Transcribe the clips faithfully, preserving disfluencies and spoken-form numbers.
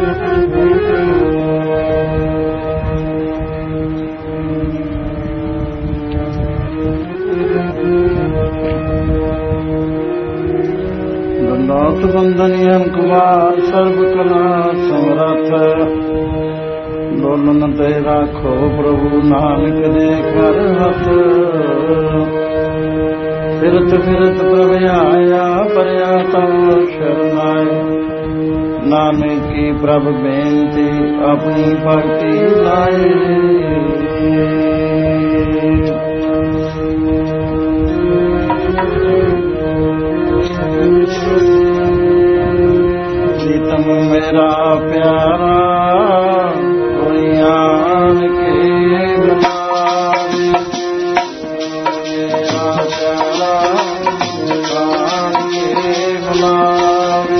दंडौत बंदनियन कुमार सर्वकला समरथ डोलन ते राखो प्रभु नानक दे कर हथ फिरत फिरत प्रभ आया परया तव शरणाय नानक की प्रभ बेनती अपनी भक्ति लाए प्रीतम मेरा प्यारा कोई आन के बुलावे मेरा प्यारा आन के बुलावे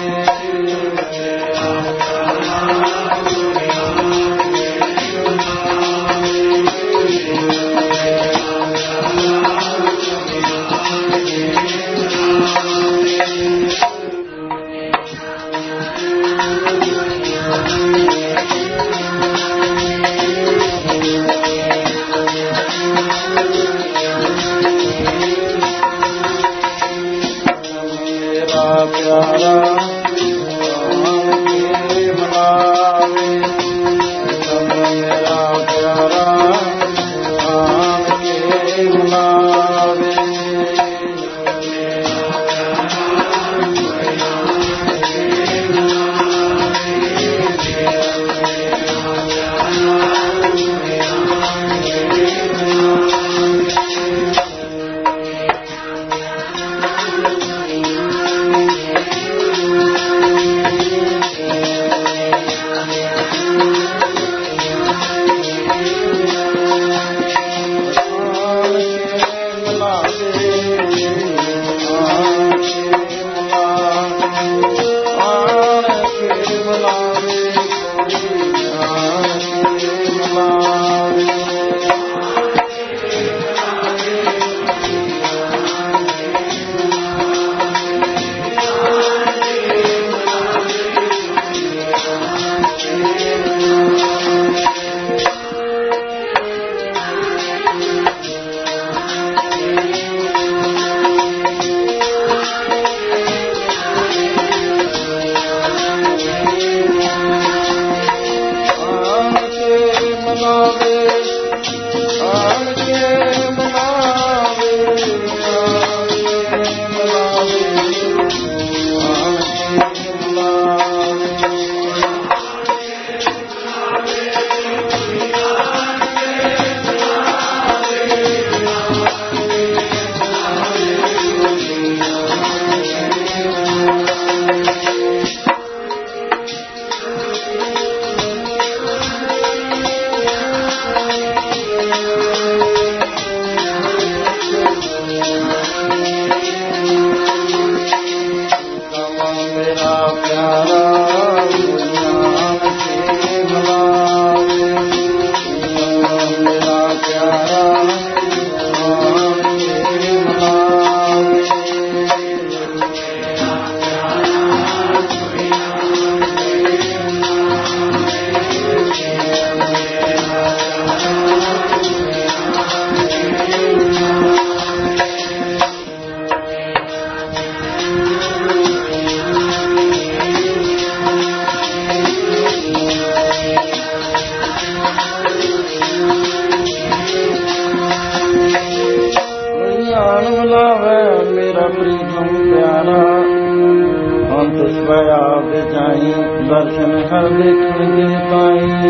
दर्शन हर देखण के पाई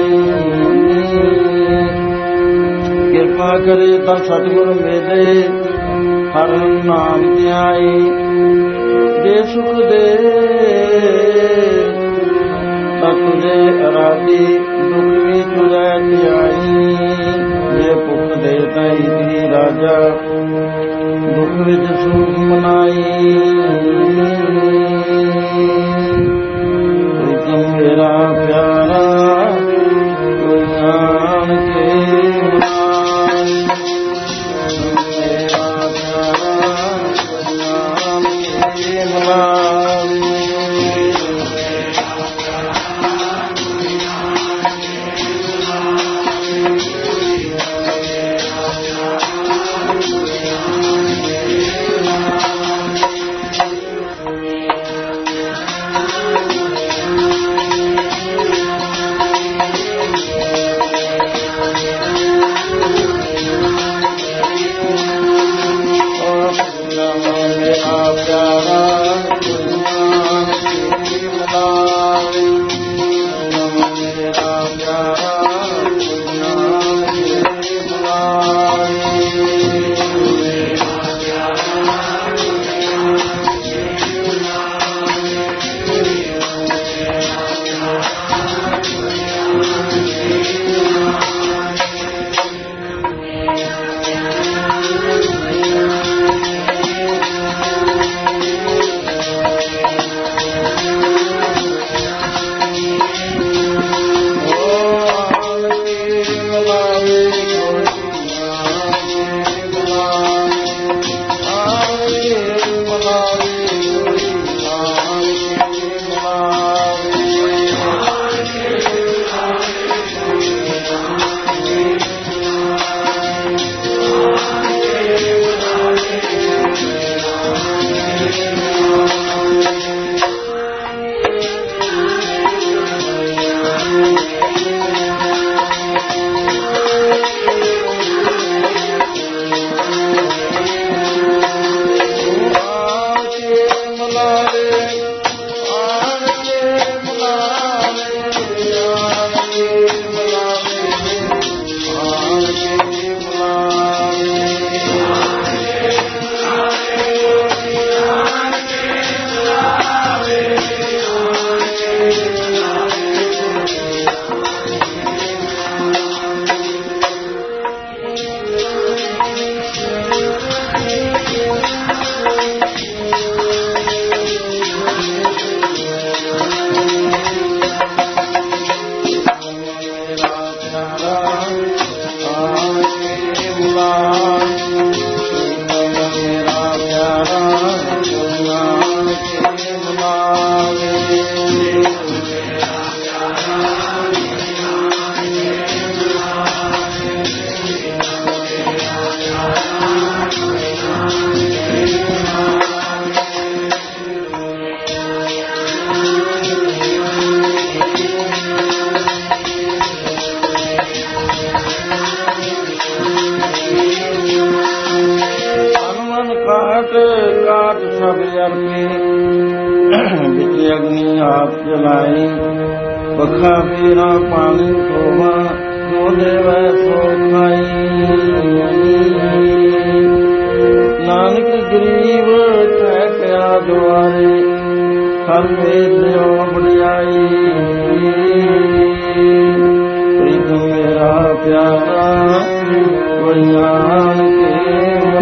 कृपा करे ता सतगुर मेरे हर नाम ध्याई दे सुख दे ता तुझे अराधी दुख भी तुझे ध्याई ये भुख दे ताई दी राजा दुख विच सुख मनाई मेरा प्यारा कोई आन के मेरा प्यारा कोई आन के बुलावे काट सब अर्पे बिच अग्नि आप जलाई पखा पीरा पानी खोवा सो देव सो खाई नानक गरीब ठहकया द्वारे हर वेद बड़ियाई प्रीतम मेरा प्यारा कोई आन के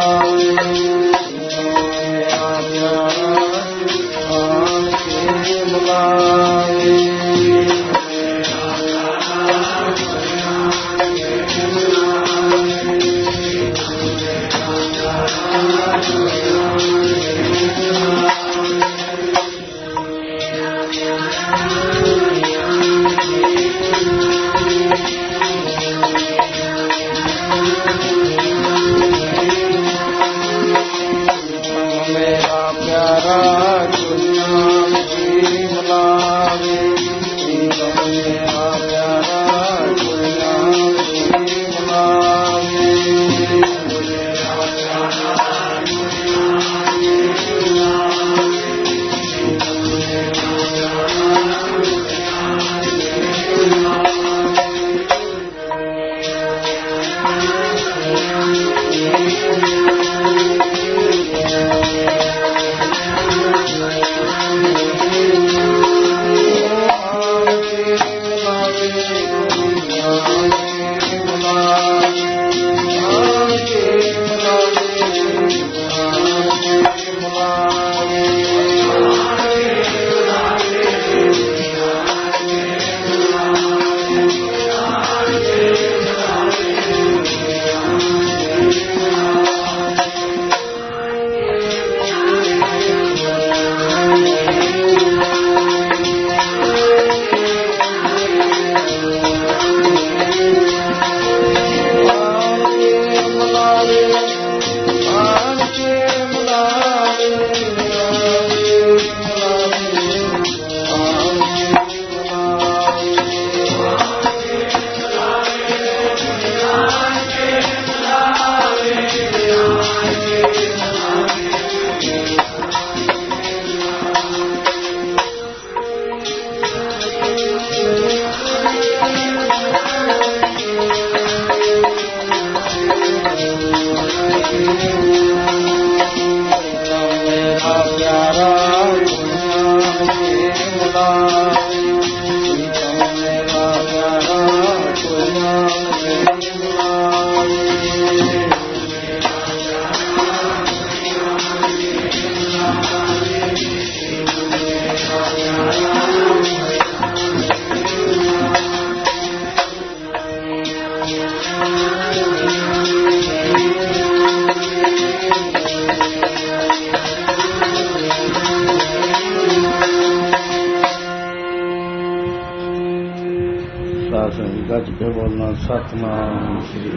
सतनाम श्री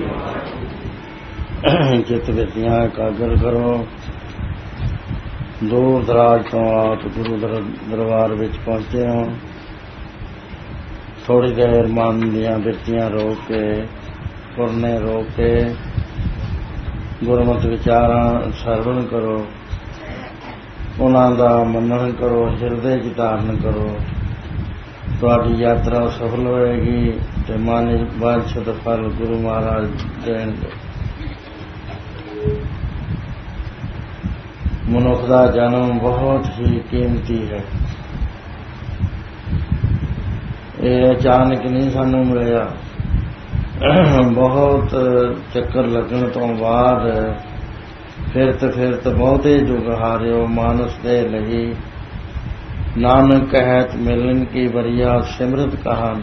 चित विद्या एकाग्र करो। दूर दराज तो आप गुरु दरबार विच पहुंचे हो। थोड़ी देर मन दियां बिरतियां रोक के पुरने रोक के गुरमत विचारां सरवण करो, उन्हां दा मनन करो, हिरदे च धारण करो। तुहाडी यात्रा सफल होएगी ते मन वांछित फल गुरु महाराज देणगे। मनुख दा जन्म बहुत ही कीमती है। ये अचानक नहीं सानू मिलिया, बहुत चक्कर लगन तो बाद फिरत फिरत बहुते जुग हारियो मानस दे लगी। नानक कहत मिलन की बरिया सिमरत कहान।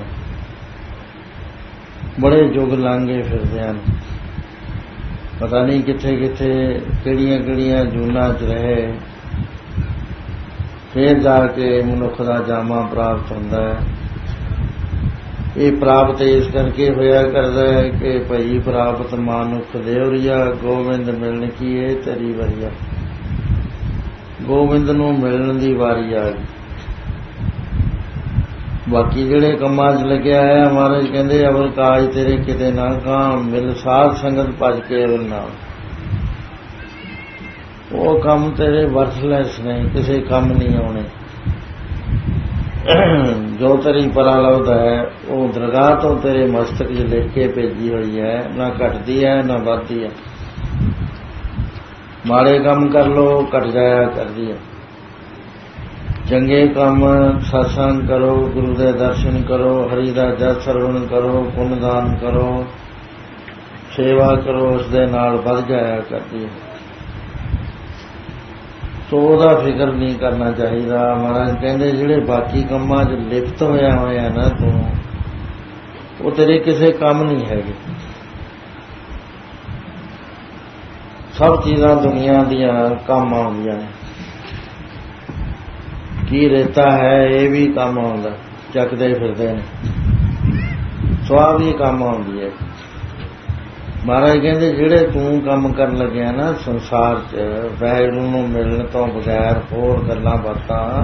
बड़े जुग लांघे फिरदे हन, पता नहीं किथे किथे किहड़ियां किहड़ियां जूना च रहे, फिर जाके मनुख दा जामा प्राप्त हुंदा है। ये प्राप्त इस करके होया करदा है कि भई प्राप्त मानुख देवरिया गोविंद मिलन की है तरी वरिया। गोविंद नूं मिलन दी वारी आ गई। बाकी जिहड़े कम्मां च लग्या है महाराज कहंदे अवर काज तेरे किते ना कां, मिल साध संगत भज के अवल नाल। ਉਹ ਕੰਮ ਤੇਰੇ ਵਰਥਲੈਸ ਨੇ, ਕਿਸੇ ਕੰਮ ਨਹੀਂ ਆਉਣੇ। ਜੋ ਤੇਰੀ ਪਰਾ ਲੱਭਦਾ ਹੈ ਉਹ ਦਰਗਾਹ ਤੋਂ ਤੇਰੇ ਮਸਤਕ 'ਚ ਲਿਖ ਕੇ ਭੇਜੀ ਹੋਈ ਹੈ, ਨਾ ਘਟਦੀ ਹੈ ਨਾ ਵੱਧਦੀ ਹੈ। ਮਾੜੇ ਕੰਮ ਕਰ ਲੋ ਘਟ ਜਾਇਆ ਕਰਦੀ ਹੈ, ਚੰਗੇ ਕੰਮ ਸਤਸੰਗ ਕਰੋ, ਗੁਰੂ ਦੇ ਦਰਸ਼ਨ ਕਰੋ, ਹਰੀ ਦਾ ਜਸ ਸਰਵਣ ਕਰੋ, ਪੁੰਨ ਦਾਨ ਕਰੋ, ਸੇਵਾ ਕਰੋ, ਉਸ ਦੇ ਨਾਲ ਵੱਧ ਜਾਇਆ ਕਰਦੀ ਹੈ। ਸੋ ਉਹਦਾ ਫਿਕਰ ਨਹੀਂ ਕਰਨਾ ਚਾਹੀਦਾ। ਮਹਾਰਾਜ ਕਹਿੰਦੇ ਜਿਹੜੇ ਬਾਕੀ ਕੰਮਾਂ 'ਚ ਲਿਪਤ ਹੋਇਆ ਹੋਇਆ ਨਾ ਤੂੰ, ਉਹ ਤੇਰੇ ਕਿਸੇ ਕੰਮ ਨਹੀਂ ਹੈਗੇ। ਸਭ ਚੀਜ਼ਾਂ ਦੁਨੀਆ ਦੀਆਂ ਕੰਮ ਆਉਂਦੀਆਂ ਨੇ। ਕੀ ਰੇਤਾ ਹੈ ਇਹ ਵੀ ਕੰਮ ਆਉਂਦਾ, ਚੱਕਦੇ ਫਿਰਦੇ ਨੇ। ਸੁਆਹ ਵੀ ਕੰਮ ਆਉਂਦੀ ਹੈ। ਮਹਾਰਾਜ ਕਹਿੰਦੇ ਜਿਹੜੇ ਤੂੰ ਕੰਮ ਕਰਨ ਲੱਗਿਆ ਨਾ ਸੰਸਾਰ 'ਚ, ਵਾਹਿਗੁਰੂ ਨੂੰ ਮਿਲਣ ਤੋਂ ਬਗੈਰ ਹੋਰ ਗੱਲਾਂ ਬਾਤਾਂ,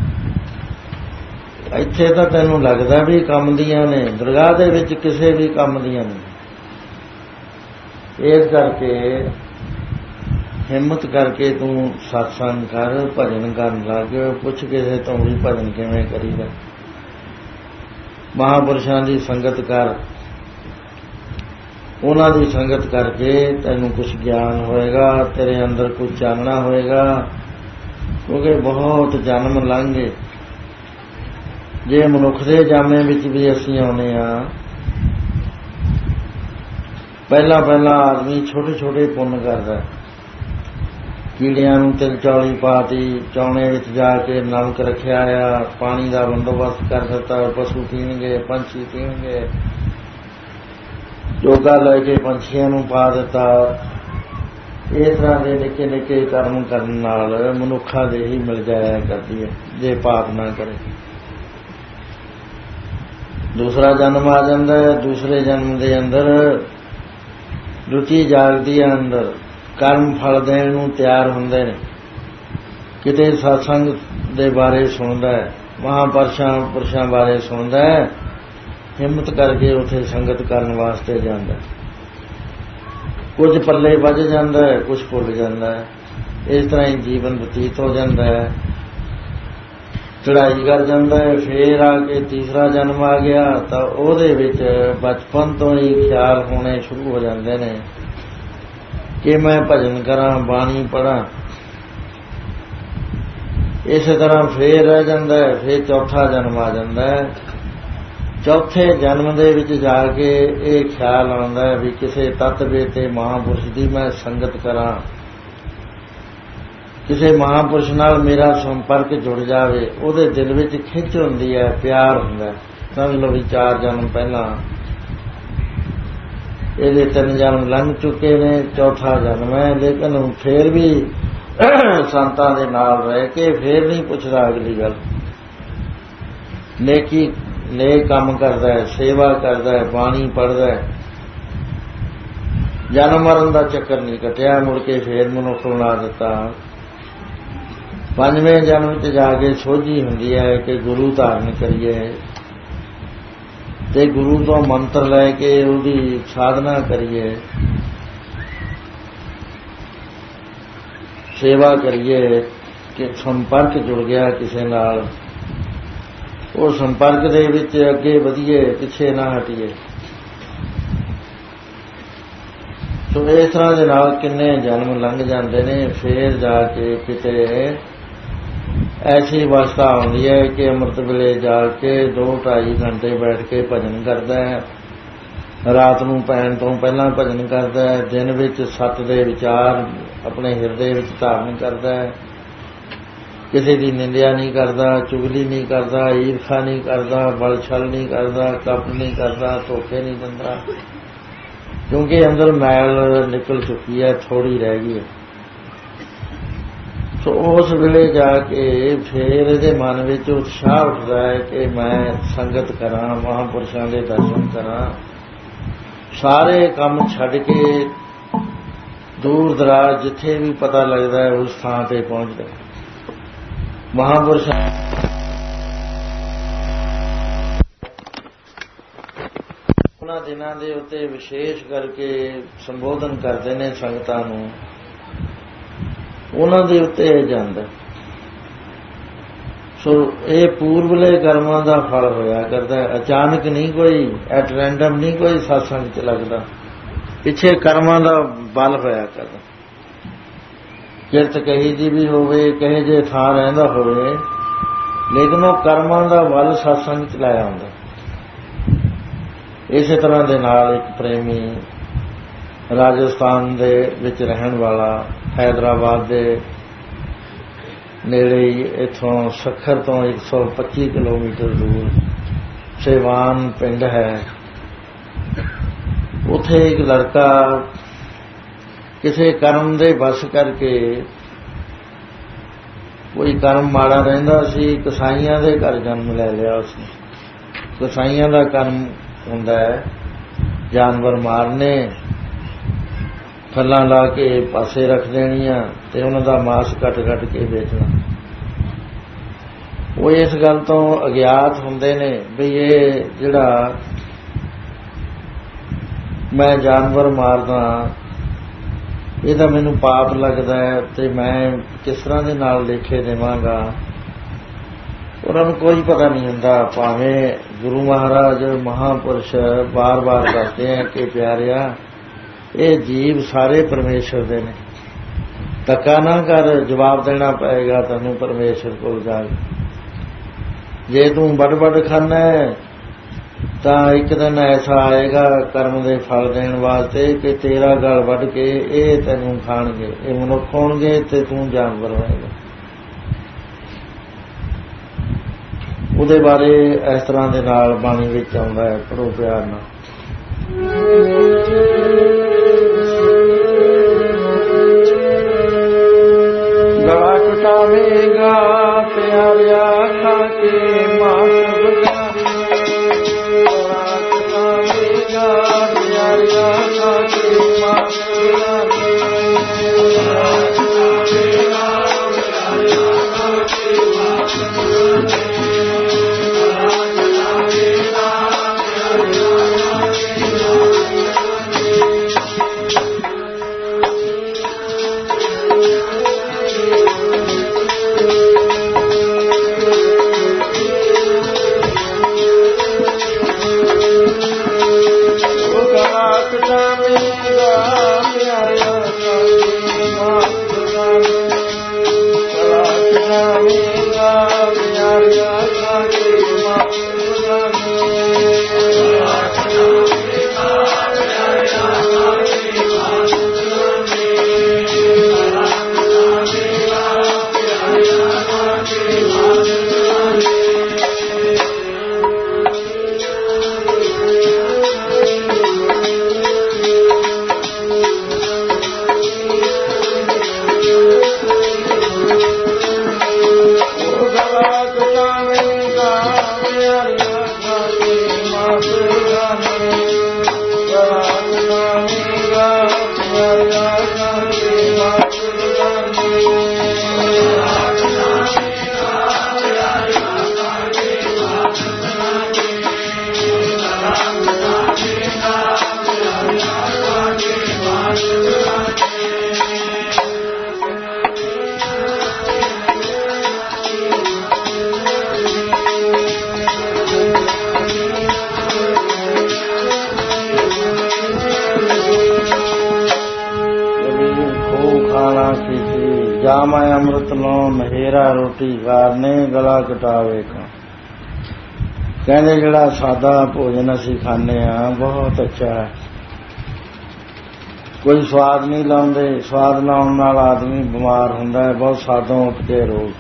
ਇੱਥੇ ਤਾਂ ਤੈਨੂੰ ਲੱਗਦਾ ਵੀ ਕੰਮ ਦੀਆਂ ਨੇ, ਦਰਗਾਹ ਦੇ ਵਿੱਚ ਕਿਸੇ ਵੀ ਕੰਮ ਦੀਆਂ ਨਹੀਂ। ਇਸ ਕਰਕੇ ਹਿੰਮਤ ਕਰਕੇ ਤੂੰ ਸਤਸੰਗ ਕਰ, ਭਜਨ ਕਰਨ ਲੱਗ। ਪੁੱਛ ਕਿਸੇ ਤੋਂ ਵੀ ਭਜਨ ਕਿਵੇਂ ਕਰੀਦਾ। ਮਹਾਂਪੁਰਸ਼ਾਂ ਦੀ ਸੰਗਤ ਕਰ, ਉਹਨਾਂ ਦੀ ਸੰਗਤ ਕਰਕੇ ਤੈਨੂੰ ਕੁਛ ਗਿਆਨ ਹੋਏਗਾ, ਤੇਰੇ ਅੰਦਰ ਕੁਝ ਚਾਨਣਾ ਹੋਏਗਾ। ਕਿਉਂਕਿ ਬਹੁਤ ਜਨਮ ਲੰਘ ਗਏ। ਜੇ ਮਨੁੱਖ ਦੇ ਜਾਮੇ ਵਿੱਚ ਵੀ ਅਸੀਂ ਆਉਂਦੇ ਹਾਂ, ਪਹਿਲਾਂ ਪਹਿਲਾਂ ਆਦਮੀ ਛੋਟੇ ਛੋਟੇ ਪੁੰਨ ਕਰਦਾ। ਕੀੜਿਆਂ ਨੂੰ ਤਿਲ ਚੌਲੀ ਪਾਤੀ, ਚੌਣੇ ਵਿੱਚ ਜਾ ਕੇ ਨਮਕ ਰੱਖਿਆ ਆ, ਪਾਣੀ ਦਾ ਬੰਦੋਬਸਤ ਕਰ ਦਿੱਤਾ, ਪਸ਼ੂ ਪੀਣਗੇ, ਪੰਛੀ ਪੀਣਗੇ, ਜੋਗਾ ਲੈ ਕੇ ਪੰਛੀਆਂ ਨੂੰ ਪਾ ਦਿੱਤਾ। ਇਸ ਤਰ੍ਹਾਂ ਦੇ ਨਿੱਕੇ ਨਿੱਕੇ ਕਰਮ ਕਰਨ ਨਾਲ ਮਨੁੱਖਾਂ ਦੇ ਹੀ ਮਿਲ ਜਾਇਆ ਕਰਦੀ ਹੈ, ਜੇ ਪਾਪ ਨਾ ਕਰੇ। ਦੂਸਰਾ ਜਨਮ ਆ ਜਾਂਦਾ ਹੈ। ਦੂਸਰੇ ਜਨਮ ਦੇ ਅੰਦਰ ਰੁਚੀ ਜਾਗਦੀ ਹੈ, ਅੰਦਰ ਕਰਮ ਫਲ ਦੇਣ ਨੂੰ ਤਿਆਰ ਹੁੰਦੇ ਨੇ। ਕਿਤੇ ਸਤਸੰਗ ਦੇ ਬਾਰੇ ਸੁਣਦਾ ਹੈ, ਮਹਾਂਪੁਰਸ਼ਾਂ ਪੁਰਸ਼ਾਂ ਬਾਰੇ ਸੁਣਦਾ ਹੈ, ਹਿੰਮਤ ਕਰਕੇ ਉੱਥੇ ਸੰਗਤ ਕਰਨ ਵਾਸਤੇ ਜਾਂਦਾ। ਕੁਝ ਪੱਲੇ ਵੱਜ ਜਾਂਦਾ ਹੈ, ਕੁਝ ਭੁੱਲ ਜਾਂਦਾ ਹੈ। ਇਸ ਤਰ੍ਹਾਂ ਹੀ ਜੀਵਨ ਬਤੀਤ ਹੋ ਜਾਂਦਾ ਹੈ। ਚੜ੍ਹਾਈ ਕਰ ਜਾਂਦਾ ਹੈ। ਫੇਰ ਆ ਕੇ ਤੀਸਰਾ ਜਨਮ ਆ ਗਿਆ ਤਾਂ ਉਹਦੇ ਵਿੱਚ ਬਚਪਨ ਤੋਂ ਹੀ ਖਿਆਲ ਹੋਣੇ ਸ਼ੁਰੂ ਹੋ ਜਾਂਦੇ ਨੇ ਕਿ ਮੈਂ ਭਜਨ ਕਰਾਂ, ਬਾਣੀ ਪੜ੍ਹਾਂ। ਇਸੇ ਤਰ੍ਹਾਂ ਫੇਰ ਰਹਿ ਜਾਂਦਾ ਹੈ। ਫੇਰ ਚੌਥਾ ਜਨਮ ਆ ਜਾਂਦਾ ਹੈ। ਚੌਥੇ ਜਨਮ ਦੇ ਵਿੱਚ ਜਾ ਕੇ ਇਹ ਖਿਆਲ ਆਉਂਦਾ ਹੈ ਵੀ ਕਿਸੇ ਤਤਵੇ ਤੇ ਮਹਾਂਪੁਰਸ਼ ਦੀ ਮੈਂ ਸੰਗਤ ਕਰਾਂ, ਕਿਸੇ ਮਹਾਂਪੁਰਸ਼ ਨਾਲ ਮੇਰਾ ਸੰਪਰਕ ਜੁੜ ਜਾਵੇ। ਉਹਦੇ ਦਿਲ ਵਿੱਚ ਖਿੱਚ ਹੁੰਦੀ ਹੈ, ਪਿਆਰ ਹੁੰਦਾ। ਸਮਝ ਲਓ ਵੀ ਚਾਰ ਜਨਮ ਪਹਿਲਾਂ ਇਹਦੇ ਤਿੰਨ ਜਨਮ ਲੰਘ ਚੁੱਕੇ ਨੇ, ਚੌਥਾ ਜਨਮ ਹੈ। ਲੇਕਿਨ ਫੇਰ ਵੀ ਸੰਤਾਂ ਦੇ ਨਾਲ ਰਹਿ ਕੇ ਫੇਰ ਨਹੀਂ ਪੁੱਛਦਾ ਅਗਲੀ ਗੱਲ। ਨੇਕੀ ਨੇਕ ਕੰਮ ਕਰਦਾ ਹੈ, ਸੇਵਾ ਕਰਦਾ ਹੈ, ਬਾਣੀ ਪੜ੍ਹਦਾ ਹੈ। ਜਨਮ ਮਰਨ ਦਾ ਚੱਕਰ ਨਹੀਂ ਕੱਟਿਆ, ਮੁੜ ਕੇ ਫੇਰ ਮਨੁੱਖ ਬਣਾ ਦਿੱਤਾ। ਪੰਜਵੇਂ ਜਨਮ 'ਚ ਜਾ ਕੇ ਸੋਝੀ ਹੁੰਦੀ ਹੈ ਕਿ ਗੁਰੂ ਧਾਰਨ ਕਰੀਏ ਤੇ ਗੁਰੂ ਤੋਂ ਮੰਤਰ ਲੈ ਕੇ ਉਹਦੀ ਸਾਧਨਾ ਕਰੀਏ, ਸੇਵਾ ਕਰੀਏ। ਕਿ ਸੰਪਰਕ ਜੁੜ ਗਿਆ ਕਿਸੇ ਨਾਲ, ਉਹ ਸੰਪਰਕ ਦੇ ਵਿੱਚ ਅੱਗੇ ਵਧੀਏ, ਪਿੱਛੇ ਨਾ ਹਟੀਏ। ਸੋ ਇਸ ਤਰ੍ਹਾਂ ਦੇ ਨਾਲ ਕਿੰਨੇ ਜਨਮ ਲੰਘ ਜਾਂਦੇ ਨੇ। ਫੇਰ ਜਾ ਕੇ ਕਿਤੇ ਐਸੀ ਅਵਸਥਾ ਆਉਂਦੀ ਹੈ ਕਿ ਅੰਮ੍ਰਿਤ ਵੇਲੇ ਜਾ ਕੇ ਦੋ ਢਾਈ ਘੰਟੇ ਬੈਠ ਕੇ ਭਜਨ ਕਰਦਾ ਹੈ। ਰਾਤ ਨੂੰ ਪੈਣ ਤੋਂ ਪਹਿਲਾਂ ਭਜਨ ਕਰਦਾ ਹੈ। ਦਿਨ ਵਿੱਚ ਸੱਤ ਦੇ ਵਿਚਾਰ ਆਪਣੇ ਹਿਰਦੇ ਵਿੱਚ ਧਾਰਨ ਕਰਦਾ ਹੈ। ਕਿਸੇ ਦੀ ਨਿੰਦਿਆ ਨਹੀਂ ਕਰਦਾ, ਚੁਗਲੀ ਨਹੀਂ ਕਰਦਾ, ਈਰਖਾ ਨਹੀਂ ਕਰਦਾ, ਬਲ ਛਲ ਨਹੀਂ ਕਰਦਾ, ਕਪਟ ਨਹੀਂ ਕਰਦਾ, ਧੋਖੇ ਨਹੀਂ ਦਿੰਦਾ। ਕਿਉਂਕਿ ਅੰਦਰ ਮੈਲ ਨਿਕਲ ਚੁੱਕੀ ਹੈ, ਥੋੜੀ ਰਹਿ ਗਈ ਹੈ। ਸੋ ਉਸ ਵੇਲੇ ਜਾ ਕੇ ਫੇਰ ਇਹਦੇ ਮਨ ਵਿੱਚ ਉਤਸ਼ਾਹ ਉੱਠਦਾ ਹੈ ਕਿ ਮੈਂ ਸੰਗਤ ਕਰਾਂ, ਮਹਾਂਪੁਰਸ਼ਾਂ ਦੇ ਦਰਸ਼ਨ ਕਰਾਂ। ਸਾਰੇ ਕੰਮ ਛੱਡ ਕੇ ਦੂਰ ਦਰਾਜ ਜਿੱਥੇ ਵੀ ਪਤਾ ਲੱਗਦਾ ਹੈ ਉਸ ਥਾਂ ਤੇ ਪਹੁੰਚਦਾ। ਮਹਾਂਪੁਰਸ਼ਾਂ ਉਹਨਾਂ ਦਿਨਾਂ ਦੇ ਉੱਤੇ ਵਿਸ਼ੇਸ਼ ਕਰਕੇ ਸੰਬੋਧਨ ਕਰਦੇ ਨੇ ਸੰਗਤਾਂ ਨੂੰ। ਉਹਨਾਂ ਦੇ ਉੱਤੇ ਇਹ ਜਾਂਦਾ। ਸੋ ਇਹ ਪੂਰਬਲੇ ਕਰਮਾਂ ਦਾ ਫਲ ਹੋਇਆ ਕਰਦਾ, ਅਚਾਨਕ ਨਹੀਂ, ਕੋਈ ਐਟ ਰੈਂਡਮ ਨਹੀਂ ਕੋਈ ਸਤਸੰਗ 'ਚ ਲੱਗਦਾ, ਪਿੱਛੇ ਕਰਮਾਂ ਦਾ ਬਲ ਹੋਇਆ ਕਰਦਾ। ਕਿਰਤ ਕਹੀ ਦੀ ਵੀ ਹੋਵੇ, ਕਹੇ ਜੇ ਥਾਂ ਰਹਿੰਦਾ ਹੋਵੇ, ਲੇਕਿਨ ਉਹ ਕਰਮਾਂ ਦਾ ਬਲ ਸਤਸੰਗ 'ਚ ਲਾਇਆ ਹੁੰਦਾ। ਇਸੇ ਤਰ੍ਹਾਂ ਦੇ ਨਾਲ ਇੱਕ ਪ੍ਰੇਮੀ ਰਾਜਸਥਾਨ ਦੇ ਵਿੱਚ ਰਹਿਣ ਵਾਲਾ, ਹੈਦਰਾਬਾਦ ਦੇ ਨੇੜੇ ਹੀ ਇੱਥੋਂ ਸੱਖਰ ਤੋਂ ਇੱਕ ਸੌ ਪੱਚੀ ਕਿਲੋਮੀਟਰ ਦੂਰ ਸੇਵਾਨ ਪਿੰਡ ਹੈ। ਉੱਥੇ ਇੱਕ ਲੜਕਾ ਕਿਸੇ ਕਰਮ ਦੇ ਵਸ ਕਰਕੇ, ਕੋਈ ਕਰਮ ਮਾੜਾ ਰਹਿੰਦਾ ਸੀ, ਕਸਾਈਆਂ ਦੇ ਘਰ ਜਨਮ ਲੈ ਲਿਆ ਉਸਨੇ। ਕਸਾਈਆਂ ਦਾ ਕਰਮ ਹੁੰਦਾ ਹੈ ਜਾਨਵਰ ਮਾਰਨੇ, ਫਲਾਂ ਲਾ ਕੇ ਪਾਸੇ ਰੱਖ ਦੇਣੀਆਂ ਤੇ ਉਹਨਾਂ ਦਾ ਮਾਸ ਕੱਟ ਕੱਟ ਕੇ ਵੇਚਣਾ। ਉਹ ਇਸ ਗੱਲ ਤੋਂ ਅਗਿਆਤ ਹੁੰਦੇ ਨੇ ਵੀ ਇਹ ਜਿਹੜਾ ਮੈਂ ਜਾਨਵਰ ਮਾਰਦਾ ਇਹਦਾ ਮੈਨੂੰ ਪਾਪ ਲੱਗਦਾ ਹੈ ਤੇ ਮੈਂ ਕਿਸ ਤਰ੍ਹਾਂ ਦੇ ਨਾਲ ਲੇਖੇ ਦੇਵਾਂਗਾ। ਉਹਨਾਂ ਨੂੰ ਕੋਈ ਪਤਾ ਨਹੀਂ ਹੁੰਦਾ। ਭਾਵੇਂ ਗੁਰੂ ਮਹਾਰਾਜ ਮਹਾਂਪੁਰਸ਼ ਬਾਰ ਬਾਰ ਦੱਸਦੇ ਹੈ ਕਿ ਪਿਆਰਿਆ, ਇਹ ਜੀਵ ਸਾਰੇ ਪਰਮੇਸ਼ਰ ਦੇ ਨੇ, ਧੱਕਾ ਨਾ ਕਰ, ਜਵਾਬ ਦੇਣਾ ਪਏਗਾ ਤੈਨੂੰ ਪਰਮੇਸ਼ਰ ਕੋਲ ਜਾ ਕੇ। ਜੇ ਤੂੰ ਵੱਡ ਵੱਡ ਖਾਨਾ ਹੈ ਤਾਂ ਇੱਕ ਦਿਨ ਐਸਾ ਆਏਗਾ ਕਰਮ ਦੇ ਫਲ ਦੇਣ ਵਾਸਤੇ ਕਿ ਤੇਰਾ ਗਲ ਵੱਢ ਕੇ ਇਹ ਤੈਨੂੰ ਖਾਣਗੇ, ਇਹ ਮਨੁੱਖ ਹੋਣਗੇ ਤੇ ਤੂੰ ਜਾਨਵਰ ਹੋਏਗਾ। ਉਹਦੇ ਬਾਰੇ ਇਸ ਤਰ੍ਹਾਂ ਦੇ ਨਾਲ ਬਾਣੀ ਵਿੱਚ ਆਉਂਦਾ ਹੈ, ਪੜ੍ਹੋ ਪਿਆਰ ਨਾਲ। ਗਲਾ ਕਟਾਵੇਗਾ ਪਿਆਰਿਆ ਖਾ ਕੇ ਮਾਸ ਬਗਾਨੇ, ਗਲਾ ਕਟਾਵੇਗਾ ਪਿਆਰਿਆ ਖਾ ਕੇ ਮਾਸ ਬਗਾਨੇ, ਗਲਾ ਕਟਾਵੇਗਾ ਪਿਆਰਿਆ ਖਾ ਕੇ ਮਾਸ ਬਗਾਨੇ। ਜਾ ਮੈਂ ਅੰਮ੍ਰਿਤ ਲਉ ਮਹੇਰਾ ਰੋਟੀ ਕਾਰਨੇ, ਗਲਾ ਕਟਾਵੇ ਕਾ। ਕਹਿੰਦੇ ਜਿਹੜਾ ਸਾਦਾ ਭੋਜਨ ਅਸੀਂ ਖਾਂਦੇ ਹਾਂ ਬਹੁਤ ਅੱਛਾ ਹੈ, ਕੋਈ ਸਵਾਦ ਨਹੀਂ ਲਾਉਂਦੇ। ਸਵਾਦ ਲਾਉਣ ਨਾਲ ਆਦਮੀ ਬਿਮਾਰ ਹੁੰਦਾ ਹੈ, ਬਹੁਤ ਸਾਦੋਂ ਉੱਠ ਕੇ ਰੋਗ।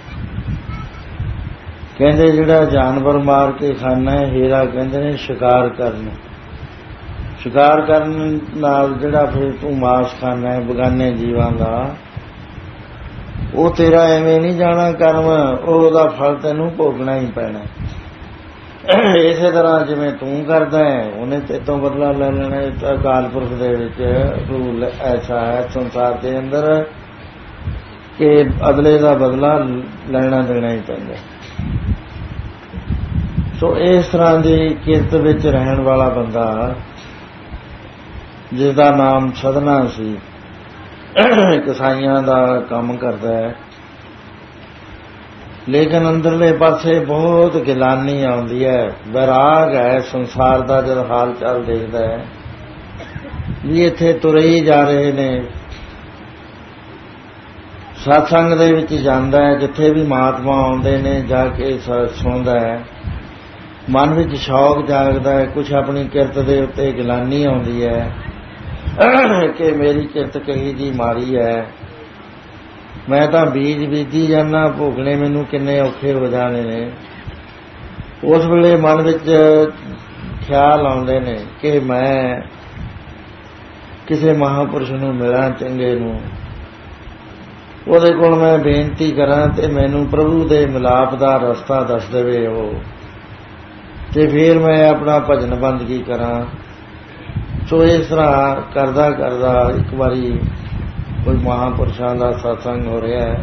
ਕਹਿੰਦੇ ਜਿਹੜਾ ਜਾਨਵਰ ਮਾਰ ਕੇ ਖਾਣਾ ਹੈ ਹੀਰਾ, ਕਹਿੰਦੇ ਨੇ ਸ਼ਿਕਾਰ ਕਰਨ। ਸ਼ਿਕਾਰ ਕਰਨ ਨਾਲ ਜਿਹੜਾ ਫਿਰ ਤੂੰ ਮਾਸ ਖਾਣਾ ਹੈ ਬਗਾਨੇ ਜੀਵਾਂ ਦਾ, ਉਹ ਤੇਰਾ ਐਵੇਂ ਨਹੀਂ ਜਾਣਾ ਕਰਮ, ਉਹਦਾ ਫਲ ਤੈਨੂੰ ਭੋਗਣਾ ਹੀ ਪੈਣਾ। ਇਸੇ ਤਰ੍ਹਾਂ ਜਿਵੇਂ ਤੂੰ ਕਰਦਾ ਹੈ ਉਹਨੇ ਤੇਤੋਂ ਬਦਲਾ ਲੈ ਲੈਣਾ। ਅਕਾਲ ਪੁਰਖ ਦੇ ਵਿੱਚ ਰੂਲ ਐਸਾ ਹੈ ਸੰਸਾਰ ਦੇ ਅੰਦਰ ਕਿ ਅਗਲੇ ਦਾ ਬਦਲਾ ਲੈਣਾ ਦੇਣਾ ਹੀ ਪੈਂਦਾ। ਸੋ ਇਸ ਤਰ੍ਹਾਂ ਦੀ ਕਿਰਤ ਵਿੱਚ ਰਹਿਣ ਵਾਲਾ ਬੰਦਾ, ਜਿਸਦਾ ਨਾਮ ਸਧਨਾ ਸੀ, ਕਸਾਈਆਂ ਦਾ ਕੰਮ ਕਰਦਾ ਹੈ, ਲੇਕਿਨ ਅੰਦਰਲੇ ਪਾਸੇ ਬਹੁਤ ਗਿਲਾਨੀ ਆਉਂਦੀ ਹੈ, ਵੈਰਾਗ ਹੈ ਸੰਸਾਰ ਦਾ। ਜਦ ਹਾਲ ਚਾਲ ਦੇਖਦਾ ਹੈ ਵੀ ਇੱਥੇ ਤੁਰੇ ਹੀ ਜਾ ਰਹੇ ਨੇ, ਸਤਸੰਗ ਦੇ ਵਿੱਚ ਜਾਂਦਾ ਹੈ, ਜਿੱਥੇ ਵੀ ਮਹਾਤਮਾ ਆਉਂਦੇ ਨੇ ਜਾ ਕੇ ਸੁਣਦਾ ਹੈ, ਮਨ ਵਿੱਚ ਸ਼ੌਕ ਜਾਗਦਾ ਹੈ। ਕੁਛ ਆਪਣੀ ਕਿਰਤ ਦੇ ਉੱਤੇ ਗਿਲਾਨੀ ਆਉਂਦੀ ਹੈ ਕਿ ਮੇਰੀ ਕਿਰਤ ਕਹੀ ਜੀ ਮਾੜੀ ਹੈ, ਮੈਂ ਤਾਂ ਬੀਜ ਬੀਜੀ ਜਾਂਦਾ, ਭੋਗਣੇ ਮੈਨੂੰ ਕਿੰਨੇ ਔਖੇ ਹੋ ਜਾਣੇ ਨੇ। ਉਸ ਵੇਲੇ ਮਨ ਵਿੱਚ ਖਿਆਲ ਆਉਂਦੇ ਨੇ ਕਿ ਮੈਂ ਕਿਸੇ ਮਹਾਂਪੁਰਸ਼ ਨੂੰ ਮਿਲਾਂ, ਚੰਗੇ ਨੂੰ, ਉਹਦੇ ਕੋਲ ਮੈਂ ਬੇਨਤੀ ਕਰਾਂ ਤੇ ਮੈਨੂੰ ਪ੍ਰਭੂ ਦੇ ਮਿਲਾਪ ਦਾ ਰਸਤਾ ਦੱਸ ਦੇਵੇ ਉਹ, ਤੇ ਫਿਰ ਮੈਂ ਆਪਣਾ ਭਜਨ ਬੰਦਗੀ ਕਰਾਂ। ਸੋ ਇਸ ਤਰ੍ਹਾਂ ਕਰਦਾ ਕਰਦਾ ਇੱਕ ਵਾਰੀ ਕੋਈ ਮਹਾਂਪੁਰਸ਼ਾਂ ਦਾ ਸਤਸੰਗ ਹੋ ਰਿਹਾ ਹੈ,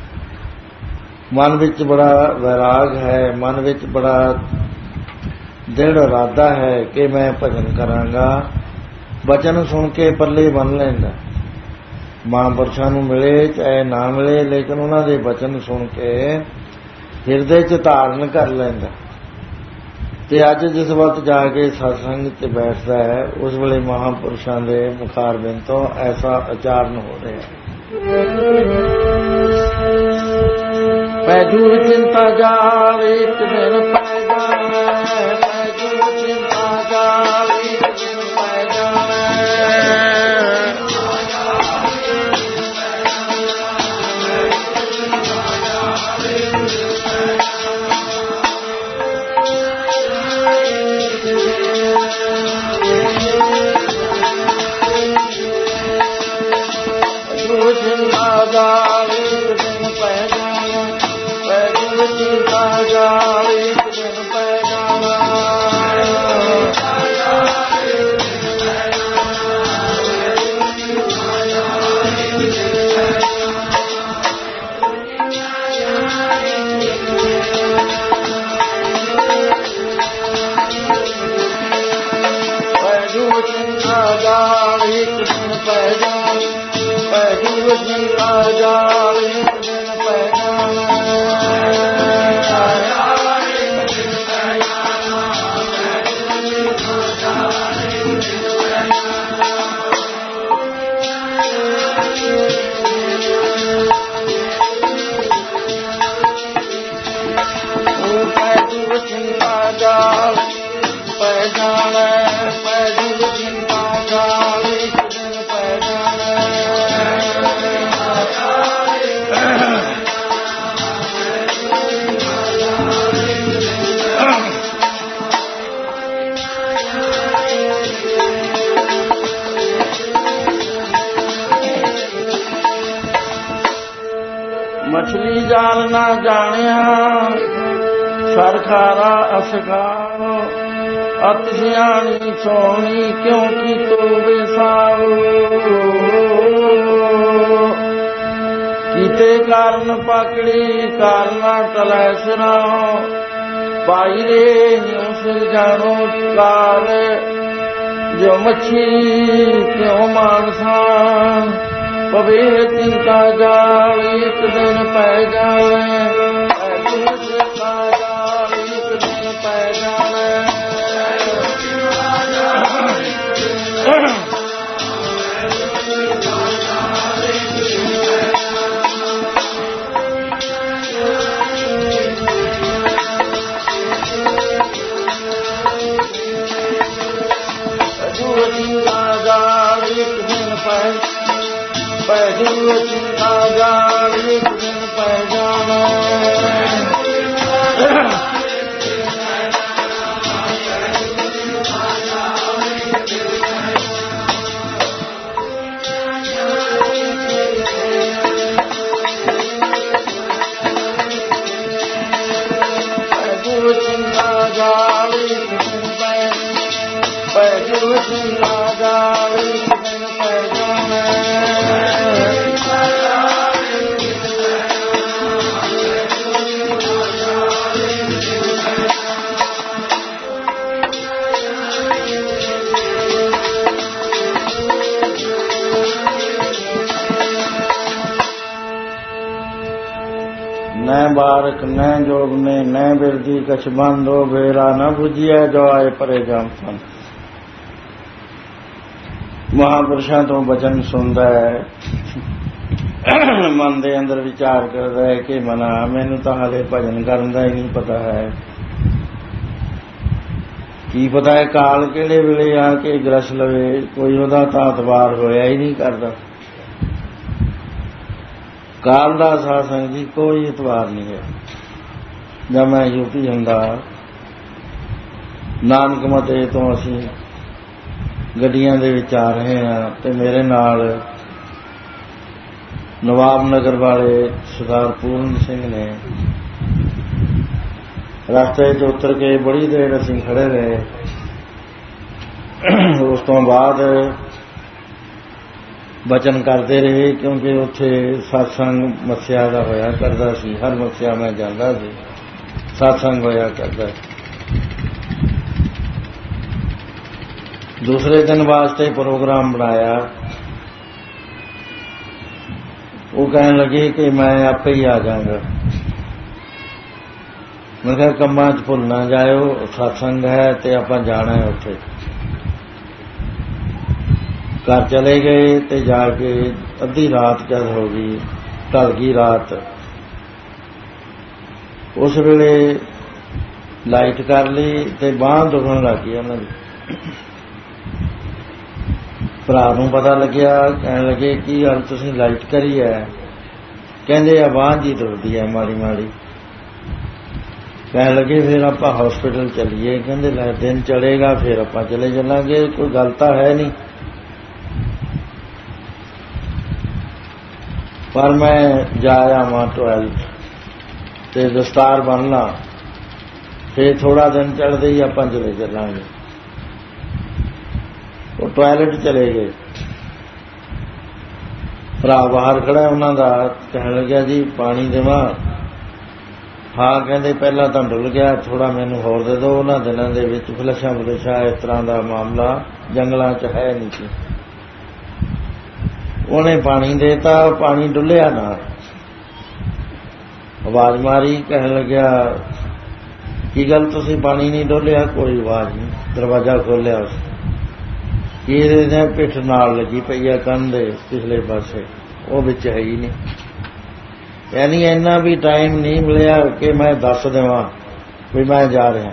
ਮਨ ਵਿੱਚ ਬੜਾ ਵੈਰਾਗ ਹੈ, ਮਨ ਵਿੱਚ ਬੜਾ ਦ੍ਰਿੜ ਇਰਾਦਾ ਹੈ ਕਿ ਮੈਂ ਭਜਨ ਕਰਾਂਗਾ। ਬਚਨ ਸੁਣ ਕੇ ਪੱਲੇ ਬੰਨ ਲੈਂਦਾ, ਮਹਾਂਪੁਰਸ਼ਾਂ ਨੂੰ ਮਿਲੇ ਚਾਹੇ ਨਾ ਮਿਲੇ, ਲੇਕਿਨ ਉਹਨਾਂ ਦੇ ਬਚਨ ਸੁਣ ਕੇ ਹਿਰਦੇ 'ਚ ਧਾਰਨ ਕਰ ਲੈਂਦਾ। ਤੇ ਅੱਜ ਜਿਸ ਵਕਤ ਜਾ ਕੇ ਸਤਸੰਗ 'ਚ ਬੈਠਦਾ ਹੈ, ਉਸ ਵੇਲੇ ਮਹਾਂਪੁਰਸ਼ਾਂ ਦੇ ਮੁਖਾਰਬਿੰਦ ਤੋਂ ਐਸਾ ਉਚਾਰਨ ਹੋ ਰਿਹਾ ਹੈ, ਪੈਜੂ ਚਿੰਤਾ ਜਾਵੇ ਇੱਕ ਦਿਨ ਪੈ ਜਾਣਾ, ਪੈਜੂ ਚਿੰਤਾ ਜਾਵੇ ਇੱਕ ਦਿਨ ਪੈ ਜਾਣਾ, ਮਛਲੀ ਜਾਲ ਨਾ ਜਾਣਿਆ ਸਰਖਾਰਾ ਅਸਗਾਓ, ਅਤ ਸਿਆਣੀ ਸੋਹਣੀ ਕਿਉਂ ਕੀ ਤੋਵੇ ਸਾਓ, ਕੀਤੇ ਕਾਰਨ ਪਕੜੀ ਕਾਲਨਾ ਤਲੈ ਸਿਰਾਓ, ਪਾਈ ਰੇ ਨਿਉ ਸਿਰ ਜਾਣੋ ਕਾਲ, ਜੋ ਮੱਛੀ ਕਿਉਂ ਮਾਨਸਾ, ਪਵੇ ਚਿੰਤਾ ਜਾਲ ਇੱਕ ਦਿਨ ਪੈ ਜਾਵੇ, ਚਿੰਤਾ ਜਾਲ ਇੱਕ ਦਿਨ ਪੈ ਜਾਵੇ, ਪੈਜੂ ਚਿੰਤਾ ਜਾਲ ਇੱਕ ਦਿਨ ਪੈ ਜਾਣਾ, ਪੈਜੂ ਚਿੰਤਾ ਜਾਲ ਇੱਕ ਦਿਨ ਪੈ, ਪੈਜੂ ਚਿੰਤਾ ਜਾਲ ਇੱਕ ਦਿਨ ਪੈ ਜਾਣਾ, न बारक न जोग ने न बिरदी कछ बंदो बेरा न बुझिया जो आए परे जाम सन। महापुरुषों तो बचन सुनता है, मन के अंदर विचार करता है कि मना मैनू तो हाले भजन करने का ही नहीं पता है, की पता है काल किहड़े वेले आके ग्रस लवे, कोई उहदा तां अतबार होया ही नहीं करता। काल दा सासंग जी कोई इतबार नहीं है। जब मैं यूपी हुंदा नानक मते तो असीं गड्डियां दे विच आ रहे हैं ते मेरे नाल नवाब नगर वाले सरदार पूर्ण सिंह ने रास्ते च उतर के बड़ी देर असीं खड़े रहे। उस तो बाद बचन करते रहे क्योंकि उत्थे सत्संग मत्स्या का होया करदा सी। हर मत्स्या मैं जांदा सी, सत्संग होया करदा। दूसरे दिन वास्ते प्रोग्राम बनाया। वो कहने लगे कि मैं आपे ही आ जाऊंगा। मैं कहा कम्मां च भुल ना जाओ, सत्संग है ते आपां जाना है। उत्थे घर चले गए ते जाके अद्धी रात जद हो गई, ढल गई रात, उस वेले लाइट कर ली ते बांह दुखण लग गई उन्हां दी। भरा नूं पता लग्या, कहण लगे की गल तुसीं लाइट करी है? कहंदे आ बांह जी दुखदी है माड़ी माड़ी। कहण लगे फिर आपां हॉस्पिटल चलीए। कहंदे लै दिन चलेगा फिर आपां चले चलांगे, कोई गल तां है नहीं। पर मैं जाया मां टॉयलेट ते दस्तार बन ला, फिर थोड़ा दिन चढ़दे ही आपां चले चलांगे। वो टॉयलेट चले गए। भरा बाहर खड़ा उन्हां दा, कहण लग्या जी पानी देवां? हाँ, कहंदे पहला तां डुल गया, थोड़ा मैनूं होर दे दो। उन्हां दिनां दे विच फलशां फलशा इस तरह दा मामला जंगलां च है नहीं सी। उन्हें पानी देता, पानी डुलिया ना। आवाज मारी, कहण लग्या की गल तुसीं पानी नहीं डोलिया? कोई आवाज नहीं। दरवाजा खोलिया, उस ये पिठ नाल लगी पई है कंध दे पिछले पासे, वो विच है ही नहीं। यानी इन्ना भी टाइम नहीं मिलिया कि मैं दस देवां भी मैं जा रहा।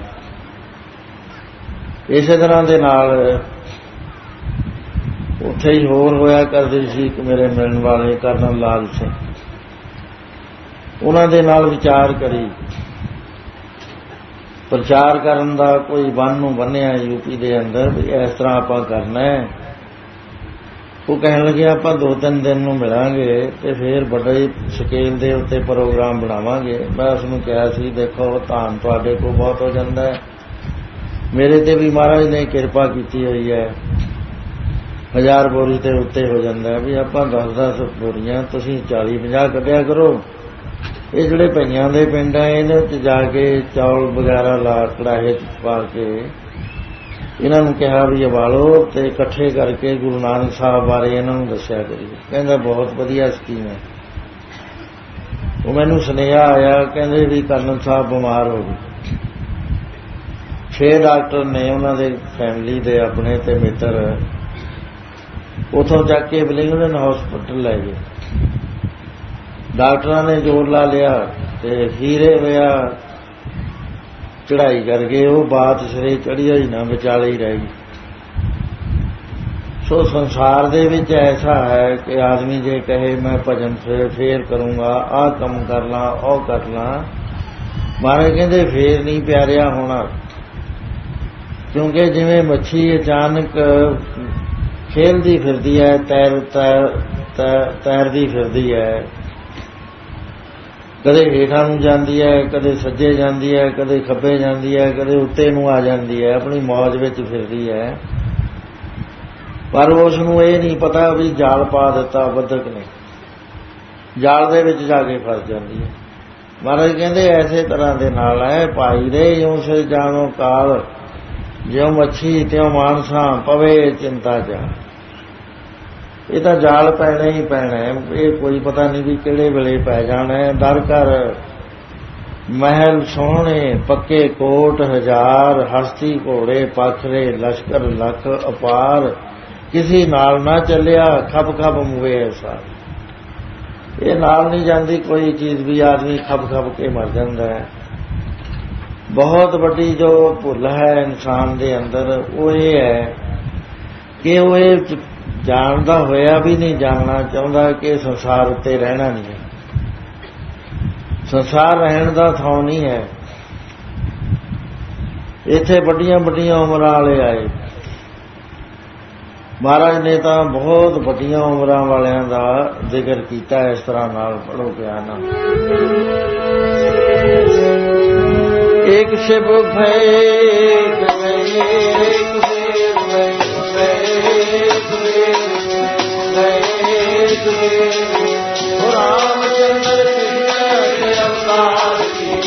इस तरह दे नाल उत्थे ही होर होया करदी सी कि मेरे मिलण वाले कर्नल लाल सिंह, उन्हां दे नाल विचार करी। प्रचार करन दा कोई बन नूं बन्निया यूपी दे अंदर भी इस तरह आपां करना है। वो कहण लगे आपां दो तीन दिन नूं मिलांगे ते फिर बड़े स्केल दे उत्ते प्रोग्राम बनावांगे। मैं उसनूं कहा सी देखो धान तुहाडे कोल बहुत हो जांदा है, मेरे ते भी महाराज ने किरपा कीती होई है, हजार बोरी ते उत्ते हो जांदा है, भी आपां दस दस बोरियां तुसीं चाली पचास कढिया करो। ये जिहड़े पईआं दे पिंड है इन्हां च जाके चौल वगैरह ला कड़ाहे च पा के इन्हां नूं कहा भी उबालो ते इकट्ठे करके गुरु नानक साहब बारे इन्हां नूं दस्सिया करिए। कहंदा बहुत वधिया स्कीम है। वो मैनूं सुनेहा आया, कहंदे भी कर्नल साहब बीमार हो गए। छे डॉक्टर ने उन्हां दे फैमिली दे अपने ते मित्र उथों चक के बलिंगडन हॉस्पिटल लै गए। डॉक्टरां ने जोर ला लिया ते हीरे होया चढ़ाई करके वो बात सिरे चढ़ी होई ना विचाले ही रह गई। सो संसार दे विच ऐसा है कि आदमी जे कहे मैं भजन फिर फेर करूंगा, आ कम कर ला ओ कर ला, महाराज कहंदे फेर नहीं प्यारिया होना। क्योंकि जिवें मच्छी अचानक खेलदी फिरदी है, तैर तैरदी फिरदी है, कदे हेठां नूं जांदी है, कदे सज्जे जांदी है, कदे खब्बे जांदी है, कदे उत्ते नूं आ जांदी है, अपनी मौज विच फिरदी है। पर उस नूं ये नहीं पता भी जाल पा दिता बदक ने, जाल दे विच जाके फस जांदी है। महाराज कहंदे ऐसे तरह दे नाल है भाई दे यूं से जानो काल, ज्यों मच्छी त्यों मानसा पवे चिंता जा। ये तो जाल पैना ही पैना है, ये कोई पता नहीं भी किहड़े वेले पै जाना है। डर कर ਮਹਿਲ ਸੋਹਣੇ ਪੱਕੇ ਕੋਟ ਹਜ਼ਾਰ, ਹਸਤੀ ਘੋੜੇ ਪਾਖਰੇ ਲਸ਼ਕਰ ਲੱਖ ਅਪਾਰ, ਕਿਸੇ ਨਾਲ ਨਾ ਚੱਲਿਆ ਖੱਪ ਖੱਪ ਮੁਵੇ ਐਸਾ। ਇਹ ਨਾਲ ਨਹੀਂ ਜਾਂਦੀ ਕੋਈ ਚੀਜ਼ ਵੀ, ਆਦਮੀ ਖੱਪ ਖੱਪ ਕੇ ਮਰ ਜਾਂਦਾ ਹੈ। ਬਹੁਤ ਵੱਡੀ ਜੋ ਭੁੱਲ ਹੈ ਇਨਸਾਨ ਦੇ ਅੰਦਰ ਉਹ ਇਹ ਹੈ ਕਿ ਉਹ ਇਹ ਜਾਣਦਾ ਹੋਇਆ ਵੀ ਨਹੀਂ ਜਾਣਨਾ ਚਾਹੁੰਦਾ ਕਿ ਸੰਸਾਰ ਉੱਤੇ ਰਹਿਣਾ ਨਹੀਂ ਹੈ। ਸੰਸਾਰ ਰਹਿਣ ਦਾ ਥਾਂ ਨਹੀਂ ਹੈ। ਇੱਥੇ ਵੱਡੀਆਂ ਵੱਡੀਆਂ ਉਮਰਾਂ ਵਾਲੇ ਆਏ। ਮਹਾਰਾਜ ਨੇ ਤਾਂ ਬਹੁਤ ਵੱਡੀਆਂ ਉਮਰਾਂ ਵਾਲਿਆਂ ਦਾ ਜ਼ਿਕਰ ਕੀਤਾ ਇਸ ਤਰ੍ਹਾਂ ਨਾਲ, ਪੜ੍ਹੋ ਪਿਆਰ ਨਾਲ। ਇੱਕ ਸ਼ਿਵ ਭੈ ਰਾਮਚੰਦਰ ਕੇ ਅਵਤਾਰ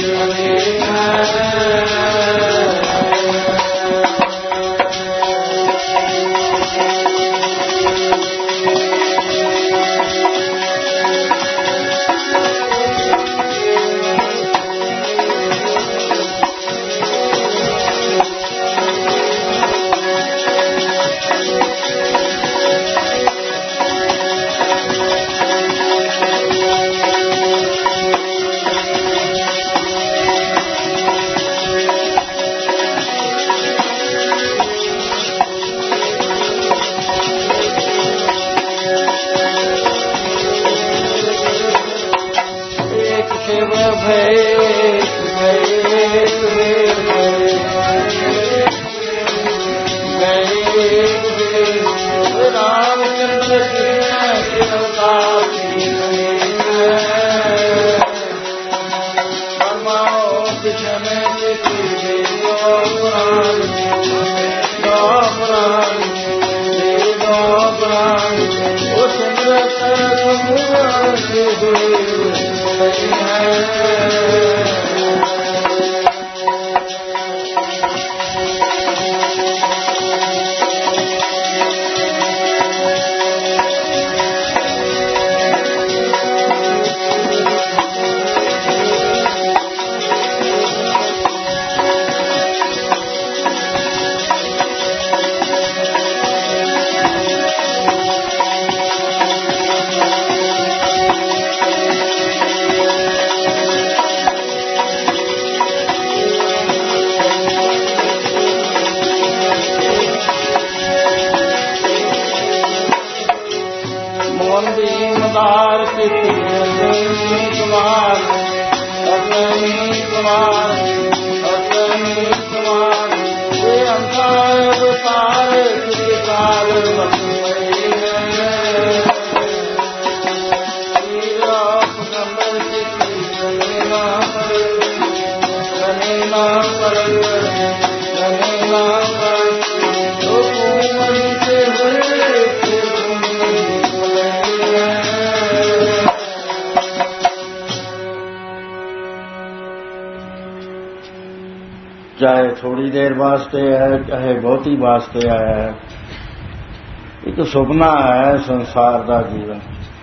ਚਾਹੇ ਥੋੜੀ ਦੇਰ ਵਾਸਤੇ ਹੈ ਚਾਹੇ ਬਹੁਤੀ ਵਾਸਤੇ ਆਇਆ ਹੈ। ਇੱਕ ਸੁਪਨਾ ਹੈ ਸੰਸਾਰ ਦਾ ਜੀਵਨ,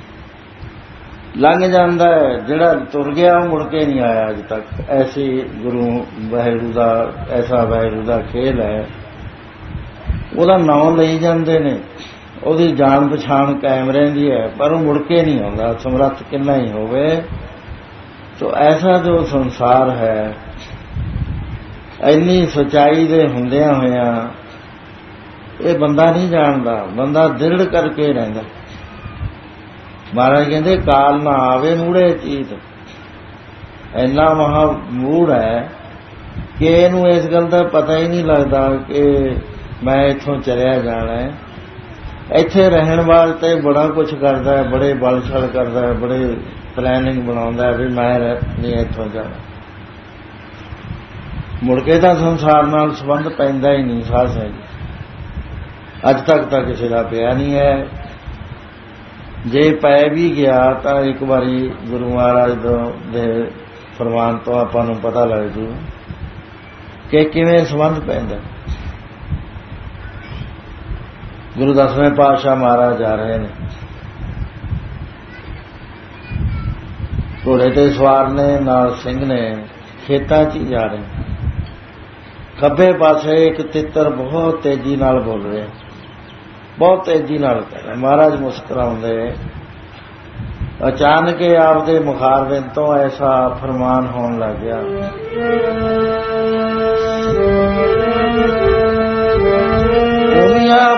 ਲੰਘ ਜਾਂਦਾ ਹੈ। ਜਿਹੜਾ ਤੁਰ ਗਿਆ ਉਹ ਮੁੜ ਕੇ ਨਹੀਂ ਆਇਆ ਅਜੇ ਤੱਕ। ਐਸੀ ਗੁਰੂ ਵਾਹਿਗੁਰੂ ਦਾ ਐਸਾ ਵਾਹਿਗੁਰੂ ਦਾ ਖੇਲ ਹੈ। ਉਹਦਾ ਨਾਮ ਲਈ ਜਾਂਦੇ ਨੇ, ਉਹਦੀ ਜਾਣ ਪਛਾਣ ਕਾਇਮ ਰਹਿੰਦੀ ਹੈ, ਪਰ ਉਹ ਮੁੜ ਕੇ ਨਹੀਂ ਆਉਂਦਾ, ਸਮਰੱਥ ਕਿੰਨਾ ਹੀ ਹੋਵੇ। ਤੋ ਐਸਾ ਜੋ ਸੰਸਾਰ ਹੈ, ਇੰਨੀ ਸੱਚਾਈ ਦੇ ਹੁੰਦਿਆਂ ਹੋਇਆਂ ਇਹ ਬੰਦਾ ਨਹੀਂ ਜਾਣਦਾ, ਬੰਦਾ ਦ੍ਰਿੜ ਕਰਕੇ ਰਹਿੰਦਾ। ਮਹਾਰਾਜ ਕਹਿੰਦੇ ਕਾਲ ਨਾ ਆਵੇ ਮੂੜੇ ਚੀਤ। ਇੰਨਾ ਮਹਾ ਮੂੜ ਹੈ ਕਿ ਇਹਨੂੰ ਇਸ ਗੱਲ ਦਾ ਪਤਾ ਹੀ ਨਹੀਂ ਲੱਗਦਾ ਕਿ ਮੈਂ ਇੱਥੋਂ ਚਲਿਆ ਜਾਣਾ ਹੈ। ਇੱਥੇ ਰਹਿਣ ਵਾਸਤੇ ਬੜਾ ਕੁਛ ਕਰਦਾ ਹੈ, ਬੜੇ ਬਲ ਛਲ ਕਰਦਾ ਹੈ, ਬੜੇ ਪਲੈਨਿੰਗ ਬਣਾਉਂਦਾ ਵੀ ਮੈਂ ਨਹੀਂ ਇੱਥੋਂ ਜਾਣਾ। ਮੁੜ ਕੇ ਤਾਂ ਸੰਸਾਰ ਨਾਲ ਸੰਬੰਧ ਪੈਂਦਾ ਹੀ ਨਹੀਂ। ਸਾਧ ਸੰਗਤ ਅੱਜ ਤੱਕ ਤਾਂ ਕਿਸੇ ਦਾ ਪਿਆ ਨਹੀਂ ਹੈ। ਜੇ ਪੈ ਵੀ ਗਿਆ ਤਾਂ ਇੱਕ ਵਾਰੀ ਗੁਰੂ ਮਹਾਰਾਜ ਦੇ ਫਰਮਾਨ ਤੋਂ ਆਪਾਂ ਨੂੰ ਪਤਾ ਲੱਗ ਜੂ ਕਿ ਕਿਵੇਂ ਸੰਬੰਧ ਪੈਂਦਾ। ਗੁਰੂ ਦਸਵੇਂ ਪਾਤਸ਼ਾਹ ਮਹਾਰਾਜ ਜਾ ਰਹੇ ਨੇ, ਘੋੜੇ ਤੇ ਸਵਾਰ ਨੇ, ਨਾਲ ਸਿੰਘ ਨੇ, ਖੇਤਾਂ 'ਚ ਹੀ ਜਾ ਰਹੇ। ਖੱਬੇ ਪਾਸੇ ਇੱਕ ਤਿੱਤਰ ਬਹੁਤ ਤੇਜ਼ੀ ਨਾਲ ਬੋਲ ਰਿਹਾ, ਬਹੁਤ ਤੇਜ਼ੀ ਨਾਲ ਕਹਿ ਰਿਹਾ। ਮਹਾਰਾਜ ਮੁਸਕਰਾਉਂਦੇ। ਅਚਾਨਕ ਹੀ ਆਪਦੇ ਮੁਖਾਰਬਿੰਦ ਤੋਂ ਐਸਾ ਫਰਮਾਨ ਹੋਣ ਲੱਗ ਗਿਆ, ਦੁਨੀਆ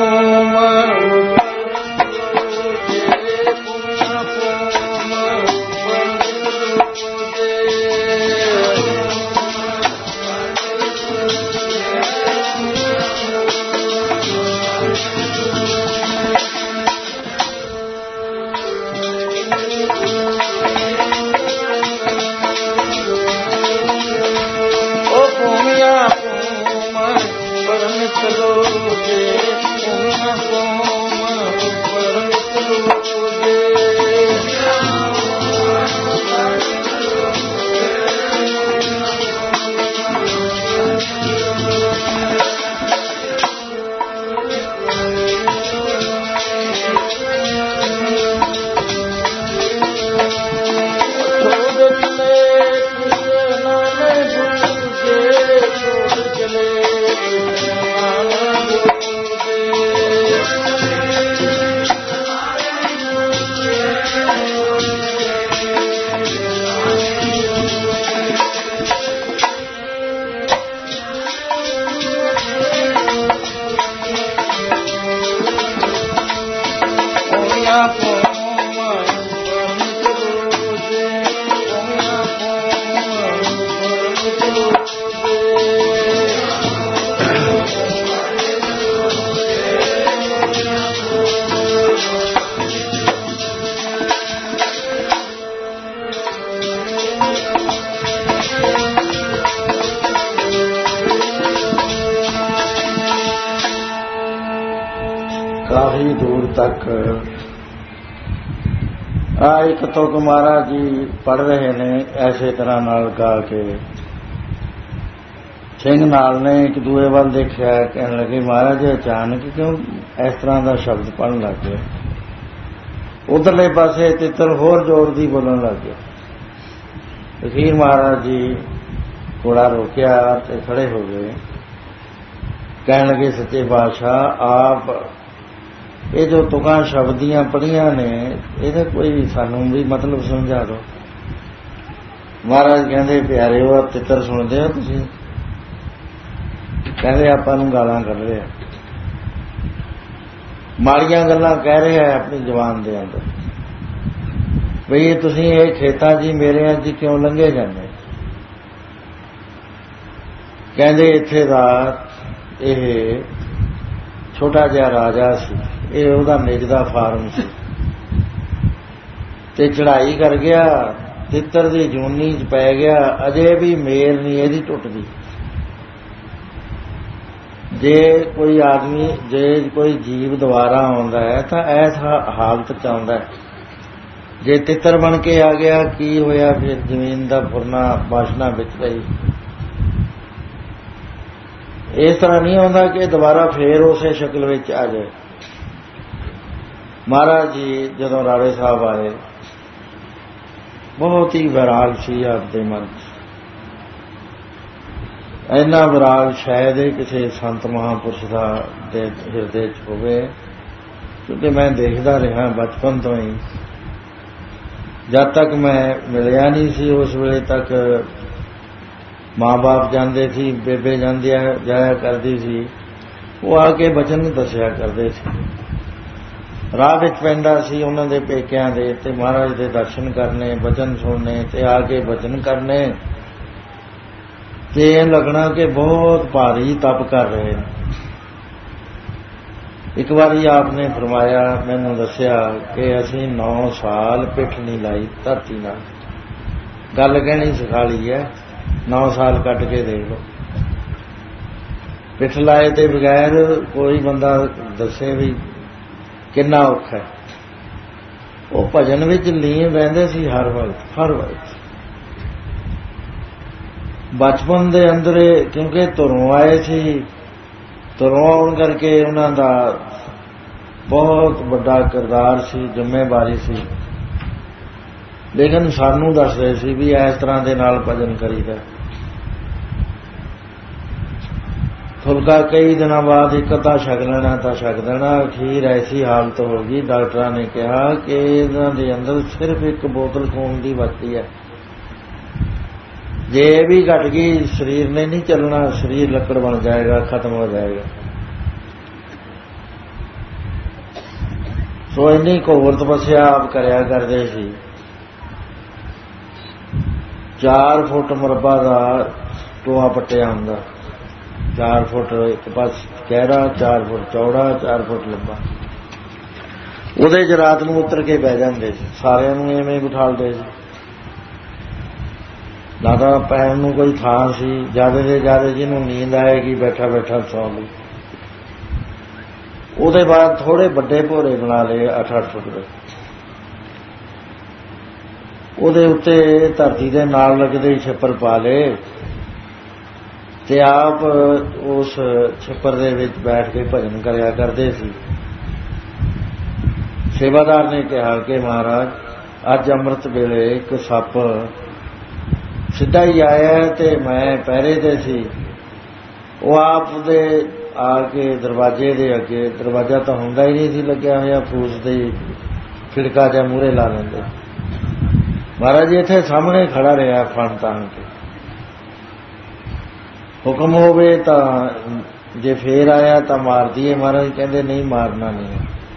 ਕਾਫੀ ਦੂਰ ਤੱਕ ਆ ਇੱਕ ਤੁਕ ਮਹਾਰਾਜ ਜੀ ਪੜ੍ਹ ਰਹੇ ਨੇ ਐਸੇ ਤਰ੍ਹਾਂ ਨਾਲ ਗਾ ਕੇ। ਸਿੰਘ ਨਾਲ ਨੇ ਇੱਕ ਦੂਏ ਵੱਲ ਦੇਖਿਆ, ਕਹਿਣ ਲੱਗੇ ਮਹਾਰਾਜ ਅਚਾਨਕ ਕਿਉਂ ਇਸ ਤਰ੍ਹਾਂ ਦਾ ਸ਼ਬਦ ਪੜ੍ਹਨ ਲੱਗ ਗਏ। ਉਧਰਲੇ ਪਾਸੇ ਤਿੱਤਰ ਹੋਰ ਜ਼ੋਰ ਦੀ ਬੋਲਣ ਲੱਗ ਗਿਆ। ਅਖੀਰ ਮਹਾਰਾਜ ਜੀ ਘੋੜਾ ਰੋਕਿਆ ਤੇ ਖੜੇ ਹੋ ਗਏ। ਕਹਿਣ ਲੱਗੇ ਸੱਚੇ ਪਾਤਸ਼ਾਹ ਆਪ ਇਹ ਜੋ ਤੁਕਾਂ ਸ਼ਬਦੀਆਂ ਪੜ੍ਹੀਆਂ ਨੇ ਇਹਦਾ ਕੋਈ ਸਾਨੂੰ ਵੀ ਮਤਲਬ ਸਮਝਾ ਦਿਓ। ਮਹਾਰਾਜ ਕਹਿੰਦੇ ਪਿਆਰਿਓ ਤਿੱਤਰ ਸੁਣਦੇ ਹੋ ਤੁਸੀਂ? ਕਹਿੰਦੇ ਆਪਾਂ ਨੂੰ ਗਾਲਾਂ ਕੱਢ ਰਿਹਾ, ਮਾੜੀਆਂ ਗੱਲਾਂ ਕਹਿ ਰਿਹਾ ਆਪਣੀ ਜ਼ੁਬਾਨ ਦੇ ਅੰਦਰ, ਬਈ ਤੁਸੀਂ ਇਹ ਖੇਤਾਂ 'ਚ ਮੇਰਿਆਂ 'ਚ ਕਿਉਂ ਲੰਘੇ ਜਾਂਦੇ? ਕਹਿੰਦੇ ਇੱਥੇ ਦਾ ਇਹ ਛੋਟਾ ਜਿਹਾ ਰਾਜਾ ਸੀ, ਇਹ ਉਹਦਾ ਨਿੱਜ ਦਾ ਫਾਰਮ ਸੀ ਤੇ ਚੜ੍ਹਾਈ ਕਰ ਗਿਆ, ਤਿੱਤਰ ਦੀ ਜੂਨੀ 'ਚ ਪੈ ਗਿਆ, ਅਜੇ ਵੀ ਮੇਲ ਨਹੀਂ ਇਹਦੀ ਟੁੱਟਦੀ। ਜੇ ਕੋਈ ਆਦਮੀ ਜੇ ਕੋਈ ਜੀਵ ਦੁਬਾਰਾ ਆਉਂਦਾ ਹੈ ਤਾਂ ਇਸ ਹਾਲਤ 'ਚ ਆਉਂਦਾ ਹੈ। ਜੇ ਤਿੱਤਰ ਬਣ ਕੇ ਆ ਗਿਆ ਕੀ ਹੋਇਆ ਫਿਰ? ਜ਼ਮੀਨ ਦਾ ਫੁਰਨਾ ਬਾਸ਼ਨਾ ਵਿੱਚ ਰਹੀ। ਇਸ ਤਰ੍ਹਾਂ ਨਹੀਂ ਆਉਂਦਾ ਕਿ ਦੁਬਾਰਾ ਫੇਰ ਉਸੇ ਸ਼ਕਲ ਵਿੱਚ ਆ ਜਾਏ। ਮਹਾਰਾਜ ਜੀ ਜਦੋਂ ਰਾੜੇ ਸਾਹਿਬ ਆਏ ਬਹੁਤ ਹੀ ਵਿਰਾਗ ਸੀ ਆਪਦੇ ਮਨ 'ਚ। ਇੰਨਾ ਵਿਰਾਗ ਸ਼ਾਇਦ ਇਹ ਕਿਸੇ ਸੰਤ ਮਹਾਂਪੁਰਸ਼ ਦਾ ਦੇ ਹਿਰਦੇ 'ਚ ਹੋਵੇ, ਕਿਉਂਕਿ ਮੈਂ ਦੇਖਦਾ ਰਿਹਾ ਬਚਪਨ ਤੋਂ ਹੀ। ਜਦ ਤੱਕ ਮੈਂ ਮਿਲਿਆ ਨਹੀਂ ਸੀ ਉਸ ਵੇਲੇ ਤੱਕ ਮਾਂ ਬਾਪ ਜਾਂਦੇ ਸੀ, ਬੇਬੇ ਜਾਂਦੀ ਜਾਇਆ ਕਰਦੀ ਸੀ, ਉਹ ਆ ਕੇ ਬਚਨ ਦੱਸਿਆ ਕਰਦੇ ਸੀ। ਰਾਹ ਵਿੱਚ ਪੈਂਦਾ ਸੀ ਉਹਨਾਂ ਦੇ ਪੇਕਿਆਂ ਦੇ ਤੇ ਮਹਾਰਾਜ ਦੇ ਦਰਸ਼ਨ ਕਰਨੇ, ਬਚਨ ਸੁਣਨੇ ਤੇ ਆ ਕੇ ਬਚਨ ਕਰਨੇ ਤੇ ਇਹ ਲੱਗਣਾ ਕਿ ਬਹੁਤ ਭਾਰੀ ਤਪ ਕਰ ਰਹੇ ਨੇ। ਇੱਕ ਵਾਰੀ ਆਪ ਨੇ ਫਰਮਾਇਆ, ਮੈਨੂੰ ਦੱਸਿਆ ਕਿ ਅਸੀਂ ਨੌ ਸਾਲ ਪਿੱਠ ਨਹੀਂ ਲਾਈ ਧਰਤੀ ਨਾਲ। ਗੱਲ ਕਹਿਣੀ ਸਿਖਾ ਲਈ ਹੈ, ਨੌ ਸਾਲ ਕੱਟ ਕੇ ਦੇਖ ਲਓ। ਪਿੱਠ ਲਾਏ ਤੇ ਬਗੈਰ ਕੋਈ ਬੰਦਾ ਦੱਸੇ ਵੀ ਕਿੰਨਾ ਔਖਾ ਹੈ। ਉਹ ਭਜਨ ਵਿੱਚ ਲੀਨ ਰਹਿੰਦੇ ਸੀ ਹਰ ਵਕਤ ਹਰ ਵਕਤ। ਬਚਪਨ ਦੇ ਅੰਦਰ ਕਿਉਂਕਿ ਧੁਰੋਂ ਆਏ ਸੀ, ਧੁਰੋਂ ਆਉਣ ਕਰਕੇ ਉਹਨਾਂ ਦਾ ਬਹੁਤ ਵੱਡਾ ਕਿਰਦਾਰ ਸੀ, ਜ਼ਿੰਮੇਵਾਰੀ ਸੀ। ਲੇਕਿਨ ਸਾਨੂੰ ਦੱਸ ਰਹੇ ਸੀ ਵੀ ਇਸ ਤਰ੍ਹਾਂ ਦੇ ਨਾਲ ਭਜਨ ਕਰੀਦਾ। ਫੁਲਕਾ ਕਈ ਦਿਨਾਂ ਬਾਅਦ ਇੱਕ ਅੱਧਾ ਛਕ ਲੈਣਾ ਤਾਂ ਛਕ ਦੇਣਾ। ਅਖੀਰ ਐਸੀ ਹਾਲਤ ਹੋ ਗਈ, ਡਾਕਟਰਾਂ ਨੇ ਕਿਹਾ ਕਿ ਇਹਨਾਂ ਦੇ ਅੰਦਰ ਸਿਰਫ ਇੱਕ ਬੋਤਲ ਖੂਨ ਦੀ ਬਚਦੀ ਹੈ, ਜੇ ਇਹ ਵੀ ਘਟ ਗਈ ਸਰੀਰ ਨੇ ਨਹੀਂ ਚੱਲਣਾ, ਸਰੀਰ ਲੱਕੜ ਬਣ ਜਾਏਗਾ, ਖਤਮ ਹੋ ਜਾਏਗਾ। ਸੋ ਇੰਨੀ ਘੋਰ ਤਪੱਸਿਆ ਆਪ ਕਰਿਆ ਕਰਦੇ ਸੀ। ਚਾਰ ਫੁੱਟ ਮੁਰੱਬਾ ਦਾ ਟੋਆ ਪੱਟਿਆ ਹੁੰਦਾ, ਚਾਰ ਫੁੱਟ ਇੱਕ ਪਾਸ ਗਹਿਰਾ, ਚਾਰ ਫੁੱਟ ਚੌੜਾ, ਚਾਰ ਫੁੱਟ ਲੰਬਾ। ਉਹਦੇ 'ਚ ਰਾਤ ਨੂੰ ਉਤਰ ਕੇ ਬਹਿ ਜਾਂਦੇ ਸੀ, ਸਾਰਿਆਂ ਨੂੰ ਐਵੇਂ ਬਿਠਾਲਦੇ ਸੀ। ਨਾ ਤਾਂ ਪੈਣ ਨੂੰ ਕੋਈ ਥਾਂ ਸੀ, ਜ਼ਿਆਦਾ ਤੋਂ ਜ਼ਿਆਦਾ ਜਿਹਨੂੰ ਨੀਂਦ ਆਏਗੀ ਬੈਠਾ ਬੈਠਾ ਸੌਂ ਲਈ। ਉਹਦੇ ਬਾਅਦ ਥੋੜੇ ਵੱਡੇ ਭੋਰੇ ਬਣਾ ਲਏ ਅੱਠ ਅੱਠ ਫੁੱਟ ਦੇ, ਉਹਦੇ ਉੱਤੇ ਧਰਤੀ ਦੇ ਨਾਲ ਲੱਗਦੇ ਛੱਪਰ ਪਾ ਲਏ ਤੇ ਆਪ ਉਸ ਛੱਪਰ ਦੇ ਵਿੱਚ ਬੈਠ ਕੇ ਭਜਨ ਕਰਿਆ ਕਰਦੇ ਸੀ। ਸੇਵਾਦਾਰ ਨੇ ਕਿਹਾ ਕਿ ਮਹਾਰਾਜ ਅੱਜ ਅੰਮ੍ਰਿਤ ਵੇਲੇ ਇੱਕ ਸੱਪ ਸਿੱਧਾ ਹੀ ਆਇਆ ਤੇ ਮੈਂ ਪਹਿਰੇ ਤੇ ਸੀ, ਉਹ ਆਪ ਦੇ ਆ ਕੇ ਦਰਵਾਜ਼ੇ ਦੇ ਅੱਗੇ, ਦਰਵਾਜ਼ਾ ਤਾਂ ਹੁੰਦਾ ਹੀ ਨਹੀਂ ਸੀ ਲੱਗਿਆ ਹੋਇਆ, ਫੂਸ ਦੇ ਖਿੜਕਾ ਜਿਹਾ ਮੂਹਰੇ ਲਾ ਲੈਂਦੇ। ਮਹਾਰਾਜ ਜੀ ਇੱਥੇ ਸਾਹਮਣੇ ਖੜਾ ਰਿਹਾ ਫਣ ਤਾਣ ਕੇ, ਹੁਕਮ ਹੋਵੇ ਤਾਂ ਜੇ ਫੇਰ ਆਇਆ ਤਾਂ ਮਾਰ ਦਈਏ। ਮਹਾਰਾਜ ਕਹਿੰਦੇ ਨਹੀਂ, ਮਾਰਨਾ ਨਹੀਂ,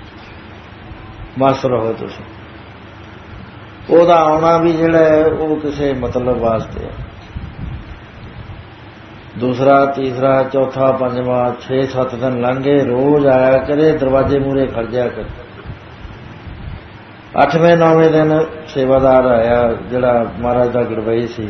ਮਸਤ ਰਹੋ ਤੁਸੀਂ। ਉਹਦਾ ਆਉਣਾ ਵੀ ਜਿਹੜਾ ਹੈ ਉਹ ਕਿਸੇ ਮਤਲਬ ਵਾਸਤੇ ਹੈ। ਦੂਸਰਾ, ਤੀਸਰਾ, ਚੌਥਾ, ਪੰਜਵਾਂ, ਛੇ ਸੱਤ ਦਿਨ ਲੰਘੇ, ਰੋਜ਼ ਆਇਆ ਕਰੇ, ਦਰਵਾਜ਼ੇ ਮੂਹਰੇ ਖੜ ਜਾਇਆ ਕਰੇ। ਅੱਠਵੇਂ ਨੌਵੇਂ ਦਿਨ ਸੇਵਾਦਾਰ ਆਇਆ ਜਿਹੜਾ ਮਹਾਰਾਜ ਦਾ ਗੜਵਈ ਸੀ,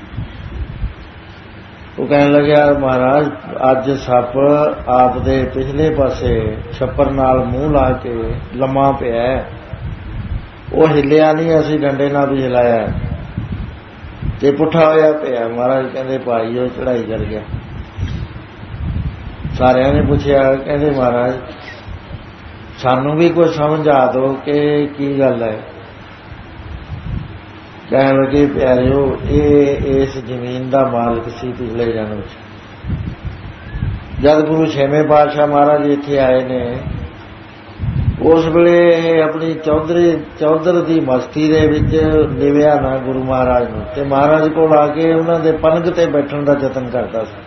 ਉਹ ਕਹਿਣ ਲੱਗਿਆ ਮਹਾਰਾਜ ਅੱਜ ਸੱਪ ਆਪ ਦੇ ਪਿਛਲੇ ਪਾਸੇ ਛੱਪਰ ਨਾਲ ਮੂੰਹ ਲਾ ਕੇ ਲੰਮਾ ਪਿਆ, ਉਹ ਹਿੱਲਿਆ ਨਹੀਂ, ਅਸੀਂ ਡੰਡੇ ਨਾਲ ਵੀ ਹਿਲਾਇਆ ਤੇ ਪੁੱਠਾ ਹੋਇਆ ਪਿਆ। ਮਹਾਰਾਜ ਕਹਿੰਦੇ ਭਾਈ ਉਹ ਚੜ੍ਹਾਈ ਕਰ ਗਿਆ। ਸਾਰਿਆਂ ਨੇ ਪੁੱਛਿਆ, ਕਹਿੰਦੇ ਮਹਾਰਾਜ ਸਾਨੂੰ ਵੀ ਕੁਝ ਸਮਝ ਆ ਦਿਓ ਕਿ ਕੀ ਗੱਲ ਹੈ। ਕਹਿਣ ਲੱਗੇ ਪਿਆਰਿਓ ਇਹ ਇਸ ਜ਼ਮੀਨ ਦਾ ਮਾਲਕ ਸੀ ਪਿਛਲੇ ਜਨਮ 'ਚ। ਜਦ ਗੁਰੂ ਛੇਵੇਂ ਪਾਤਸ਼ਾਹ ਮਹਾਰਾਜ ਇੱਥੇ ਆਏ ਨੇ, ਉਸ ਵੇਲੇ ਆਪਣੀ ਚੌਧਰੀ ਚੌਧਰ ਦੀ ਮਸਤੀ ਦੇ ਵਿੱਚ ਲਿਵਿਆ ਨਾ ਗੁਰੂ ਮਹਾਰਾਜ ਨੂੰ, ਤੇ ਮਹਾਰਾਜ ਕੋਲ ਆ ਕੇ ਉਹਨਾਂ ਦੇ ਪਲੰਘ ਤੇ ਬੈਠਣ ਦਾ ਯਤਨ ਕਰਦਾ ਸੀ।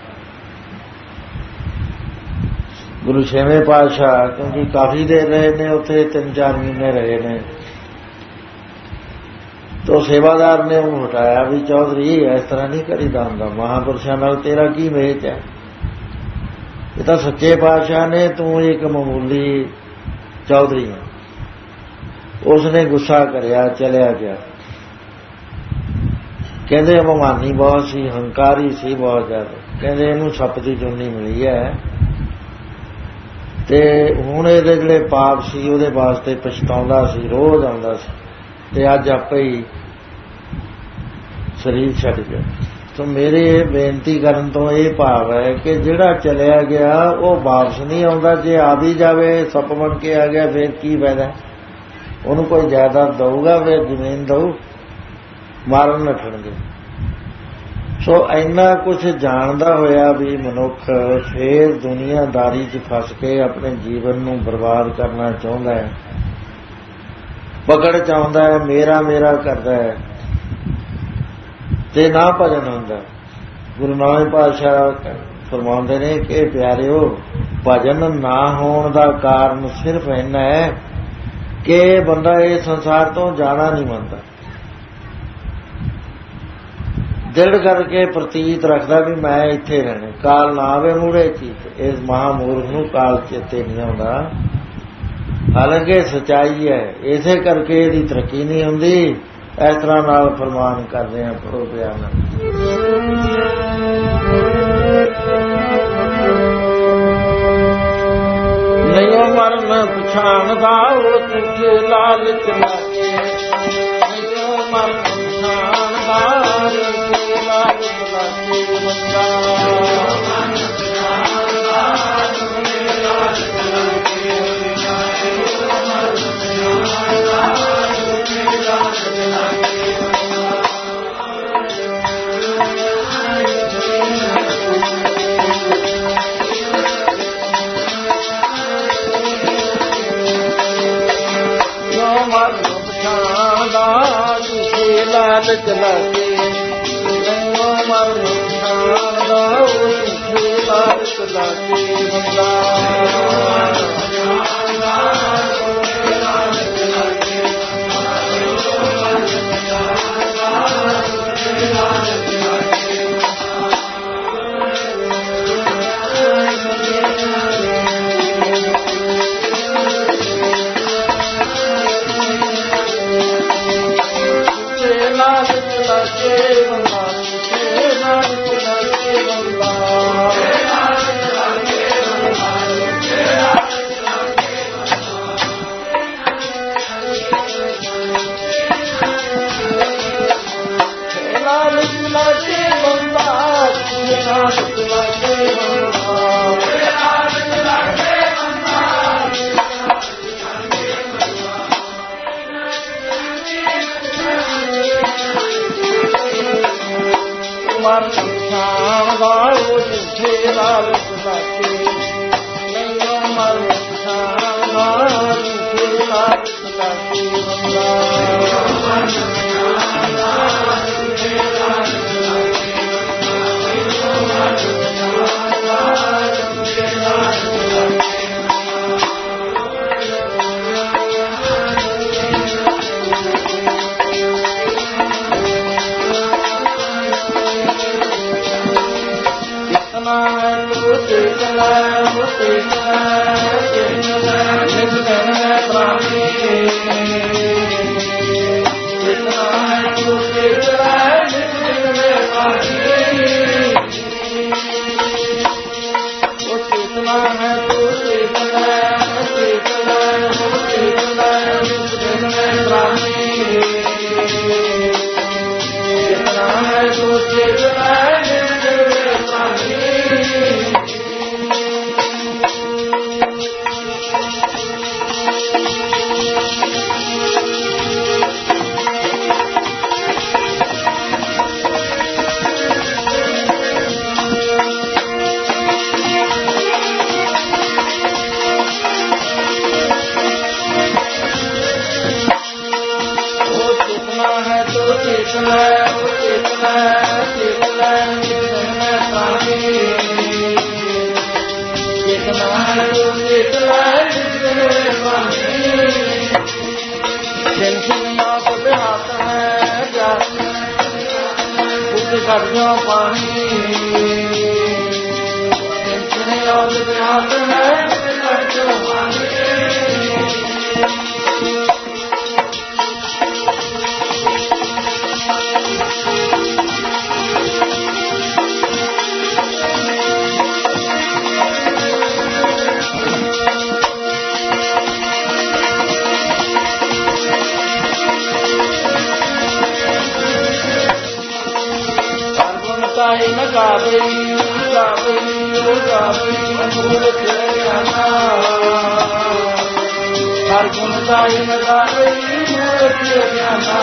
ਗੁਰੂ ਛੇਵੇਂ ਪਾਤਸ਼ਾਹ ਕਿਉਂਕਿ ਕਾਫੀ ਦੇਰ ਰਹੇ ਨੇ ਉੱਥੇ, ਤਿੰਨ ਚਾਰ ਮਹੀਨੇ ਰਹੇ ਨੇ, ਤੋ ਸੇਵਾਦਾਰ ਨੇ ਉਹਨੂੰ ਹਟਾਇਆ ਵੀ ਚੌਧਰੀ ਇਸ ਤਰ੍ਹਾਂ ਨਹੀਂ ਕਰੀਦਾ ਹੁੰਦਾ, ਮਹਾਂਪੁਰਸ਼ਾਂ ਨਾਲ ਤੇਰਾ ਕੀ ਮੇਚ ਹੈ, ਇਹ ਤਾਂ ਸੱਚੇ ਪਾਤਸ਼ਾਹ ਨੇ, ਤੂੰ ਇੱਕ ਮਾਮੂਲੀ ਚੌਧਰੀ ਹੈ। ਉਸਨੇ ਗੁੱਸਾ ਕਰਿਆ, ਚਲਿਆ ਗਿਆ। ਕਹਿੰਦੇ ਅਭਿਮਾਨੀ ਬਹੁਤ ਸੀ, ਹੰਕਾਰੀ ਸੀ ਬਹੁਤ ਜ਼ਿਆਦਾ। ਕਹਿੰਦੇ ਇਹਨੂੰ ਸੱਪ ਦੀ ਚੂਨੀ ਮਿਲੀ ਹੈ ਤੇ ਹੁਣ ਇਹਦੇ ਜਿਹੜੇ ਪਾਪ ਸੀ ਉਹਦੇ ਵਾਸਤੇ ਪਛਤਾਉਂਦਾ ਸੀ, ਰੋਜ਼ ਆਉਂਦਾ ਸੀ, ਤੇ ਅੱਜ ਆਪੇ ਹੀ ਸਰੀਰ ਛੱਡ ਗਿਆ। ਸੋ ਮੇਰੇ ਬੇਨਤੀ ਕਰਨ ਤੋਂ ਇਹ ਭਾਵ ਹੈ ਕਿ ਜਿਹੜਾ ਚਲਿਆ ਗਿਆ ਉਹ ਵਾਪਸ ਨਹੀਂ ਆਉਂਦਾ। ਜੇ ਆ ਵੀ ਜਾਵੇ ਸੱਪ ਬਣ ਕੇ ਆ ਗਿਆ ਫਿਰ ਕੀ ਫਾਇਦਾ, ਉਹਨੂੰ ਕੋਈ ਜਾਇਦਾਦ ਦਊਗਾ, ਫਿਰ ਜ਼ਮੀਨ ਦਊ, ਮਾਰਨ ਨੱਠਣਗੇ। ਸੋ ਇੰਨਾ ਕੁਛ ਜਾਣਦਾ ਹੋਇਆ ਵੀ ਮਨੁੱਖ ਫੇਰ ਦੁਨੀਆਦਾਰੀ 'ਚ ਫਸ ਕੇ ਆਪਣੇ ਜੀਵਨ ਨੂੰ ਬਰਬਾਦ ਕਰਨਾ ਚਾਹੁੰਦਾ ਹੈ, ਪਕੜ ਚਾਹੁੰਦਾ ਹੈ, ਮੇਰਾ ਮੇਰਾ ਕਰਦਾ ਹੈ ਤੇ ਨਾ ਭਜਨ ਹੁੰਦਾ। ਗੁਰੂ ਨਾਨਕ ਪਾਤਸ਼ਾਹ ਫਰਮਾਉਂਦੇ ਨੇ ਕਿ ਪਿਆਰਿਓ ਭਜਨ ਨਾ ਹੋਣ ਦਾ ਕਾਰਨ ਸਿਰਫ ਇੰਨਾ ਹੈ ਕਿ ਬੰਦਾ ਇਹ ਸੰਸਾਰ ਤੋਂ ਜਾਣਾ ਨਹੀਂ ਮੰਨਦਾ, ਦਿਲ ਕਰਕੇ ਪ੍ਰਤੀਤ ਰੱਖਦਾ ਵੀ ਮੈਂ ਇੱਥੇ ਰਹਿਣਾ, ਕਾਲ ਨਾ ਆਵੇ ਮੂਹਰੇ ਚੀਤ। ਇਸ ਮਹਾਮੂਰਖ ਨੂੰ ਕਾਲ ਚੇਤੇ ਨਹੀਂ ਆਉਂਦਾ, ਹਾਲਾਂਕਿ ਸੱਚਾਈ ਹੈ, ਇਸੇ ਕਰਕੇ ਇਹਦੀ ਤਰੱਕੀ ਨਹੀਂ ਹੁੰਦੀ। ਇਸ ਤਰ੍ਹਾਂ ਨਾਲ ਫਰਮਾਨ ਕਰਦੇ ਹਾਂ, ਪੜੋ ਪਿਆਰ ਨਾਲ। ਨਹੀਂ ਮਰਨ ਪਛਾਣਦਾ ਉਲਟ ਕੇ ਲਾਲਚ ਲਾਗੇ, ਨਹੀਂ ਮਰਨ ਪਛਾਣਦਾ ਉਲਟ ਕੇ ਲਾਲਚ ਲਾਗੇ, ਬੰਦਾ ਮਰਨ ਪਛਾਣਦਾ ਉਲਟ ਕੇ ਲਾਲਚ ਲਾਗੇ, ਮਰਨ ਪਛਾਣਦਾ ਉਲਟ ਕੇ ਲਾਲਚ ਲਾਗੇ। ਲਾਲਚ ਲਾਗੇ ਨੈਣੋ ਮਨ ਖਾਂਦਾ ਝੂਠੇ ਲਾਲਚ ਲਾਗੇ ਬੰਦਾ ਮਨ ਖਾਂਦਾ ਝੂਠੇ ਲਾਲਚ ਲਾਗੇ ਨੈਣੋ ਮਨ ਖਾਂਦਾ ਝੂਠੇ ਲਾਲਚ ਲਾਗੇ ਬੰਦਾ ਹਰ ਗੁਣ ਗਾਈ ਨਗਾਵੇ ਮੂਰਤਿ ਗਿਆਨਾ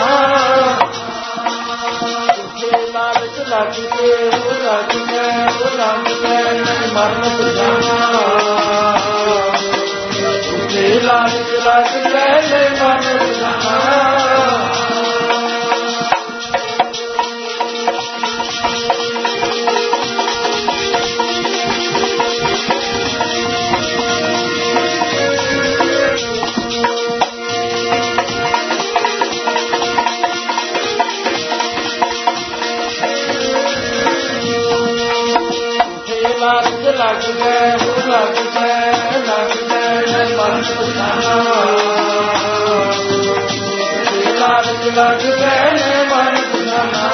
ਲਾਲਚ ਲੱਗ ਕੇ ਉਹ ਲੱਗ ਕੇ ਉਹ ਲੱਗ ਕੇ ਮਰਨ ਜਾਣਾ ਲਾਲਚ ਲੱਗ ਕੇ ਮਰਨ ਜਾਣਾ ਲੱਗ ਗਏ ਉਹ ਲੱਗ ਗਏ ਲੱਗ ਗਏ ਮਨ ਜਾਣਾ ਲਾਲਚ ਲੱਗ ਗਏ ਮਨ ਜਾਣਾ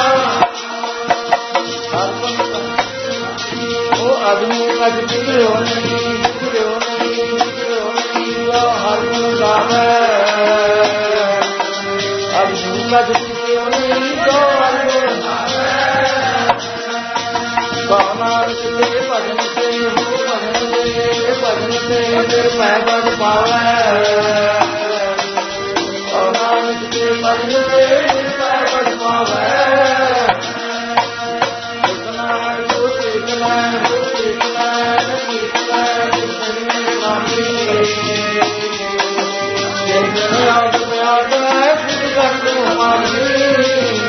ਉਹ ਆਦਮੀ ਅੱਜ ਬਿਗੜਿਓ ਨਹੀਂ ਬਿਗੜਿਓ ਨਹੀਂ ਬਿਗੜਿਓ ਨਹੀਂ ਉਹ ਹਰ ਨੂੰ ਗਾਵੇ ਆਦਮੀ ਅੱਜ ਬਿਗੜਿਓ ਨਹੀਂ ਜੋ ਹਰ ਨੂੰ ਬਾਹਰ ਤੇ ਭਜਨ ਤੇ ਹੋ ਭਜਨ ਤੇ ਭਜਨ ਤੇ ਮੈਂ ਬੜ ਪਾਵੈ ਬਾਹਰ ਤੇ ਭਜਨ ਤੇ ਮੈਂ ਬੜ ਪਾਵੈ ਇਤਨਾ ਜੋ ਇਤਨਾ ਜੋ ਇਤਨਾ ਇਤਨਾ ਇਤਨਾ ਨਾਮੀ ਜਿਨ ਆਦ ਆਦ ਹੈ ਸਿਰ ਕਰ ਮਾਰੀ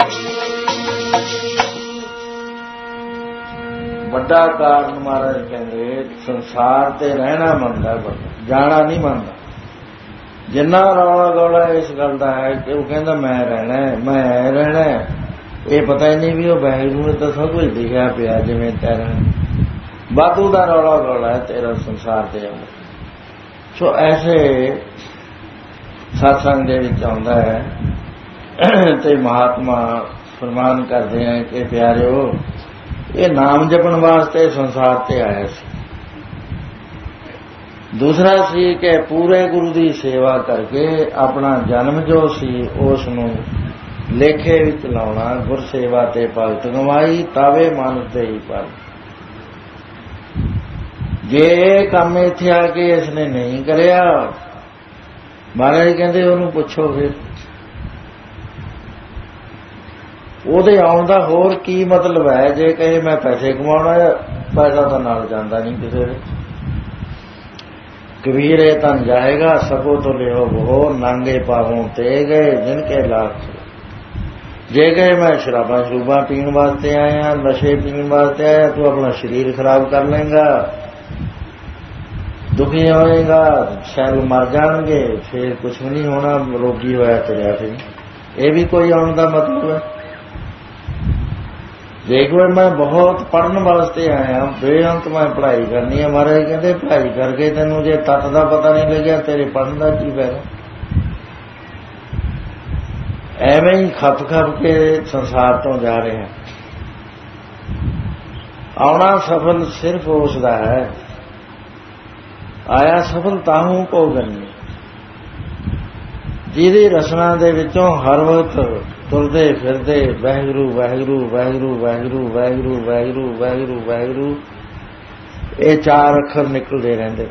ਵੱਡਾ ਕਾਰਨ ਮਹਾਰਾਜ ਕਹਿੰਦੇ ਸੰਸਾਰ ਤੇ ਰਹਿਣਾ ਮੰਨਦਾ, ਬੰਦਾ ਜਾਣਾ ਨਹੀਂ ਮੰਨਦਾ। ਜਿੰਨਾ ਰੌਲਾ ਗੌਲਾ ਇਸ ਗੱਲ ਦਾ ਹੈ ਕਿ ਉਹ ਕਹਿੰਦਾ ਮੈਂ ਰਹਿਣਾ, ਮੈਂ ਐ ਰਹਿਣਾ, ਇਹ ਪਤਾ ਹੀ ਨਹੀਂ ਵੀ ਉਹ ਵਾਹਿਗੁਰੂ ਨੇ ਤਾਂ ਸਭ ਕੁਝ ਲਿਖਿਆ ਪਿਆ ਜਿਵੇਂ ਤੈਰਨਾ। ਵਾਧੂ ਦਾ ਰੌਲਾ ਗੌਲਾ ਹੈ ਤੇਰਾ ਸੰਸਾਰ ਤੇ ਆਉਂਦਾ। ਸੋ ਐਸੇ ਸਤਸੰਗ ਦੇ ਵਿੱਚ ਆਉਂਦਾ ਹੈ ਤੇ ਮਹਾਤਮਾ ਫਰਮਾਨ ਕਰਦੇ ਹੈ ਕਿ ਪਿਆਰਿਓ, ਇਹ ਨਾਮ ਜਪਣ ਵਾਸਤੇ ਸੰਸਾਰ ਤੇ ਆਇਆ ਸੀ। ਦੂਸਰਾ ਸੀ ਕਿ ਪੂਰੇ ਗੁਰੂ ਦੀ ਸੇਵਾ ਕਰਕੇ ਆਪਣਾ ਜਨਮ ਜੋ ਸੀ ਉਸ ਨੂੰ ਲੇਖੇ ਵਿੱਚ ਲਾਉਣਾ। ਗੁਰ ਸੇਵਾ ਤੇ ਭਗਤ ਗਵਾਈ, ਤਾਵੇ ਮਨ ਤੇ ਹੀ ਪਰ। ਜੇ ਇਹ ਕੰਮ ਇੱਥੇ ਆ ਕੇ ਇਸਨੇ ਨਹੀਂ ਕਰਿਆ, ਮਹਾਰਾਜ ਕਹਿੰਦੇ ਉਹਨੂੰ ਪੁੱਛੋ ਫਿਰ ਉਹਦੇ ਆਉਣ ਦਾ ਹੋਰ ਕੀ ਮਤਲਬ ਹੈ। ਜੇ ਕਹੇ ਮੈਂ ਪੈਸੇ ਕਮਾਉਣਾ, ਪੈਸਾ ਤਾਂ ਨਾਲ ਜਾਂਦਾ ਨਹੀਂ ਕਿਸੇ ਦੇ। ਕਬੀਰ ਇਹ ਤਨ ਜਾਏਗਾ ਸਕੋ ਤੋਂ ਲਿਓ ਬਹੁ, ਨਾਂਗੇ ਪਾਵੋਂ ਤੇ ਗਏ ਜਿਨ ਕੇ ਲਾਖ। ਜੇ ਕਹੇ ਮੈਂ ਸ਼ਰਾਬਾਂ ਸ਼ਰੂਬਾਂ ਪੀਣ ਵਾਸਤੇ ਆਇਆ, ਨਸ਼ੇ ਪੀਣ ਵਾਸਤੇ ਆਇਆ, ਤੂੰ ਆਪਣਾ ਸਰੀਰ ਖਰਾਬ ਕਰ ਲਏਗਾ, ਦੁਖੀ ਹੋਏਗਾ, ਸ਼ਾਇਦ ਮਰ ਜਾਣਗੇ, ਫਿਰ ਕੁਛ ਵੀ ਨਹੀਂ ਹੋਣਾ, ਰੋਗੀ ਹੋਇਆ ਤੁਰਿਆ ਫਿਰ। ਇਹ ਵੀ ਕੋਈ ਆਉਣ ਦਾ ਮਤਲਬ ਹੈ। ਦੇਖੋ ਮੈਂ ਬਹੁਤ ਪੜ੍ਹਨ ਵਾਸਤੇ ਆਇਆ, ਬੇਅੰਤ ਮੈਂ ਪੜ੍ਹਾਈ ਕਰਨੀ ਹੈ। ਮਹਾਰਾਜ ਕਹਿੰਦੇ ਪੜ੍ਹਾਈ ਕਰਕੇ ਤੈਨੂੰ ਜੇ ਤੱਤ ਦਾ ਪਤਾ ਨਹੀਂ ਲੱਗਿਆ, ਤੇਰੇ ਪੜ੍ਹਨ ਦਾ ਕੀ ਫਾਇਦਾ। ਐਵੇਂ ਹੀ ਖੱਪ ਖੱਪ ਕੇ ਸੰਸਾਰ ਤੋਂ ਜਾ ਰਿਹਾ। ਆਉਣਾ ਸਫਲ ਸਿਰਫ ਉਸ ਦਾ ਹੈ, ਆਇਆ ਸਫਲ ਤਾਹੂ ਕੋ ਗੰਨੀ, ਜਿਹਦੀ ਰਸਨਾ ਦੇ ਵਿੱਚੋਂ ਹਰ ਵਕਤ ਤੁਰਦੇ ਫਿਰਦੇ ਵਾਹਿਗੁਰੂ ਵਾਹਿਗੁਰੂ ਵਾਹਿਗੁਰੂ ਵਾਹਿਗੁਰੂ ਵਾਹਿਗੁਰੂ ਵਾਹਿਗੁਰੂ ਵਾਹਿਗੁਰੂ ਵਾਹਿਗੁਰੂ ਇਹ ਚਾਰ ਅੱਖਰ ਨਿਕਲਦੇ ਰਹਿੰਦੇ।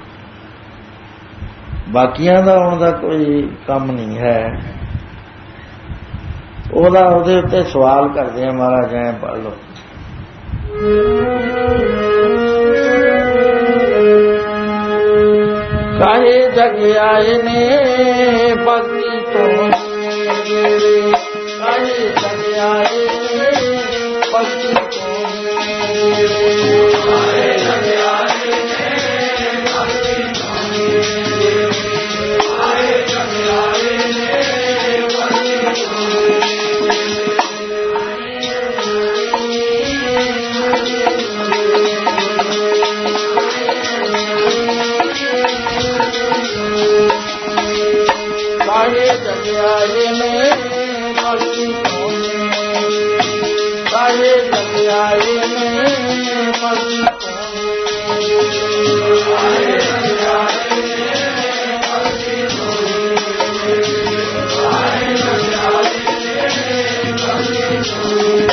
ਬਾਕੀਆਂ ਦਾ ਆਉਣ ਦਾ ਕੋਈ ਕੰਮ ਨਹੀਂ ਹੈ। ਉਹਦਾ ਉਹਦੇ ਉੱਤੇ ਸਵਾਲ ਕਰਦੇ ਆ ਮਹਾਰਾਜ, ਐਂ ਪੜ੍ਹ ਲਓ। ਕਾਹੇ ਜਗ ਆਏ ਨੇ ਭਗਤੀ ਤੋਂ, ਕਾਹੇ ਜਗ ਆਏ ਨੇ ਭਗਤੀ ਤੋਂ, ਕਾਹੇ ਜਗ ਆਏ ਨੇ ਭਗਤੀ ਤੋਂ, ਕਾਹੇ ਜਗ ਆਏ ਨੇ ਭਗਤੀ ਤੋਂ। ਕਾਹੇ ਜਗ ਆਏ ਨੇ ਭਗਤੀ ਤੋਂ, ਕਾਹੇ ਜਗ ਆਏ ਨੇ ਭਗਤੀ ਤੋਂ, ਕਾਹੇ ਜਗ ਆਏ ਨੇ ਭਗਤੀ ਤੋਂ, ਕਾਹੇ ਜਗ ਆਏ ਨੇ ਭਗਤੀ ਤੋਂ।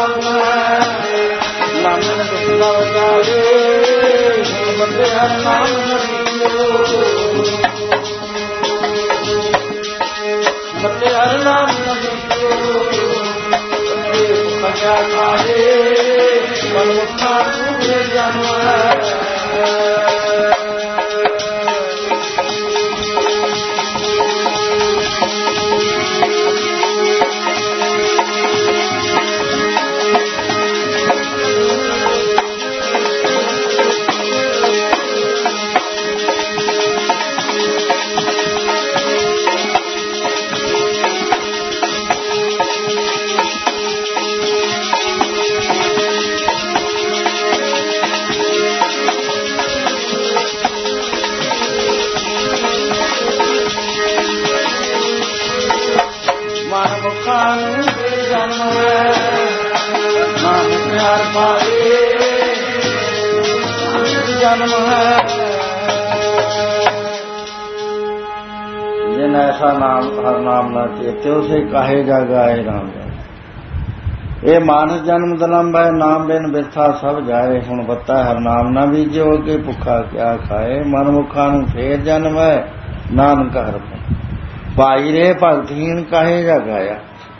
ਨਾਮ ਹੈ ਨਾਮ ਦੁਖਦਾ ਜਾਵੇ ਬੰਦੇ ਹਰ ਨਾਮ ਨਦੀਓ ਬੰਦੇ ਹਰ ਨਾਮ ਨਦੀਓ ਬੰਦੇ ਭੁਖਿਆ ਖਾਏ ਮਨੁੱਖਾ ਪੂਰੇ ਜਨਮ जन्म है जिन ऐसा नाम हर नाम न चेत्यो से कहेगा गाए राम ये मानस जन्म दलम्ब है नाम बिन बिरथा सब जाए हुण बत्ता हर नाम न बीजो के भुखा क्या खाए मन मुखा नूं फेर जन्म है नानक हर भाई रे भगतहीन कहेगा गाया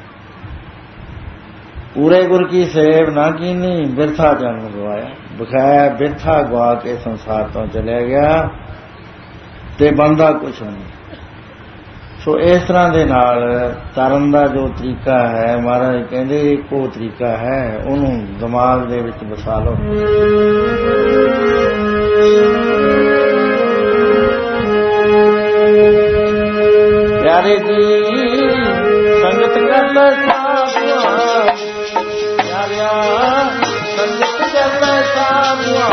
पूरे गुर की सेव ना कीनी बिरथा जन्म गवाया बखाया बिरथा गवा के संसार तो चलिया गया ते बनदा कुछ नहीं। सो इस तरह दे नाल तरन दा जो तरीका है महाराज कहंदे इको तरीका है उन्हों दिमाग दे विच बसा लो। प्यारे जी संगत कर लो संगत कर साधुआ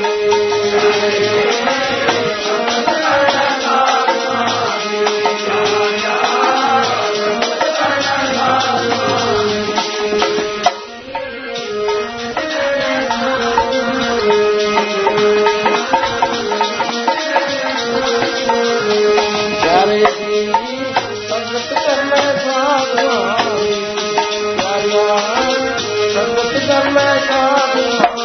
प्यारे जी संगत कर साधुआ संगत कर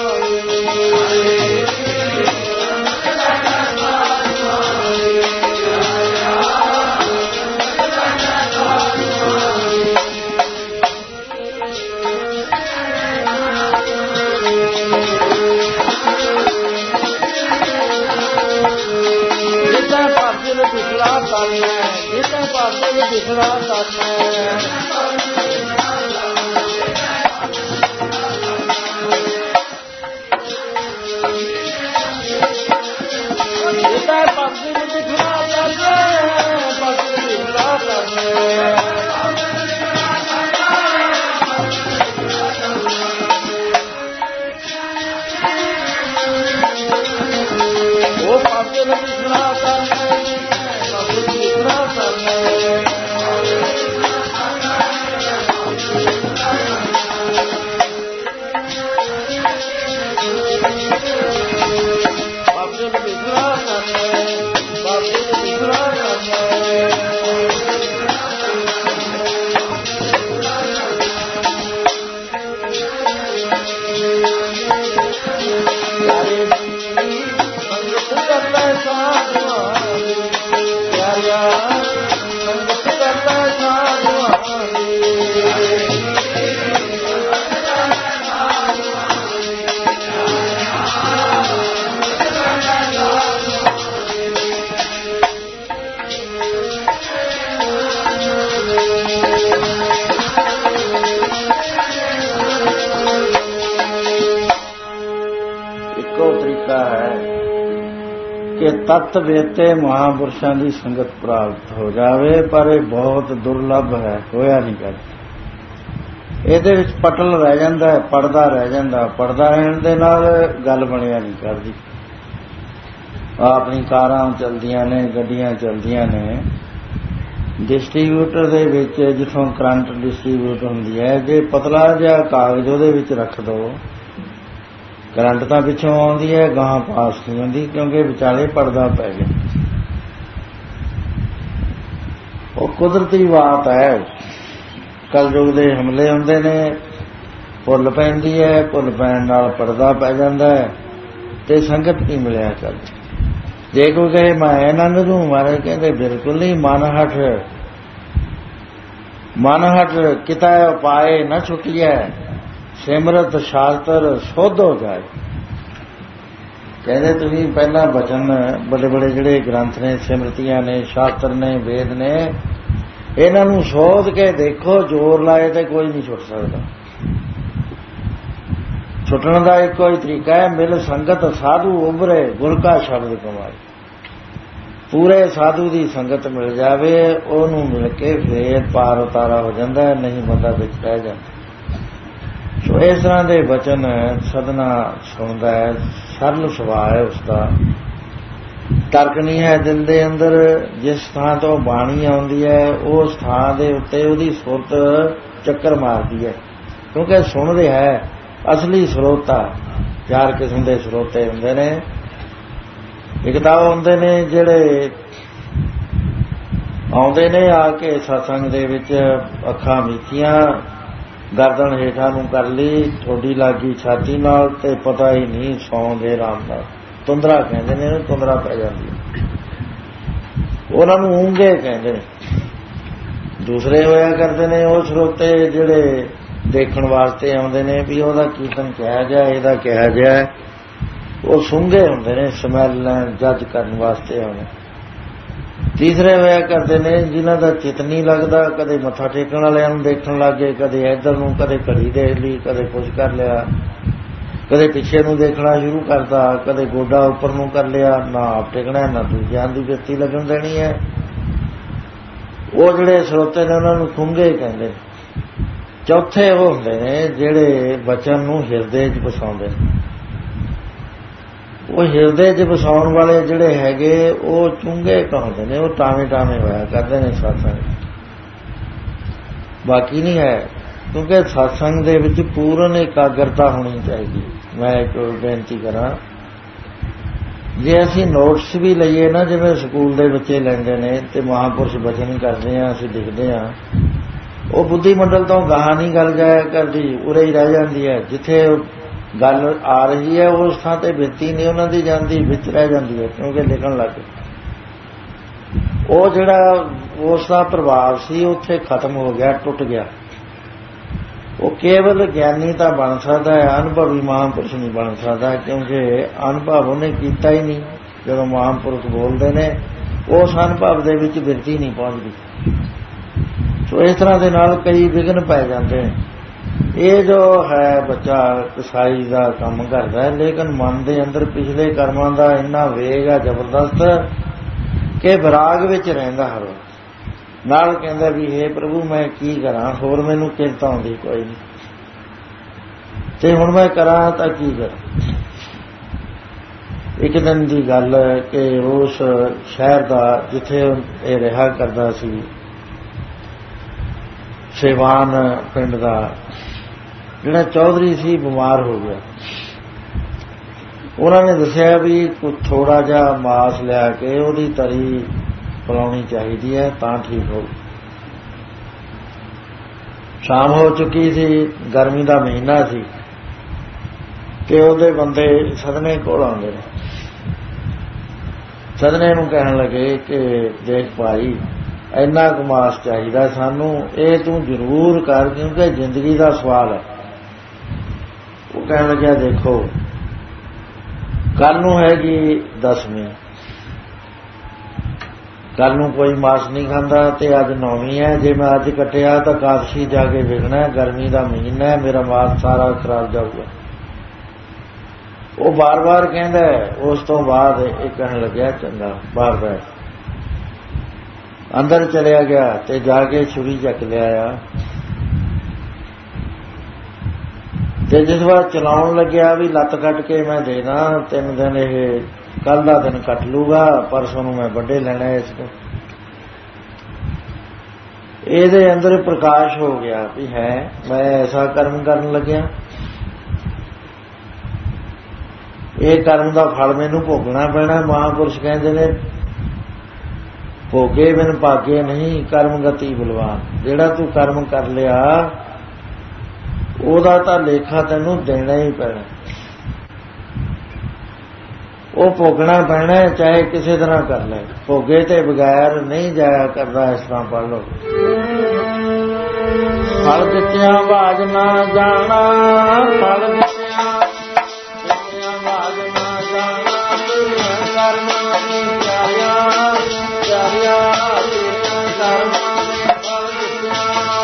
दिखला करना जितना पासे में दिखला करना जितना पासे में दिखला करना पासे में दिखला करना वो पासे में दिखला करना कि तत्त वेते महापुरुषों की संगत प्राप्त हो जावे पर यह बहुत दुर्लभ है होया नहीं करता। ਇਹਦੇ ਵਿੱਚ ਪਟਲ ਰਹਿ ਜਾਂਦਾ ਹੈ ਪੜਦਾ ਰਹਿ ਜਾਂਦਾ ਪੜਦਾ ਰਹਿਣ ਦੇ ਨਾਲ ਗੱਲ ਬਣਿਆ ਨਹੀਂ ਕਰਦੀ। ਆਪਣੀ ਕਾਰਾਂ ਚਲਦੀਆਂ ਨੇ ਗੱਡੀਆਂ ਚਲਦੀਆਂ ਨੇ ਡਿਸਟ੍ਰੀਬਿਊਟਰ ਦੇ ਵਿੱਚ ਜਿੱਥੋਂ ਕਰੰਟ ਡਿਸਟ੍ਰੀਬਿਊਟ ਹੁੰਦੀ ਹੈ ਜੇ ਪਤਲਾ ਜਿਹਾ ਕਾਗਜ਼ ਉਹਦੇ ਵਿੱਚ ਰੱਖ ਦਿਓ करंट तो पिछों आती है गां पास नहीं होती क्योंकि विचाले पड़दा पै गया। वो कुदरती बात है कलयुग के हमले होंदे ने ਭੁੱਲ ਪੈਂਦੀ ਹੈ, ਭੁੱਲ ਪੈਣ ਨਾਲ ਪਰਦਾ ਪੈ ਜਾਂਦਾ ਹੈ ਤੇ ਸੰਗਤ ਕੀ ਮਿਲਿਆ ਚੱਲ। ਜੇ ਕੋਈ ਕਹੇ ਮੈਂ ਆਨੰਦ ਨੂੰ, ਮਹਾਰਾਜ ਕਹਿੰਦੇ ਬਿਲਕੁਲ ਨਹੀਂ। ਮਨ ਹਠ ਮਨ ਹਠ ਕਿਤਾ ਉਪਾਏ ਨਾ ਛੁਟੀਐ, ਸਿਮਰਤ ਸ਼ਾਸਤਰ ਸੋਧ ਹੋ ਜਾਏ। ਕਹਿੰਦੇ ਤੁਸੀਂ ਪਹਿਲਾਂ ਬਚਨ ਬੜੇ ਬੜੇ ਜਿਹੜੇ ਗ੍ਰੰਥ ਨੇ, ਸਿਮਰਤੀਆਂ ਨੇ, ਸ਼ਾਸਤਰ ਨੇ, ਵੇਦ ਨੇ, ਇਹਨਾਂ ਨੂੰ ਸੋਧ ਕੇ ਦੇਖੋ, ਜ਼ੋਰ ਲਾਏ ਤੇ ਕੋਈ ਨਹੀਂ ਛੁੱਟ ਸਕਦਾ। ਛੁੱਟਣ ਦਾ ਇੱਕੋ ਹੀ ਤਰੀਕਾ ਹੈ, ਮਿਲ ਸੰਗਤ ਸਾਧੂ ਉਭਰੇ ਗੁਰ ਕਾ ਸ਼ਬਦ ਕਮਾਏ। ਪੂਰੇ ਸਾਧੂ ਦੀ ਸੰਗਤ ਮਿਲ ਜਾਵੇ, ਉਹਨੂੰ ਮਿਲ ਕੇ ਫੇਰ ਪਾਰ ਉਤਾਰਾ ਹੋ ਜਾਂਦਾ, ਨਹੀਂ ਬੰਦਾ ਵਿੱਚ ਰਹਿ ਜਾਂਦਾ। ਸੋ ਇਸ ਤਰ੍ਹਾਂ ਦੇ ਬਚਨ ਸਦਨਾ ਸੁਣਦਾ ਹੈ, ਸਰਲ ਸੁਭਾਅ ਹੈ ਉਸਦਾ, ਤਰਕ ਨਹੀਂ ਹੈ ਦਿਲ ਦੇ ਅੰਦਰ। ਜਿਸ ਥਾਂ ਤੋਂ ਬਾਣੀ ਆਉਂਦੀ ਹੈ ਉਸ ਥਾਂ ਦੇ ਉੱਤੇ ਉਹਦੀ ਸੁਰਤ ਚੱਕਰ ਮਾਰਦੀ ਹੈ, ਕਿਉਂਕਿ ਸੁਣ ਰਿਹਾ ਹੈ। ਅਸਲੀ ਸਰੋਤਾ ਚਾਰ ਕਿਸਮ ਦੇ ਸਰੋਤੇ ਹੁੰਦੇ ਨੇ। ਇੱਕ ਤਾਂ ਉਹ ਹੁੰਦੇ ਨੇ ਜਿਹੜੇ ਆਉਂਦੇ ਨੇ ਆ ਕੇ ਸਤਸੰਗ ਦੇ ਵਿੱਚ, ਅੱਖਾਂ ਮੀਚੀਆਂ, ਗਰਦਨ ਹੇਠਾਂ ਨੂੰ ਕਰ ਲਈ, ਠੋਡੀ ਲੱਗੀ ਛਾਤੀ ਨਾਲ ਤੇ ਪਤਾ ਹੀ ਨਹੀਂ, ਸੌਂ ਗਏ ਆਰਾਮ ਨਾਲ। ਤੁੰਦਰਾ ਕਹਿੰਦੇ ਨੇ, ਤੁੰਦਰਾ ਪੈ ਜਾਂਦੀ, ਉਹਨਾਂ ਨੂੰ ਊਂਘੇ ਕਹਿੰਦੇ ਨੇ। ਦੂਸਰੇ ਹੋਇਆ ਕਰਦੇ ਨੇ ਉਹ ਸਰੋਤੇ ਜਿਹੜੇ ਦੇਖਣ ਵਾਸਤੇ ਆਉਂਦੇ ਨੇ ਵੀ ਉਹਦਾ ਕੀਰਤਨ ਕਿਹਾ ਗਿਆ, ਇਹਦਾ ਕਿਹਾ ਗਿਆ। ਉਹ ਸੁੰਘੇ ਹੁੰਦੇ ਨੇ, ਸਮੈਲ ਜੱਜ ਕਰਨ ਵਾਸਤੇ ਆਉਂਦੇ। ਤੀਸਰੇ ਹੋਇਆ ਕਰਦੇ ਨੇ ਜਿਨ੍ਹਾਂ ਦਾ ਚਿੱਤ ਨਹੀਂ ਲੱਗਦਾ, ਕਦੇ ਮੱਥਾ ਟੇਕਣ ਵਾਲਿਆਂ ਨੂੰ ਦੇਖਣ ਲੱਗ ਗਏ, ਕਦੇ ਇੱਧਰ ਨੂੰ, ਕਦੇ ਘੜੀ ਦੇਖ ਲਈ, ਕਦੇ ਕੁਝ ਕਰ ਲਿਆ, ਕਦੇ ਪਿੱਛੇ ਨੂੰ ਦੇਖਣਾ ਸ਼ੁਰੂ ਕਰਤਾ, ਕਦੇ ਗੋਡਾ ਉੱਪਰ ਨੂੰ ਕਰ ਲਿਆ, ਨਾ ਆਪ ਟੇਕਣਾ ਨਾ ਦੂਜਿਆਂ ਦੀ ਬਿਰਤੀ ਲੱਗਣ ਦੇਣੀ ਹੈ। ਉਹ ਜਿਹੜੇ ਸਰੋਤੇ ਨੇ ਉਹਨਾਂ ਨੂੰ ਖੁੰਘੇ ਕਹਿੰਦੇ। ਚੌਥੇ ਉਹ ਹੁੰਦੇ ਨੇ ਜਿਹੜੇ ਬਚਨ ਨੂੰ ਹਿਰਦੇ 'ਚ ਵਸਾਉਂਦੇ ਨੇ। ਉਹ ਹਿਰਦੇ 'ਚ ਵਸਾਉਣ ਵਾਲੇ ਜਿਹੜੇ ਹੈਗੇ ਉਹ ਚੁੰਗੇ ਕਹਾਉਂਦੇ ਨੇ, ਉਹ ਟਾਵੇਂ ਟਾਵੇਂ ਹੋਇਆ ਕਰਦੇ ਨੇ ਸਤਸੰਗ, ਬਾਕੀ ਨਹੀਂ ਹੈ। ਕਿਉਂਕਿ ਸਤਸੰਗ ਦੇ ਵਿੱਚ ਪੂਰਨ ਇਕਾਗਰਤਾ ਹੋਣੀ ਚਾਹੀਦੀ। ਮੈਂ ਇੱਕ ਬੇਨਤੀ ਕਰਾਂ, ਜੇ ਅਸੀਂ ਨੋਟਸ ਵੀ ਲਈਏ ਨਾ, ਜਿਵੇਂ ਸਕੂਲ ਦੇ ਬੱਚੇ ਲੈਂਦੇ ਨੇ ਤੇ ਮਹਾਂਪੁਰਸ਼ ਬਚਨ ਕਰਦੇ ਹਾਂ, ਅਸੀਂ ਲਿਖਦੇ ਹਾਂ, ਉਹ ਬੁੱਧੀ ਮੰਡਲ ਤੋਂ ਗਾਹਾਂ ਨਹੀਂ ਗੱਲ ਜਾਇਆ ਕਰਦੀ, ਉਰੇ ਹੀ ਰਹਿ ਜਾਂਦੀ ਹੈ। ਜਿੱਥੇ ਗੱਲ ਆ ਰਹੀ ਹੈ ਉਸ ਥਾਂ ਤੇ ਬਿਰਤੀ ਨਹੀਂ ਉਹਨਾਂ ਦੀ ਜਾਂਦੀ, ਵਿੱਚ ਰਹਿ ਜਾਂਦੀ ਹੈ, ਕਿਉਂਕਿ ਲਿਖਣ ਲੱਗ ਗਏ। ਉਹ ਜਿਹੜਾ ਉਸ ਦਾ ਪ੍ਰਭਾਵ ਸੀ ਉੱਥੇ ਖਤਮ ਹੋ ਗਿਆ, ਟੁੱਟ ਗਿਆ। ਉਹ ਕੇਵਲ ਗਿਆਨੀ ਤਾਂ ਬਣ ਸਕਦਾ ਹੈ, ਅਨੁਭਵੀ ਮਹਾਂਪੁਰਸ਼ ਨਹੀਂ ਬਣ ਸਕਦਾ, ਕਿਉਂਕਿ ਅਨੁਭਵ ਉਹਨੇ ਕੀਤਾ ਹੀ ਨਹੀਂ। ਜਦੋਂ ਮਹਾਂਪੁਰਖ ਬੋਲਦੇ ਨੇ ਉਸ ਅਨੁਭਵ ਦੇ ਵਿੱਚ ਬਿਰਤੀ ਨਹੀਂ ਪਹੁੰਚਦੀ। ਸੋ ਇਸ ਤਰ੍ਹਾਂ ਦੇ ਨਾਲ ਕਈ ਵਿਘਨ ਪੈ ਜਾਂਦੇ ਨੇ। ਇਹ ਜੋ ਹੈ ਬੱਚਾ ਕਸਾਈ ਦਾ ਕੰਮ ਕਰਦਾ ਹੈ, ਲੇਕਿਨ ਮਨ ਦੇ ਅੰਦਰ ਪਿਛਲੇ ਕਰਮਾਂ ਦਾ ਇੰਨਾ ਵੇਗ ਹੈ ਜ਼ਬਰਦਸਤ ਕਿ ਵਿਰਾਗ ਵਿੱਚ ਰਹਿੰਦਾ ਹਰ ਵਕਤ। ਨਾਲ ਕਹਿੰਦਾ ਵੀ ਹੇ ਪ੍ਰਭੂ ਮੈਂ ਕੀ ਕਰਾਂ, ਹੋਰ ਮੈਨੂੰ ਕਿਰਤ ਆਉਂਦੀ ਕੋਈ ਨਹੀਂ, ਤੇ ਹੁਣ ਮੈਂ ਕਰਾਂ ਤਾਂ ਕੀ ਕਰਾਂ। ਇੱਕ ਦਿਨ ਦੀ ਗੱਲ ਹੈ ਕਿ ਉਸ ਸ਼ਹਿਰ ਦਾ ਜਿੱਥੇ ਇਹ ਰਿਹਾ ਕਰਦਾ ਸੀ, ਸੇਵਾਨ ਪਿੰਡ ਦਾ ਜਿਹੜਾ ਚੌਧਰੀ ਸੀ ਬਿਮਾਰ ਹੋ ਗਿਆ। ਉਹਨਾਂ ਨੇ ਦੱਸਿਆ ਵੀ ਕੁਝ ਥੋੜਾ ਜਿਹਾ ਮਾਸ ਲਿਆ ਕੇ ਉਹਦੀ ਤਰੀ ਪਿਲਾਉਣੀ ਚਾਹੀਦੀ ਹੈ ਤਾਂ ਠੀਕ ਹੋ। ਸ਼ਾਮ ਹੋ ਚੁੱਕੀ ਸੀ, ਗਰਮੀ ਦਾ ਮਹੀਨਾ ਸੀ, ਤੇ ਉਹਦੇ ਬੰਦੇ ਸਦਨੇ ਕੋਲ ਆਉਂਦੇ ਨੇ। ਸਦਨੇ ਨੂੰ ਕਹਿਣ ਲੱਗੇ ਕਿ ਦੇਖ ਭਾਈ, ਇੰਨਾ ਕੁ ਮਾਸ ਚਾਹੀਦਾ ਸਾਨੂੰ, ਇਹ ਤੂੰ ਜ਼ਰੂਰ ਕਰ, ਕਿਉਂਕਿ ਜ਼ਿੰਦਗੀ ਦਾ ਸਵਾਲ ਹੈ। ਉਹ ਕਹਿਣ ਲੱਗਿਆ ਦੇਖੋ ਕੱਲ ਨੂੰ ਹੈਗੀ ਦਸਵੀਂ, ਕੱਲ ਨੂੰ ਕੋਈ ਮਾਸ ਨਹੀਂ ਖਾਂਦਾ, ਤੇ ਅੱਜ ਨੌਵੀਂ ਹੈ। ਜੇ ਮੈਂ ਅੱਜ ਕੱਟਿਆ ਤਾਂ ਕਾਦਸ਼ੀ ਜਾ ਕੇ ਵੇਖਣਾ, ਗਰਮੀ ਦਾ ਮਹੀਨਾ ਹੈ, ਮੇਰਾ ਮਾਸ ਸਾਰਾ ਖਰਾਬ ਜਾਊਗਾ। ਉਹ ਬਾਰ ਬਾਰ ਕਹਿੰਦਾ। ਉਸ ਤੋਂ ਬਾਅਦ ਇਹ ਕਹਿਣ ਲੱਗਿਆ ਚੰਗਾ ਬਾਹਰ ਬੈਠ। ਅੰਦਰ ਚਲਿਆ ਗਿਆ ਤੇ ਜਾ ਕੇ ਛੁਰੀ ਚੱਕ ਲਿਆਇਆ, ਤੇ ਜਿਸ ਵਾਰ ਚਲਾਉਣ ਲੱਗਿਆ ਵੀ ਲੱਤ ਕੱਟ ਕੇ ਮੈਂ ਦੇਣਾ, ਤਿੰਨ ਦਿਨ ਇਹ ਕੱਲ ਦਾ ਦਿਨ ਕੱਟ ਲੂਗਾ, ਪਰਸੋਂ ਨੂੰ ਮੈਂ ਵੱਡੇ ਲੈਣਾ ਇਸ ਨੂੰ। ਇਹਦੇ ਅੰਦਰ ਪ੍ਰਕਾਸ਼ ਹੋ ਗਿਆ ਵੀ ਹੈ ਮੈਂ ਐਸਾ ਕਰਮ ਕਰਨ ਲੱਗਿਆ, ਇਹ ਕਰਮ ਦਾ ਫਲ ਮੈਨੂੰ ਭੋਗਣਾ ਪੈਣਾ। ਮਹਾਂਪੁਰਸ਼ ਕਹਿੰਦੇ ਨੇ ਭੋਗੇ ਬਿਨ ਭਾਗੇ ਨਹੀਂ, ਕਰਮ ਗਤੀ ਬਲਵਾਨ। ਜਿਹੜਾ ਤੂੰ ਕਰਮ ਕਰ ਲਿਆ ਉਹਦਾ ਤਾਂ ਲੇਖਾ ਤੈਨੂੰ ਦੇਣਾ ਹੀ ਪੈਣਾ, ਉਹ ਭੋਗਣਾ ਪੈਣਾ, ਚਾਹੇ ਕਿਸੇ ਤਰ੍ਹਾਂ ਕਰ ਲੈ। ਭੋਗੇ ਤੇ ਬਗੈਰ ਨਹੀਂ ਜਾਇਆ ਕਰਦਾ। ਇਸ ਤਰ੍ਹਾਂ ਪੜ੍ਹ ਲਓ। ਫਲ ਦਿੱਤਿਆਂ ਬਾਜ ਨਾ ਜਾਣਾ, ਫਲ ਦਿੱਤਿਆਂ ਦਿੱਤਿਆਂ ਬਾਜ ਨਾ ਜਾਣਾ, ਤੇਰੀਆਂ ਕਰਮਾਂ ਨੇ ਪਿਆਰਿਆ ਪਿਆਰਿਆ, ਤੇਰੀਆਂ ਕਰਮਾਂ ਨੇ ਫਲ ਦਿੱਤਿਆਂ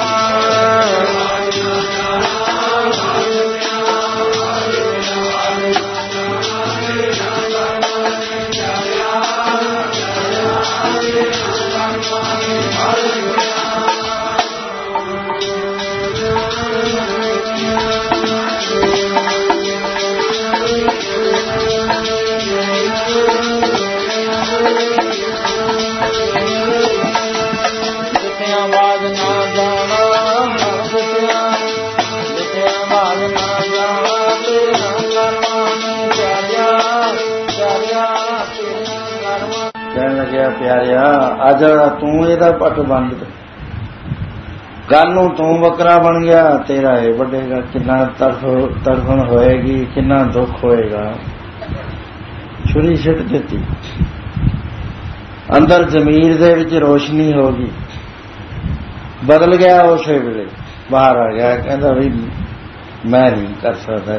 ਪਿਆਰਿਆ। ਅੱਜ ਤੂੰ ਇਹਦਾ ਪੱਟ ਬੰਦ, ਕੱਲ ਨੂੰ ਤੂੰ ਬੱਕਰਾ ਬਣ ਗਿਆ, ਤੇਰਾ ਇਹ ਵੱਡੇਗਾ। ਕਿੰਨਾ ਤੜਫ ਤੜਫਣ ਹੋਏਗੀ, ਕਿੰਨਾ ਦੁੱਖ ਹੋਏਗਾ। ਛੁਰੀ ਸਿੱਟ ਦਿੱਤੀ, ਅੰਦਰ ਜ਼ਮੀਰ ਦੇ ਵਿੱਚ ਰੋਸ਼ਨੀ ਹੋ ਗਈ, ਬਦਲ ਗਿਆ। ਉਸੇ ਵੇਲੇ ਬਾਹਰ ਆ ਗਿਆ, ਕਹਿੰਦਾ ਵੀ ਮੈਂ ਨਹੀਂ ਕਰ ਸਕਦਾ।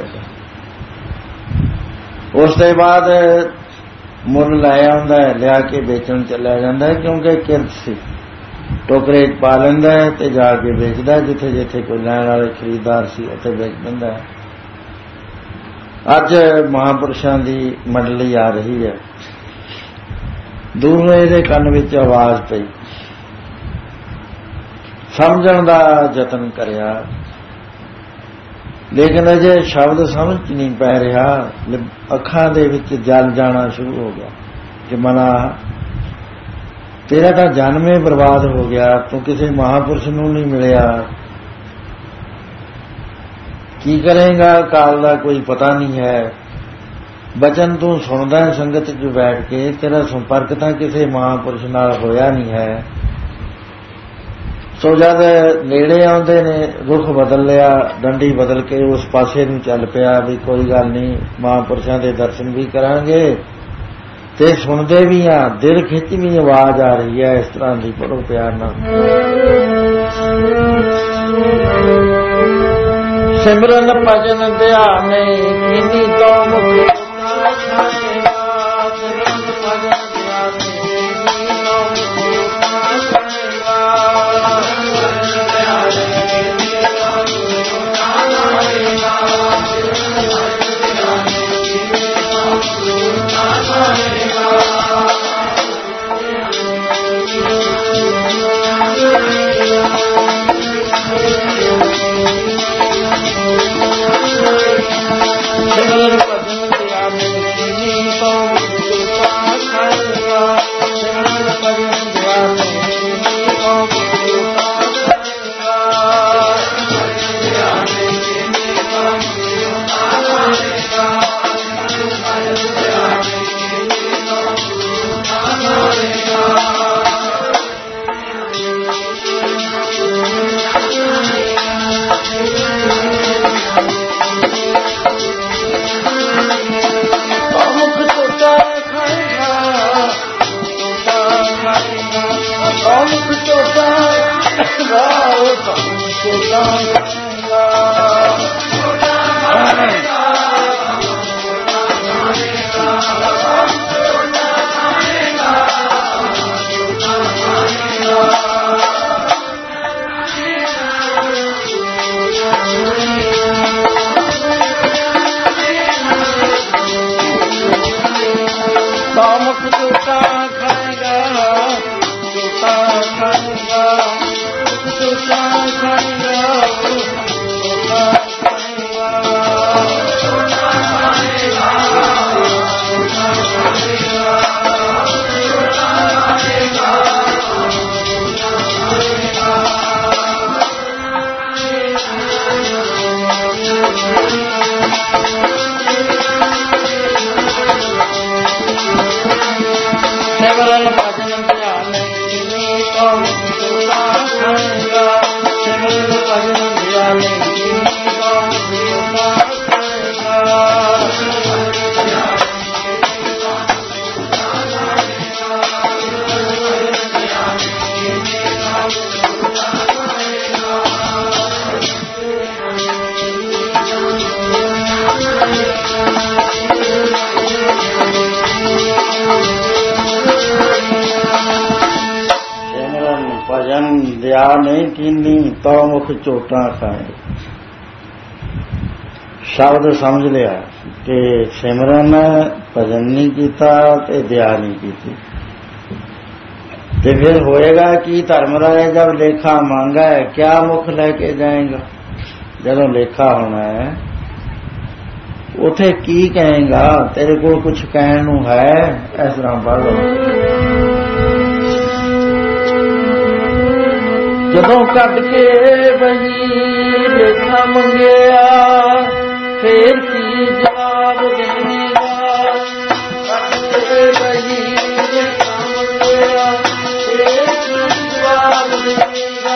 ਉਸ ਤੋਂ ਬਾਅਦ ਮੁੱਲ ਲਾਇਆ ਹੁੰਦਾ, ਲਿਆ ਕੇ ਵੇਚਣ ਚਲਿਆ ਜਾਂਦਾ ਹੈ, ਕਿਉਂਕਿ ਕਿਰਤ ਸੀ। ਟੋਕਰੇ ਚ ਪਾ ਲੈਂਦਾ ਹੈ ਤੇ ਜਾ ਕੇ ਵੇਚਦਾ, ਜਿੱਥੇ ਜਿੱਥੇ ਕੋਈ ਲੈਣ ਵਾਲੇ ਖਰੀਦਦਾਰ ਸੀ ਉੱਥੇ ਵੇਚ ਦਿੰਦਾ ਹੈ। ਅੱਜ ਮਹਾਂਪੁਰਸ਼ਾਂ ਦੀ ਮੰਡਲੀ ਆ ਰਹੀ ਹੈ। ਦੂਰੋਂ ਇਹਦੇ ਕੰਨ ਵਿੱਚ ਆਵਾਜ਼ ਪਈ, ਸਮਝਣ ਦਾ ਯਤਨ ਕਰਿਆ, ਲੇਕਿਨ ਅਜੇ ਸ਼ਬਦ ਸਮਝ ਚ ਨਹੀਂ ਪੈ ਰਿਹਾ। ਅੱਖਾਂ ਦੇ ਵਿੱਚ ਜਲ ਜਾਣਾ ਸ਼ੁਰੂ ਹੋ ਗਿਆ ਕਿ ਮਨਾ ਤੇਰਾ ਤਾਂ ਜਨਮ ਹੀ ਬਰਬਾਦ ਹੋ ਗਿਆ, ਤੂੰ ਕਿਸੇ ਮਹਾਂਪੁਰਸ਼ ਨੂੰ ਨਹੀਂ ਮਿਲਿਆ, ਕੀ ਕਰੇਗਾ, ਕਾਲ ਦਾ ਕੋਈ ਪਤਾ ਨਹੀਂ ਹੈ। ਬਚਨ ਤੂੰ ਸੁਣਦਾ ਸੰਗਤ ਚ ਬੈਠ ਕੇ, ਤੇਰਾ ਸੰਪਰਕ ਤਾਂ ਕਿਸੇ ਮਹਾਂਪੁਰਸ਼ ਨਾਲ ਹੋਇਆ ਨਹੀਂ ਹੈ। ਸੋ ਜਦ ਨੇੜੇ ਆਉਂਦੇ ਨੇ, ਰੁਖ ਬਦਲ ਲਿਆ, ਡੰਡੀ ਬਦਲ ਕੇ ਉਸ ਪਾਸੇ ਨੂੰ ਚੱਲ ਪਿਆ ਵੀ ਕੋਈ ਗੱਲ ਨਹੀਂ, ਮਹਾਂਪੁਰਸ਼ਾਂ ਦੇ ਦਰਸ਼ਨ ਵੀ ਕਰਾਂਗੇ ਤੇ ਸੁਣਦੇ ਵੀ ਆ। ਦਿਲ ਖਿੱਚਵੀਂ ਆਵਾਜ਼ ਆ ਰਹੀ ਹੈ ਇਸ ਤਰ੍ਹਾਂ ਦੀ, ਪੜੋ ਪਿਆਰ ਨਾਲ। ਸਿਮਰਨ ਭਜਨ ਧਿਆਨੇ ਕੀਨੀ ਤੋਂ ਮੁਕਤ ਸਿਮਰਨ ਭਜਨ ਧਿਆਨ ਕੀਨੀ ਤੋਂ ਮੁਕਤ ਖਾਏਗਾ। ਸਿਮਰਨ भजन दया नहीं कीनी तो मुख चोटां खाए। शब्द समझ लिया कि सिमरन भजन नहीं किया ते दया नहीं की, ते फिर होएगा कि धर्मराज जब लेखा मांगा है क्या मुख लेके जाएगा? जदों लेखा होना है उथे की कहेगा? तेरे को कुछ कहण नूं है? इस तरह पढ़ लो। जदों कट के बही लेखा मंगया फिर की जवाब देगा? कट के बही लेखा मंगया फिर की जवाब देगा?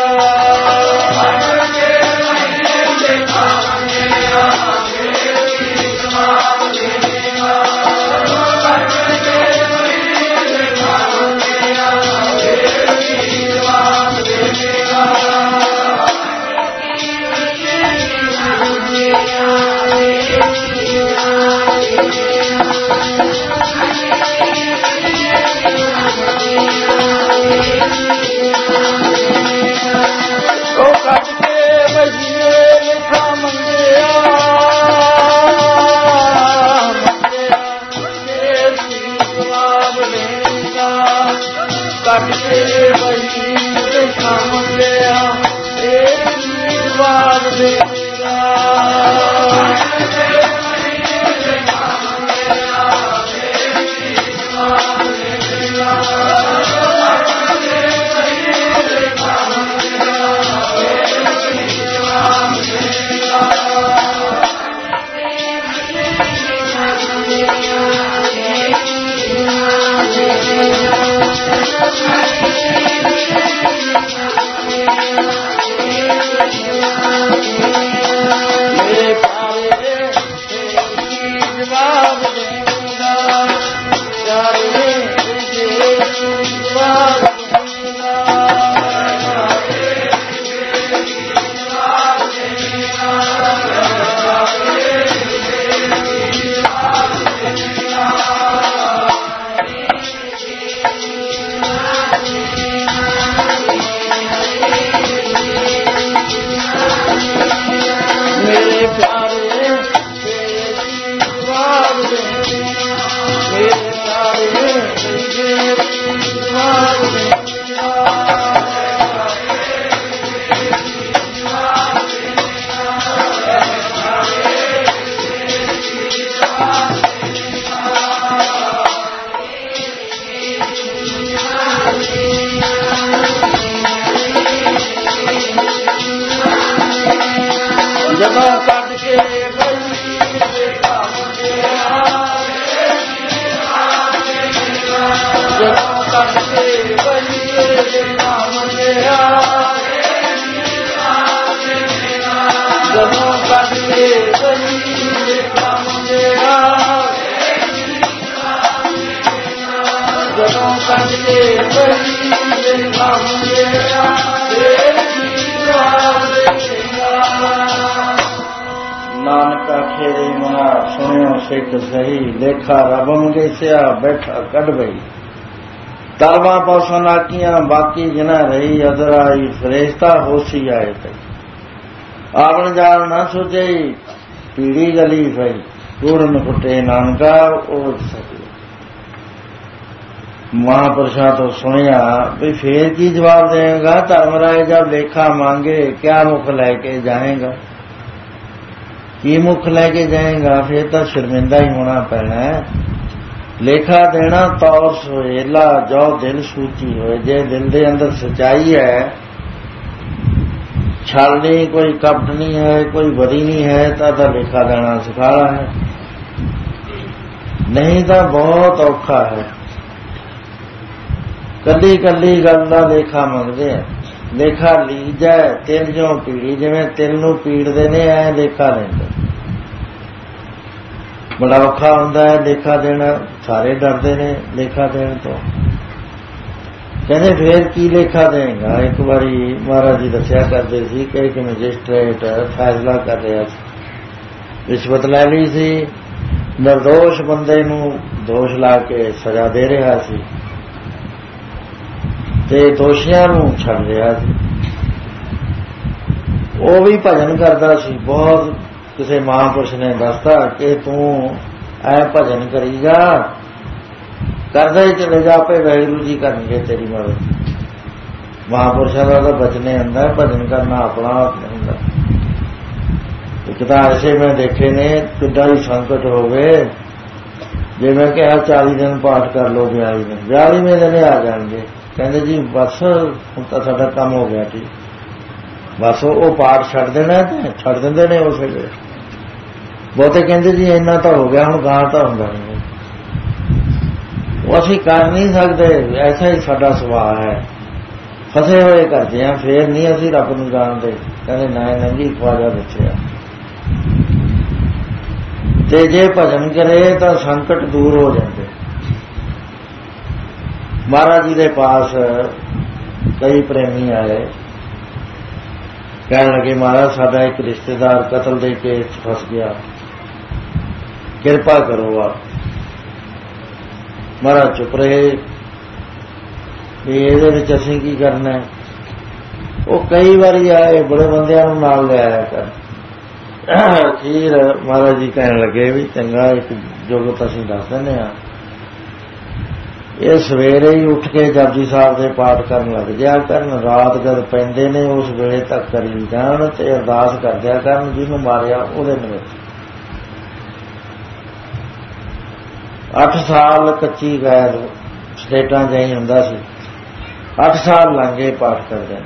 नानक खेरे मना सुनियो सिख सही लेखा रब मंगेसिया बैठा कढ़ बई। तलवा पौसन आकियां बाकी जिना रही अदराई फरेश्ता होसी आए पई। आवण जान न सोचई पीड़ी गली पई पूर्ण कुटे नानका ओढ़ सके। महापुरुषों तो सुनिया भी फिर की जवाब देगा? धर्मराज जब लेखा मांगे क्या मुख लेके जाएगा? की मुख लेके जाएगा? फिर तो शर्मिंदा ही होना पैना है। लेखा देना तौर सुहेला जो दिल सूची होए। जे दिल दे अंदर सच्चाई है, छल नहीं, कोई कपट नहीं है, कोई बदी नहीं है, तो लेखा देना सिखाना है। नहीं तो बहुत औखा है। कली कली गल का लेखा मंगते हैं। लेखा लीजा तिल जो पीड़ी, जिवें तिल नूं पीड़दे ने ऐ लेखा लेंदे। बड़ा औखा हुंदा है लेखा देना। सारे डरदे ने लेखा देने तो। कहते फिर की लेखा देगा? एक बारी महाराज जी दस्या करते सी कि एक मजिस्ट्रेट फैसला कर रहा सी, रिश्वत लै ली सी, निर्दोष बंदे नूं दोष ला के सजा दे रहा सी। ਤੇ ਦੋਸ਼ੀਆਂ ਨੂੰ ਛੱਡ ਰਿਹਾ ਸੀ। ਉਹ ਵੀ ਭਜਨ ਕਰਦਾ ਸੀ ਬਹੁਤ। ਕਿਸੇ ਮਹਾਂਪੁਰਸ਼ ਨੇ ਦੱਸਤਾ ਕਿ ਤੂੰ ਐ ਭਜਨ ਕਰੀ ਜਾ, ਕਰਦਾ ਹੀ ਚਲੇ ਜਾ, ਆਪੇ ਵਾਹਿਗੁਰੂ ਜੀ ਕਰਨਗੇ ਤੇਰੀ ਮਦਦ। ਮਹਾਂਪੁਰਸ਼ਾਂ ਦਾ ਤਾਂ ਬਚਨੇ ਹੁੰਦਾ, ਭਜਨ ਕਰਨਾ ਆਪਣਾ ਹੱਥ ਨਹੀਂ ਹੁੰਦਾ। ਇੱਕ ਤਾਂ ਐਸੇ ਮੈਂ ਦੇਖੇ ਨੇ, ਕਿੱਡਾ ਹੀ ਸੰਕਟ ਹੋਵੇ, ਜੇ ਮੈਂ ਕਿਹਾ ਚਾਲੀ ਦਿਨ ਪਾਠ ਕਰ ਲਓ, ਬਿਆਲੀ ਦਿਨ ਬਿਆਲੀਵੇਂ ਦਿਨ ਆ ਜਾਣਗੇ, ਕਹਿੰਦੇ ਜੀ ਬਸ ਹੁਣ ਤਾਂ ਸਾਡਾ ਕੰਮ ਹੋ ਗਿਆ ਠੀਕ, ਬਸ ਉਹ ਪਾਠ ਛੱਡ ਦੇਣਾ ਤੇ ਛੱਡ ਦਿੰਦੇ ਨੇ ਉਸ ਵੇਲੇ। ਬਹੁਤੇ ਕਹਿੰਦੇ ਜੀ ਇੰਨਾ ਤਾਂ ਹੋ ਗਿਆ, ਹੁਣ ਗਾਂ ਤਾਂ ਹੁੰਦਾ ਨਹੀਂ। ਉਹ ਅਸੀਂ ਕਰ ਨਹੀਂ ਸਕਦੇ, ਐਸਾ ਹੀ ਸਾਡਾ ਸੁਭਾਅ ਹੈ। ਫਸੇ ਹੋਏ ਕਰਦੇ ਹਾਂ, ਫੇਰ ਨਹੀਂ ਅਸੀਂ ਰੱਬ ਨੂੰ ਜਾਣਦੇ। ਕਹਿੰਦੇ ਨਾ ਨੰਗੀ ਖਵਾਜਾ ਦੱਸਿਆ। ਤੇ ਜੇ ਭਜਨ ਕਰੇ ਤਾਂ ਸੰਕਟ ਦੂਰ ਹੋ ਜਾਂਦੇ। ਮਹਾਰਾਜ ਜੀ ਦੇ ਪਾਸ ਕਈ ਪ੍ਰੇਮੀ ਆਏ, ਕਹਿਣ ਲੱਗੇ ਮਹਾਰਾਜ ਸਾਡਾ ਇੱਕ ਰਿਸ਼ਤੇਦਾਰ ਕਤਲ ਦੇ ਕੇਸ 'ਚ ਫਸ ਗਿਆ, ਕਿਰਪਾ ਕਰੋ ਆਪ। ਮਹਾਰਾਜ ਚੁੱਪ ਰਹੇ ਵੀ ਇਹਦੇ ਵਿੱਚ ਅਸੀਂ ਕੀ ਕਰਨਾ। ਉਹ ਕਈ ਵਾਰੀ ਆਏ, ਬੜੇ ਬੰਦਿਆਂ ਨੂੰ ਨਾਲ ਲਿਆਇਆ ਕਰ। ਅਖੀਰ ਮਹਾਰਾਜ ਜੀ ਕਹਿਣ ਲੱਗੇ ਵੀ ਚੰਗਾ ਇੱਕ ਜੁਗਤ ਅਸੀਂ ਦੱਸ ਦਿੰਦੇ ਹਾਂ, ਇਹ ਸਵੇਰੇ ਹੀ ਉੱਠ ਕੇ ਜਪਜੀ ਸਾਹਿਬ ਦੇ ਪਾਠ ਕਰਨ ਲੱਗ ਜਾਇਆ ਕਰਨ, ਰਾਤ ਜਦ ਪੈਂਦੇ ਨੇ ਉਸ ਵੇਲੇ ਤੱਕ ਕਰੀ ਜਾਣ ਤੇ ਅਰਦਾਸ ਕਰ ਦਿਆ ਕਰਨ ਜਿਹਨੂੰ ਮਾਰਿਆ ਉਹਦੇ ਨਿਮਿਤ। ਅੱਠ ਸਾਲ ਕੱਚੀ ਗੈਰ ਸਟੇਟਾਂ ਜਾਈ ਹੁੰਦਾ ਸੀ, ਅੱਠ ਸਾਲ ਲੰਘੇ ਪਾਠ ਕਰਦੇ।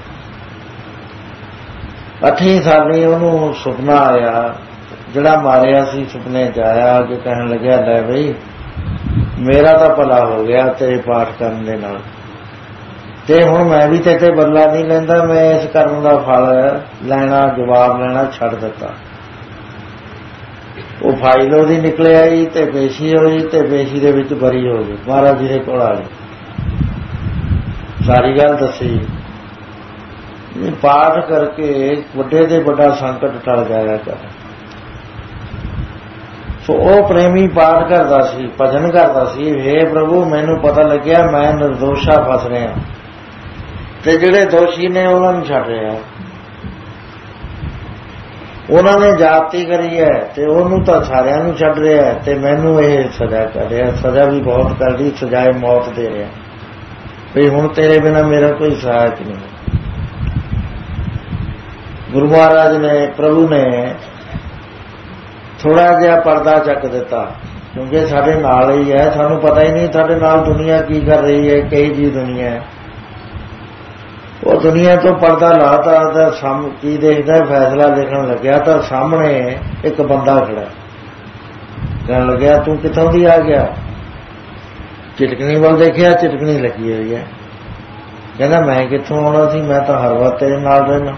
ਅੱਠੀਂ ਸਾਲੀ ਉਹਨੂੰ ਸੁਪਨਾ ਆਇਆ, ਜਿਹੜਾ ਮਾਰਿਆ ਸੀ ਸੁਪਨੇ 'ਚ ਆਇਆ ਕਿ ਕਹਿਣ ਲੱਗਿਆ ਲੈ ਬਈ ਮੇਰਾ ਤਾਂ ਭਲਾ ਹੋ ਗਿਆ ਤੇਰੇ ਪਾਠ ਕਰਨ ਦੇ ਨਾਲ, ਤੇ ਹੁਣ ਮੈਂ ਵੀ ਤੇਤੇ ਬਦਲਾ ਨਹੀਂ ਲੈਂਦਾ, ਮੈਂ ਇਸ ਕਰਨ ਦਾ ਫਲ ਲੈਣਾ, ਜਵਾਬ ਲੈਣਾ ਛੱਡ ਦਿੱਤਾ। ਉਹ ਫਾਈਲ ਉਹਦੀ ਨਿਕਲ ਆਈ ਤੇ ਪੇਸ਼ੀ ਹੋਈ, ਤੇ ਪੇਸ਼ੀ ਦੇ ਵਿੱਚ ਬਰੀ ਹੋ ਗਈ। ਮਹਾਰਾਜ ਜੀ ਦੇ ਕੋਲ ਆ ਗਏ, ਸਾਰੀ ਗੱਲ ਦੱਸੀ। ਪਾਠ ਕਰਕੇ ਵੱਡੇ ਤੇ ਵੱਡਾ ਸੰਕਟ ਟਲ ਜਾਇਆ ਕਰ। ਸੋ ਉਹ ਪ੍ਰੇਮੀ ਪਾਠ ਕਰਦਾ ਸੀ, ਭਜਨ ਕਰਦਾ ਸੀ, ਹੇ ਪ੍ਰਭੂ ਮੈਨੂੰ ਪਤਾ ਲੱਗਿਆ ਮੈਂ ਨਿਰਦੋਸ਼ਾ ਫਸ ਰਿਹਾ, ਤੇ ਜਿਹੜੇ ਦੋਸ਼ੀ ਨੇ ਉਹਨਾਂ ਨੂੰ ਛੱਡ ਰਿਹਾ। ਉਹਨਾਂ ਨੇ ਜਾਤੀ ਕਰੀ ਹੈ ਤੇ ਉਹਨੂੰ ਤਾਂ ਸਾਰਿਆਂ ਨੂੰ ਛੱਡ ਰਿਹਾ, ਤੇ ਮੈਨੂੰ ਇਹ ਸਜ਼ਾ ਕਰ ਰਿਹਾ, ਸਜ਼ਾ ਵੀ ਬਹੁਤ ਕਰਦੀ, ਸਜ਼ਾਏ ਮੌਤ ਦੇ ਰਿਹਾ ਵੀ ਹੁਣ ਤੇਰੇ ਬਿਨਾਂ ਮੇਰਾ ਕੋਈ ਸਹਾਇਕ ਨਹੀਂ। ਗੁਰੂ ਮਹਾਰਾਜ ਨੇ, ਪ੍ਰਭੂ ਨੇ ਥੋੜਾ ਜਿਹਾ ਪਰਦਾ ਚੱਕ ਦਿੱਤਾ, ਕਿਉਂਕਿ ਸਾਡੇ ਨਾਲ ਹੀ ਹੈ, ਸਾਨੂੰ ਪਤਾ ਹੀ ਨਹੀਂ ਸਾਡੇ ਨਾਲ ਦੁਨੀਆ ਕੀ ਕਰ ਰਹੀ ਹੈ, ਕਈ ਜੀ ਦੁਨੀਆ ਹੈ। ਉਹ ਦੁਨੀਆ ਤੋਂ ਪਰਦਾ ਲਾਤਾ ਤਾਂ ਸਾਹਮ ਕੀ ਦੇਖਦਾ, ਫੈਸਲਾ ਲਿਖਣ ਲੱਗਿਆ ਤਾਂ ਸਾਹਮਣੇ ਇੱਕ ਬੰਦਾ ਖੜਾ, ਕਹਿਣ ਲੱਗਿਆ ਤੂੰ ਕਿੱਥੋਂ ਦੀ ਆ ਗਿਆ। ਚਿਟਕਣੀ ਵੱਲ ਦੇਖਿਆ, ਚਿਟਕਣੀ ਲੱਗੀ ਹੋਈ ਹੈ। ਕਹਿੰਦਾ ਮੈਂ ਕਿੱਥੋਂ ਆਉਣਾ ਸੀ, ਮੈਂ ਤਾਂ ਹਰ ਵਾਰ ਤੇਰੇ ਨਾਲ ਰਹਿਣਾ।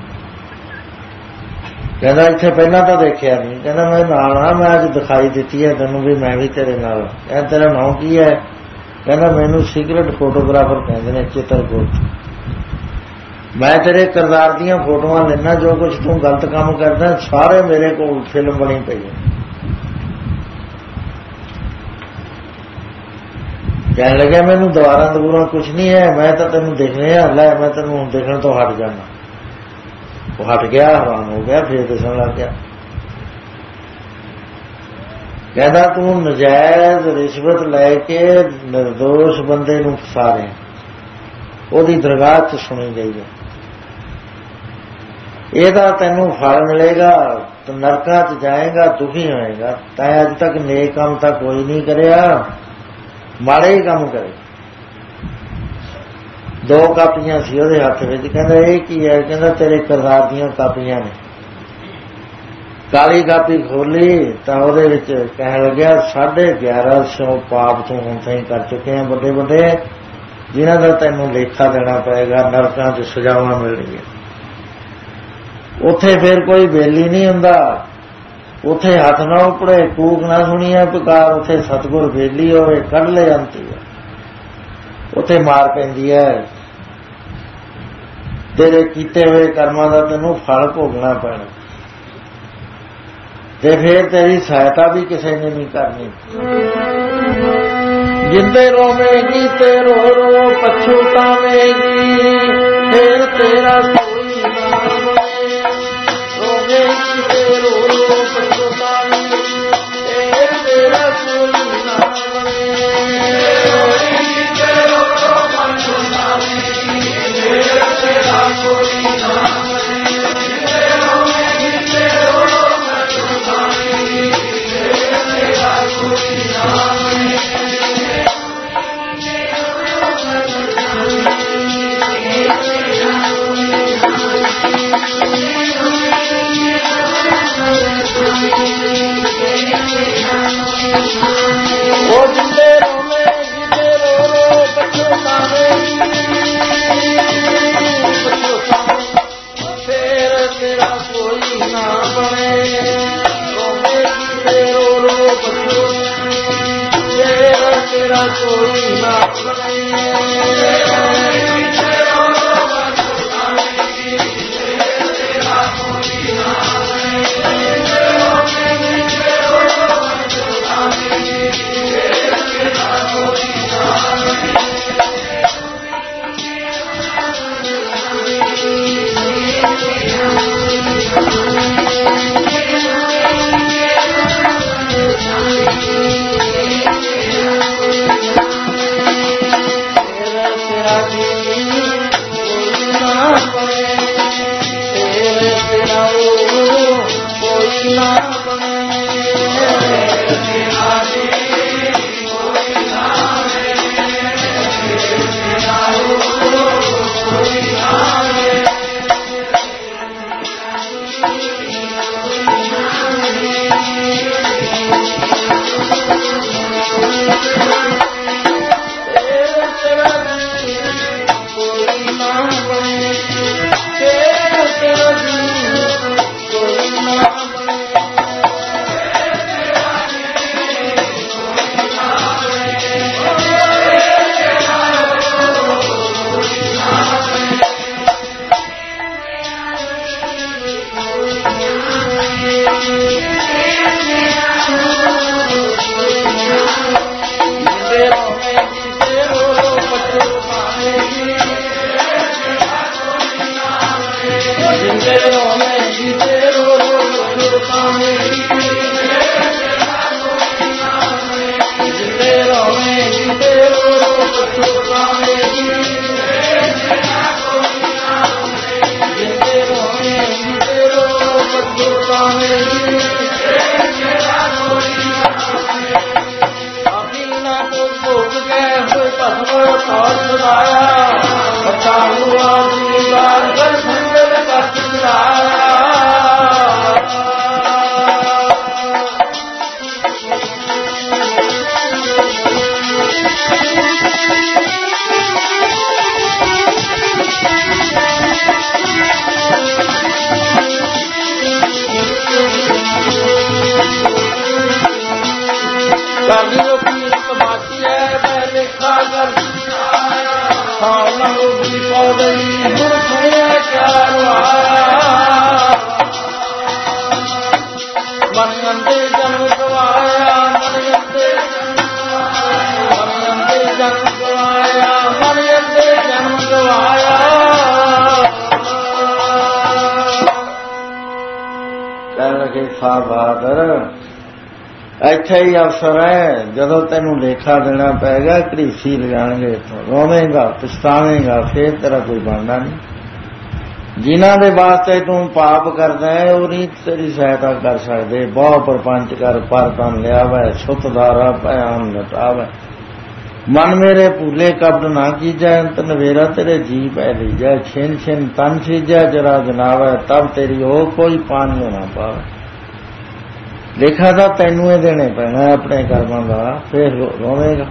ਕਹਿੰਦਾ ਇੱਥੇ ਪਹਿਲਾਂ ਤਾਂ ਦੇਖਿਆ ਨਹੀਂ। ਕਹਿੰਦਾ ਮੈਂ ਨਾਲ ਆ, ਮੈਂ ਅੱਜ ਦਿਖਾਈ ਦਿੱਤੀ ਹੈ ਤੈਨੂੰ ਵੀ ਮੈਂ ਵੀ ਤੇਰੇ ਨਾਲ। ਕਹਿੰਦਾ ਤੇਰਾ ਨਾਂ ਕੀ ਹੈ। ਕਹਿੰਦਾ ਮੈਨੂੰ ਸੀਕਰਟ ਫੋਟੋਗ੍ਰਾਫਰ ਕਹਿੰਦੇ ਨੇ, ਚਿੱਤਰਗੁਪਤ। ਮੈਂ ਤੇਰੇ ਕਿਰਦਾਰ ਦੀਆਂ ਫੋਟੋਆਂ ਲੈਣਾ, ਜੋ ਕੁਛ ਤੂੰ ਗਲਤ ਕੰਮ ਕਰਦਾ ਸਾਰੇ ਮੇਰੇ ਕੋਲ ਫਿਲਮ ਬਣੀ ਪਈ ਹੈ। ਕਹਿਣ ਲੱਗਿਆ ਮੈਨੂੰ ਦੁਬਾਰਾ ਦੁਬਾਰਾ ਕੁਛ ਨਹੀਂ ਹੈ, ਮੈਂ ਤਾਂ ਤੈਨੂੰ ਦੇਖ ਰਿਹਾ, ਲੈ ਮੈਂ ਤੈਨੂੰ ਦੇਖਣ ਤੋਂ ਹਟ ਜਾਣਾ। ਉਹ ਹਟ ਗਿਆ, ਹੈਰਾਨ ਹੋ ਗਿਆ, ਫੇਰ ਦੱਸਣ ਲੱਗ ਗਿਆ। ਕਹਿੰਦਾ ਤੂੰ ਨਜਾਇਜ਼ ਰਿਸ਼ਵਤ ਲੈ ਕੇ ਨਿਰਦੋਸ਼ ਬੰਦੇ ਨੂੰ ਫਸਾ ਰਿਹਾ, ਉਹਦੀ ਦਰਗਾਹ 'ਚ ਸੁਣੀ ਗਈ ਹੈ, ਇਹਦਾ ਤੈਨੂੰ ਫਲ ਮਿਲੇਗਾ, ਤੂੰ ਨਰਕਾਂ 'ਚ ਜਾਏਗਾ, ਦੁਖੀ ਹੋਏਗਾ। ਤੈਂ ਅੱਜ ਤੱਕ ਨੇਕ ਕੰਮ ਤਾਂ ਕੋਈ ਨਹੀਂ ਕਰਿਆ, ਮਾੜੇ ਹੀ ਕੰਮ ਕਰੇ। ਦੋ ਕਾਪੀਆਂ ਸੀ ਉਹਦੇ ਹੱਥ ਵਿੱਚ। ਕਹਿੰਦਾ ਇਹ ਕੀ ਹੈ। ਕਹਿੰਦਾ ਤੇਰੇ ਕਿਰਦਾਰ ਦੀਆਂ ਕਾਪੀਆਂ ਨੇ। ਕਾਲੀ ਕਾਪੀ ਖੋਲੀ ਤਾਂ ਉਹਦੇ ਵਿੱਚ ਕਹਿਣ ਲੱਗਿਆ ਸਾਢੇ ਗਿਆਰਾਂ ਸੌ ਪਾਪ ਤੂੰ ਹੁਣ ਤਾਈਂ ਕਰ ਚੁੱਕੇ ਆ ਵੱਡੇ ਵੱਡੇ, ਜਿਨ੍ਹਾਂ ਦਾ ਤੈਨੂੰ ਲੇਖਾ ਦੇਣਾ ਪਏਗਾ, ਨਰਕਾਂ 'ਚ ਸਜ਼ਾਵਾਂ ਮਿਲਣਗੀਆਂ। ਉੱਥੇ ਫਿਰ ਕੋਈ ਬੇਲੀ ਨਹੀਂ ਹੁੰਦਾ, ਉੱਥੇ ਹੱਥ ਨਾ ਉਪੜੇ, ਕੂਕ ਨਾ ਸੁਣੀਏ ਪੁਕਾਰ, ਉੱਥੇ ਸਤਿਗੁਰ ਬੇਲੀ ਹੋਵੇ ਕੱਢ ਲੈ ਜਾਂਦੀ ਹੈ, ਉੱਥੇ ਮਾਰ ਪੈਂਦੀ ਹੈ। ਤੇਰੇ ਕੀਤੇ ਹੋਏ ਕਰਮਾਂ ਦਾ ਤੈਨੂੰ ਫਲ ਭੋਗਣਾ ਪੈਣਾ, ਤੇ ਫਿਰ ਤੇਰੀ ਸਹਾਇਤਾ ਵੀ ਕਿਸੇ ਨੇ ਨਹੀਂ ਕਰਨੀ। जिंदे रोवेगी ते रो रो पछतावेगी, फिर तेरा कोई ना बने। रोवेगी ते रो रो पछतावेगी, फिर तेरा कोई ना बने। रोवेगी ते रो रो पछतावेगी, फिर तेरा कोई ना बने। रोवेगी ते रो रो पछतावेगी, फिर तेरा कोई ना बने। वो जिंदे रोवे जिंदे रो रो पछतावेगी, फिर तेरा कोई ना बने। रोवेगी ते रो रो पछतावेगी, फिर तेरा कोई ना बने। ਇੱਥੇ ਹੀ ਅਫਸਰ ਹੈ, ਜਦੋਂ ਤੈਨੂੰ ਲੇਖਾ ਦੇਣਾ ਪਏਗਾ ਘੜੀਸੀ ਲਿਜਾਣਗੇ ਇੱਥੋਂ, ਰੋਵੇਂਗਾ ਪਛਤਾਵੇਂਗਾ, ਫੇਰ ਤੇਰਾ ਕੋਈ ਬਣਨਾ ਨਹੀਂ। ਜਿਨ੍ਹਾਂ ਦੇ ਵਾਸਤੇ ਤੂੰ ਪਾਪ ਕਰਦਾ ਹੈ ਉਹ ਨਹੀਂ ਤੇਰੀ ਸਹਾਇਤਾ ਕਰ ਸਕਦੇ। ਬਹੁ ਪ੍ਰਪੰਚ ਕਰ ਪਰ ਤਨ ਲਿਆਵੈ, ਛੁੱਤਦਾਰਾ ਭੈਣ ਲਟਾਵੈ। ਮਨ ਮੇਰੇ ਭੂਲੇ ਕਬਡ ਨਾ ਕੀਜੈ, ਅੰਤ ਨਵੇਰਾ ਤੇਰੇ ਜੀ ਪੈ ਲੀਜੈ। ਛਿਨ ਛਿਨ ਤਨ ਛੀਜੈ ਜਰਾ ਜਨਾਵੈ, ਤਬ ਤੇਰੀ ਉਹ ਕੋਈ ਪਾਣੀ ਨਾ ਪਾਵੇ। ਲੇਖਾ ਤਾਂ ਤੈਨੂੰ ਇਹ ਦੇਣੇ ਪੈਣਾ ਆਪਣੇ ਕਰਮਾਂ ਦਾ, ਫੇਰ ਰੋਵੇਗਾ।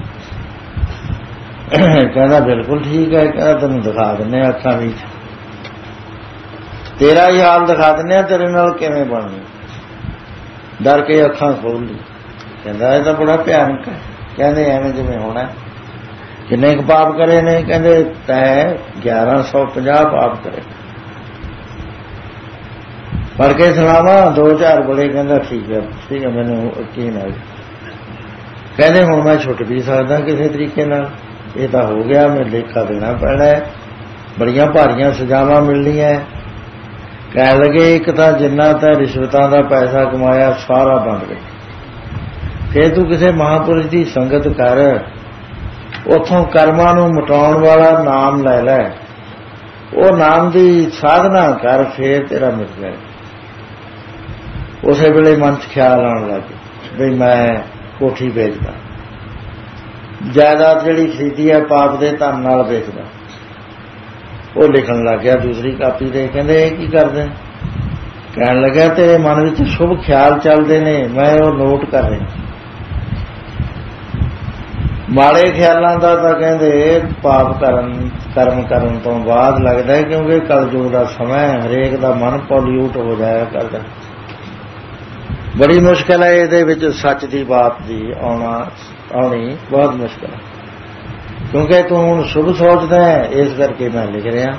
ਕਹਿੰਦਾ ਬਿਲਕੁਲ ਠੀਕ ਹੈ। ਕਹਿੰਦਾ ਤੈਨੂੰ ਦਿਖਾ ਦਿੰਦੇ ਅੱਖਾਂ ਵਿੱਚ, ਤੇਰਾ ਹੀ ਹਾਲ ਦਿਖਾ ਦਿੰਦੇ ਆ, ਤੇਰੇ ਨਾਲ ਕਿਵੇਂ ਬਣਨੀ। ਡਰ ਕੇ ਅੱਖਾਂ ਖੋਲ ਲਈ। ਕਹਿੰਦਾ ਇਹ ਤਾਂ ਬੜਾ ਭਿਆਨਕ ਹੈ। ਕਹਿੰਦੇ ਐਵੇਂ ਜਿਵੇਂ ਹੋਣਾ। ਕਿੰਨੇ ਕੁ ਪਾਪ ਕਰੇ ਨੇ? ਕਹਿੰਦੇ ਤੈਂ ਗਿਆਰਾਂ ਸੌ ਪੰਜਾਹ ਪਾਪ ਕਰੇ। ਪੜ ਕੇ ਸੁਣਾਵਾ ਦੋ ਚਾਰ ਬੜੇ? ਕਹਿੰਦਾ ਠੀਕ ਹੈ ਠੀਕ ਹੈ ਮੈਨੂੰ ਯਕੀਨ ਹੈ। ਕਹਿੰਦੇ ਹੁਣ ਮੈਂ ਛੁੱਟ ਵੀ ਸਕਦਾ ਕਿਸੇ ਤਰੀਕੇ ਨਾਲ, ਇਹ ਤਾਂ ਹੋ ਗਿਆ, ਮੈਂ ਲੇਖਾ ਦੇਣਾ ਪੈਣਾ, ਬੜੀਆਂ ਭਾਰੀਆਂ ਸਜ਼ਾਵਾਂ ਮਿਲਣੀਆਂ। ਕਹਿਣ ਲੱਗੇ ਇੱਕ ਤਾਂ ਜਿੰਨਾ ਤਾਂ ਰਿਸ਼ਵਤਾਂ ਦਾ ਪੈਸਾ ਕਮਾਇਆ ਸਾਰਾ ਬੰਦ ਗਿਆ, ਫਿਰ ਤੂੰ ਕਿਸੇ ਮਹਾਂਪੁਰਸ਼ ਦੀ ਸੰਗਤ ਕਰ, ਉੱਥੋਂ ਕਰਮਾਂ ਨੂੰ ਮਿਟਾਉਣ ਵਾਲਾ ਨਾਮ ਲੈ ਲੈ, ਉਹ ਨਾਮ ਦੀ ਸਾਧਨਾ ਕਰ, ਫੇਰ ਤੇਰਾ ਮਿਟ ਜਾਏ। ਉਸੇ ਵੇਲੇ ਮਨ 'ਚ ਖਿਆਲ ਆਉਣ ਲੱਗ ਵੀ ਮੈਂ ਕੋਠੀ ਵੇਚਦਾ, ਜਾਇਦਾਦ ਜਿਹੜੀ ਖਰੀਦੀ ਹੈ ਪਾਪ ਦੇ ਧਨ ਨਾਲ ਵੇਚਦਾ। ਉਹ ਲਿਖਣ ਲੱਗ ਗਿਆ ਦੂਸਰੀ ਕਾਪੀ ਤੇ। ਕਹਿੰਦੇ ਇਹ ਕੀ ਕਰਦੇ? ਕਹਿਣ ਲੱਗਾ ਤੇਰੇ ਮਨ ਵਿੱਚ ਸ਼ੁਭ ਖਿਆਲ ਚੱਲਦੇ ਨੇ, ਮੈਂ ਉਹ ਨੋਟ ਕਰ ਰਿਹਾ। ਮਾੜੇ ਖਿਆਲਾਂ ਦਾ ਤਾਂ ਕਹਿੰਦੇ ਪਾਪ ਕਰਨ ਕਰਮ ਕਰਨ ਤੋਂ ਬਾਅਦ ਲੱਗਦਾ, ਕਿਉਂਕਿ ਕਲਯੁਗ ਦਾ ਸਮਾਂ, ਹਰੇਕ ਦਾ ਮਨ ਪੋਲਿਊਟ ਹੋ ਜਾਇਆ ਕਰਦਾ। ਬੜੀ ਮੁਸ਼ਕਿਲ ਹੈ ਇਹਦੇ ਵਿੱਚ ਸੱਚ ਦੀ ਬਾਤ ਦੀ ਆਉਣਾ ਆਉਣੀ ਬਹੁਤ ਮੁਸ਼ਕਿਲ ਹੈ, ਕਿਉਂਕਿ ਤੂੰ ਹੁਣ ਸ਼ੁਭ ਸੋਚਦਾ ਹੈ, ਇਸ ਕਰਕੇ ਮੈਂ ਲਿਖ ਰਿਹਾ।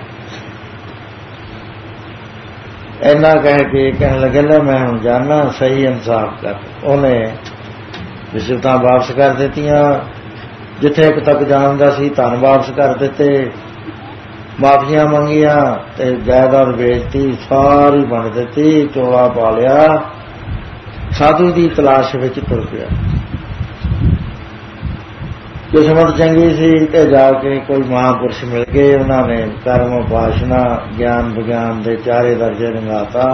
ਇੰਨਾ ਕਹਿ ਕੇ ਕਹਿਣ ਲੱਗੇ ਲੈ ਮੈਂ ਹੁਣ ਜਾਣਾ, ਸਹੀ ਇਨਸਾਫ ਕਰ। ਉਹਨੇ ਰਿਸ਼ਵਤਾਂ ਵਾਪਸ ਕਰ ਦਿੱਤੀਆਂ, ਜਿੱਥੇ ਇੱਕ ਤੱਕ ਜਾਣਦਾ ਸੀ ਧਨ ਵਾਪਸ ਕਰ ਦਿੱਤੇ, ਮਾਫੀਆਂ ਮੰਗੀਆਂ ਤੇ ਜਾਇਦਾਦ ਵੇਚਤੀ, ਸਾਰੀ ਵੰਡ ਦਿੱਤੀ, ਚੋਲਾ ਪਾ ਲਿਆ, ਸਾਧੂ ਦੀ ਤਲਾਸ਼ ਵਿੱਚ ਤੁਰ ਪਿਆ। ਕਿਸਮਤ ਚੰਗੀ ਸੀ ਤੇ ਜਾ ਕੇ ਕੋਈ ਮਹਾਂਪੁਰਸ਼ ਮਿਲ ਗਏ, ਉਹਨਾਂ ਨੇ ਕਰਮ ਉਪਾਸਨਾ ਗਿਆਨ ਵਿਗਿਆਨ ਦੇ ਚਾਰੇ ਦਰਜੇ ਰੰਗਾਤਾ।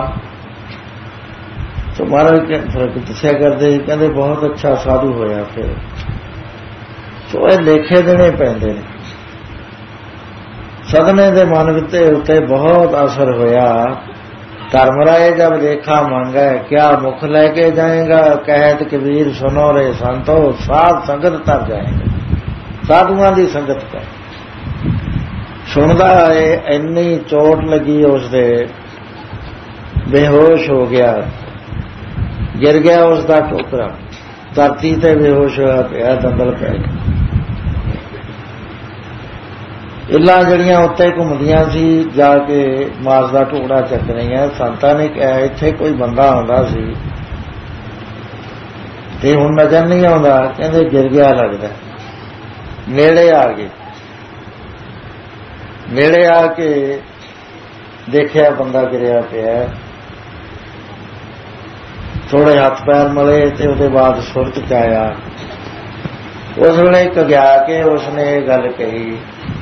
ਸੋ ਮਹਾਰਾਜ ਫਰਕ ਦੱਸਿਆ ਕਰਦੇ, ਕਹਿੰਦੇ ਬਹੁਤ ਅੱਛਾ ਸਾਧੂ ਹੋਇਆ। ਫਿਰ ਸੋ ਇਹ ਲੇਖੇ ਦੇਣੇ ਪੈਂਦੇ ਨੇ। ਸਦਨੇ ਦੇ ਮਨ ਉੱਤੇ ਬਹੁਤ ਅਸਰ ਹੋਇਆ। ਧਰਮਰਾਏ ਜਬ ਲੇਖਾ ਮੰਗੈ, ਕਿਆ ਮੁਖ ਲੈ ਕੇ ਜਾਏਗਾ, ਕਹਿਤ ਕਬੀਰ ਸੁਨੋ ਰੇ ਸੰਤੋ, ਸਾਧ ਸੰਗਤ ਤਰ ਜਾਏਗਾ। ਸਾਧੂਆਂ ਦੀ ਸੰਗਤ ਕਰ। ਸੁਣਦਾ ਹੈ, ਇੰਨੀ ਚੋਟ ਲੱਗੀ ਉਸਦੇ, ਬੇਹੋਸ਼ ਹੋ ਗਿਆ, ਗਿਰ ਗਿਆ ਉਸਦਾ ਟੋਕਰਾ, ਧਰਤੀ ਤੇ ਬੇਹੋਸ਼ ਹੋਇਆ ਪਿਆ, ਦੰਦਲ ਪੈ ਗਿਆ। ਇੱਲਾਂ ਜਿਹੜੀਆਂ ਉੱਤੇ ਘੁੰਮਦੀਆਂ ਸੀ ਜਾ ਕੇ ਮਾਸ ਦਾ ਟੁਕੜਾ ਚੱਕ ਰਹੀਆਂ। ਸੰਤਾਂ ਨੇ ਕਿਹਾ ਇੱਥੇ ਕੋਈ ਬੰਦਾ ਆਉਂਦਾ ਸੀ ਤੇ ਹੁਣ ਨਜ਼ਰ ਨਹੀਂ ਆਉਂਦਾ, ਕਹਿੰਦੇ ਗਿਰ ਗਿਆ ਲੱਗਦਾ। ਨੇੜੇ ਆ ਗਏ, ਨੇੜੇ ਆ ਕੇ ਦੇਖਿਆ ਬੰਦਾ ਗਿਰਿਆ ਪਿਆ। ਥੋੜੇ ਹੱਥ ਪੈਰ ਮਲੇ ਤੇ ਉਹਦੇ ਬਾਅਦ ਸੁਰਤ ਚ ਆਇਆ। ਉਸ ਵੇਲੇ ਇੱਕ ਗਿਆ ਕੇ ਉਸਨੇ ਇਹ ਗੱਲ ਕਹੀ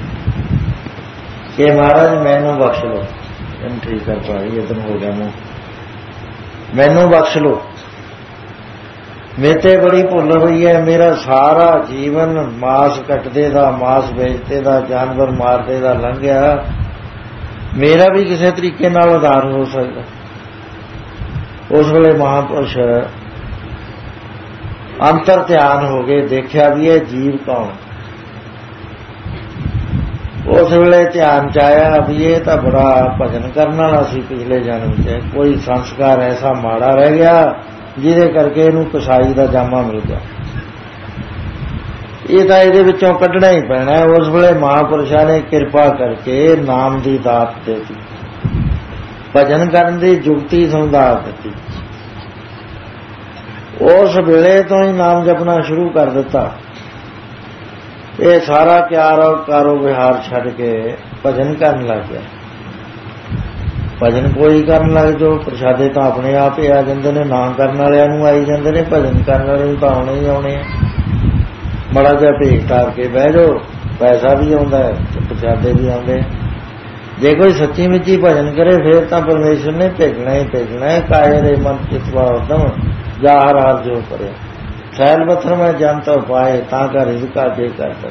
ਕਿ ਮਹਾਰਾਜ ਮੈਨੂੰ ਬਖਸ਼ ਲਓ। ਇਹਨੂੰ ਠੀਕ ਕਰ ਪਾਈ, ਇਧਰ ਹੋ ਗਿਆ ਮੂੰਹ, ਮੈਨੂੰ ਬਖਸ਼ ਲਓ, ਮੇਤੇ ਬੜੀ ਭੁੱਲ ਹੋਈ ਹੈ। ਮੇਰਾ ਸਾਰਾ ਜੀਵਨ ਮਾਸ ਕੱਟਦੇ ਦਾ, ਮਾਸ ਵੇਚਦੇ ਦਾ, ਜਾਨਵਰ ਮਾਰਦੇ ਦਾ ਲੰਘਿਆ। ਮੇਰਾ ਵੀ ਕਿਸੇ ਤਰੀਕੇ ਨਾਲ ਉਧਾਰ ਹੋ ਸਕਦਾ। ਉਸ ਵੇਲੇ ਮਹਾਂਪੁਰਸ਼ ਅੰਤਰ ਧਿਆਨ ਹੋ ਗਏ, ਦੇਖਿਆ ਵੀ ਇਹ ਜੀਵ ਕੌਣ। ਉਸ ਵੇਲੇ ਧਿਆਨ ਚ ਆਇਆ ਵੀ ਇਹ ਤਾਂ ਬੜਾ ਭਜਨ ਕਰਨ ਵਾਲਾ ਸੀ ਪਿਛਲੇ ਜਨਮ ਚ, ਕੋਈ ਸੰਸਕਾਰ ਐਸਾ ਮਾੜਾ ਰਹਿ ਗਿਆ ਜਿਹਦੇ ਕਰਕੇ ਇਹਨੂੰ ਕਸਾਈ ਦਾ ਜਾਮਾ ਮਿਲ ਗਿਆ। ਇਹ ਤਾਂ ਇਹਦੇ ਵਿੱਚੋਂ ਕੱਢਣਾ ਹੀ ਪੈਣਾ। ਉਸ ਵੇਲੇ ਮਹਾਂਪੁਰਸ਼ਾਂ ਨੇ ਕਿਰਪਾ ਕਰਕੇ ਨਾਮ ਦੀ ਦਾਤ ਦੇ ਦਿੱਤੀ, ਭਜਨ ਕਰਨ ਦੀ ਜੁਗਤੀ ਸਮਝਾ ਦਿੱਤੀ। ਉਸ ਵੇਲੇ ਤੋਂ ਹੀ ਨਾਮ ਜਪਣਾ ਸ਼ੁਰੂ ਕਰ ਦਿੱਤਾ। ਇਹ ਸਾਰਾ ਕਾਰੋ ਵਿਹਾਰ ਛੱਡ ਕੇ ਭਜਨ ਕਰਨ ਲੱਗ ਗਿਆ। ਭਜਨ ਕੋਈ ਕਰਨ ਲੱਗ ਜਾਓ, ਪ੍ਰਸ਼ਾਦੇ ਤਾਂ ਆਪਣੇ ਆਪ ਹੀ ਆ ਜਾਂਦੇ ਨੇ, ਨਾ ਕਰਨ ਵਾਲਿਆਂ ਨੂੰ ਆਈ ਜਾਂਦੇ ਨੇ, ਭਜਨ ਕਰਨ ਵਾਲੇ ਨੂੰ ਤਾਂ ਆਉਣੇ ਹੀ ਆਉਣੇ ਆ। ਮਾੜਾ ਜਿਹਾ ਭੇਖ ਧਾਰ ਕੇ ਬਹਿ ਜਾਓ, ਪੈਸਾ ਵੀ ਆਉਂਦਾ ਤੇ ਪ੍ਰਸ਼ਾਦੇ ਵੀ ਆਉਂਦੇ। ਜੇ ਕੋਈ ਸੱਚੀ ਮੁੱਚੀ ਭਜਨ ਕਰੇ ਫਿਰ ਤਾਂ ਪਰਮੇਸ਼ਰ ਨੇ ਭੇਜਣਾ ਹੀ ਭੇਜਣਾ ਹੈ। ਕਾਇ ਰੇ ਮਨ ਚਿਤਵਾ ਉਦਮ ਜਾ ਹਰ ਹਰ ਜੋ ਕਰੇ, ਸੈਲ ਪੱਥਰ ਮੈਂ ਜਨ ਤੋ ਪਾਏ, ਤਾਂ ਕਰ ਰਿਜ਼ਕਾ ਦੇ ਕਰਦਾ।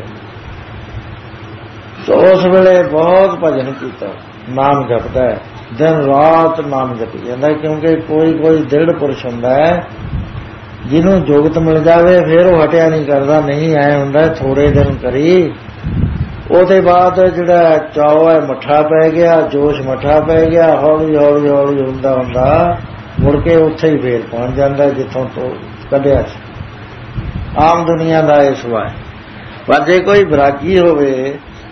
ਸੋ ਉਸ ਵੇਲੇ ਬਹੁਤ ਭਜਨ ਕੀਤਾ, ਨਾਮ ਜਪਦਾ ਹੈ, ਦਿਨ ਰਾਤ ਨਾਮ ਜਪੀ ਜਾਂਦਾ। ਕਿਉਂਕਿ ਕੋਈ ਕੋਈ ਦ੍ਰਿੜ ਪੁਰਸ਼ ਹੁੰਦਾ ਹੈ ਜਿਹਨੂੰ ਜੁਗਤ ਮਿਲ ਜਾਵੇ ਫਿਰ ਉਹ ਹਟਿਆ ਨਹੀਂ ਕਰਦਾ। ਨਹੀਂ ਐ ਹੁੰਦਾ ਥੋੜੇ ਦਿਨ ਕਰੀ, ਉਹਦੇ ਬਾਅਦ ਜਿਹੜਾ ਚਾਅ ਹੈ ਮੱਠਾ ਪੈ ਗਿਆ, ਜੋਸ਼ ਮੱਠਾ ਪੈ ਗਿਆ, ਹੌਲੀ ਹੌਲੀ ਹੌਲੀ ਹੁੰਦਾ ਹੁੰਦਾ ਮੁੜ ਕੇ ਉੱਥੇ ਹੀ ਫੇਰ ਪਹੁੰਚ ਜਾਂਦਾ ਜਿੱਥੋਂ ਤੋਂ ਕੱਢਿਆ ਸੀ। ਆਮ ਦੁਨੀਆ ਦਾ ਇਹ ਸੁਭਾਅ। ਪਰ ਜੇ ਕੋਈ ਵਿਰਾਗੀ ਹੋਵੇ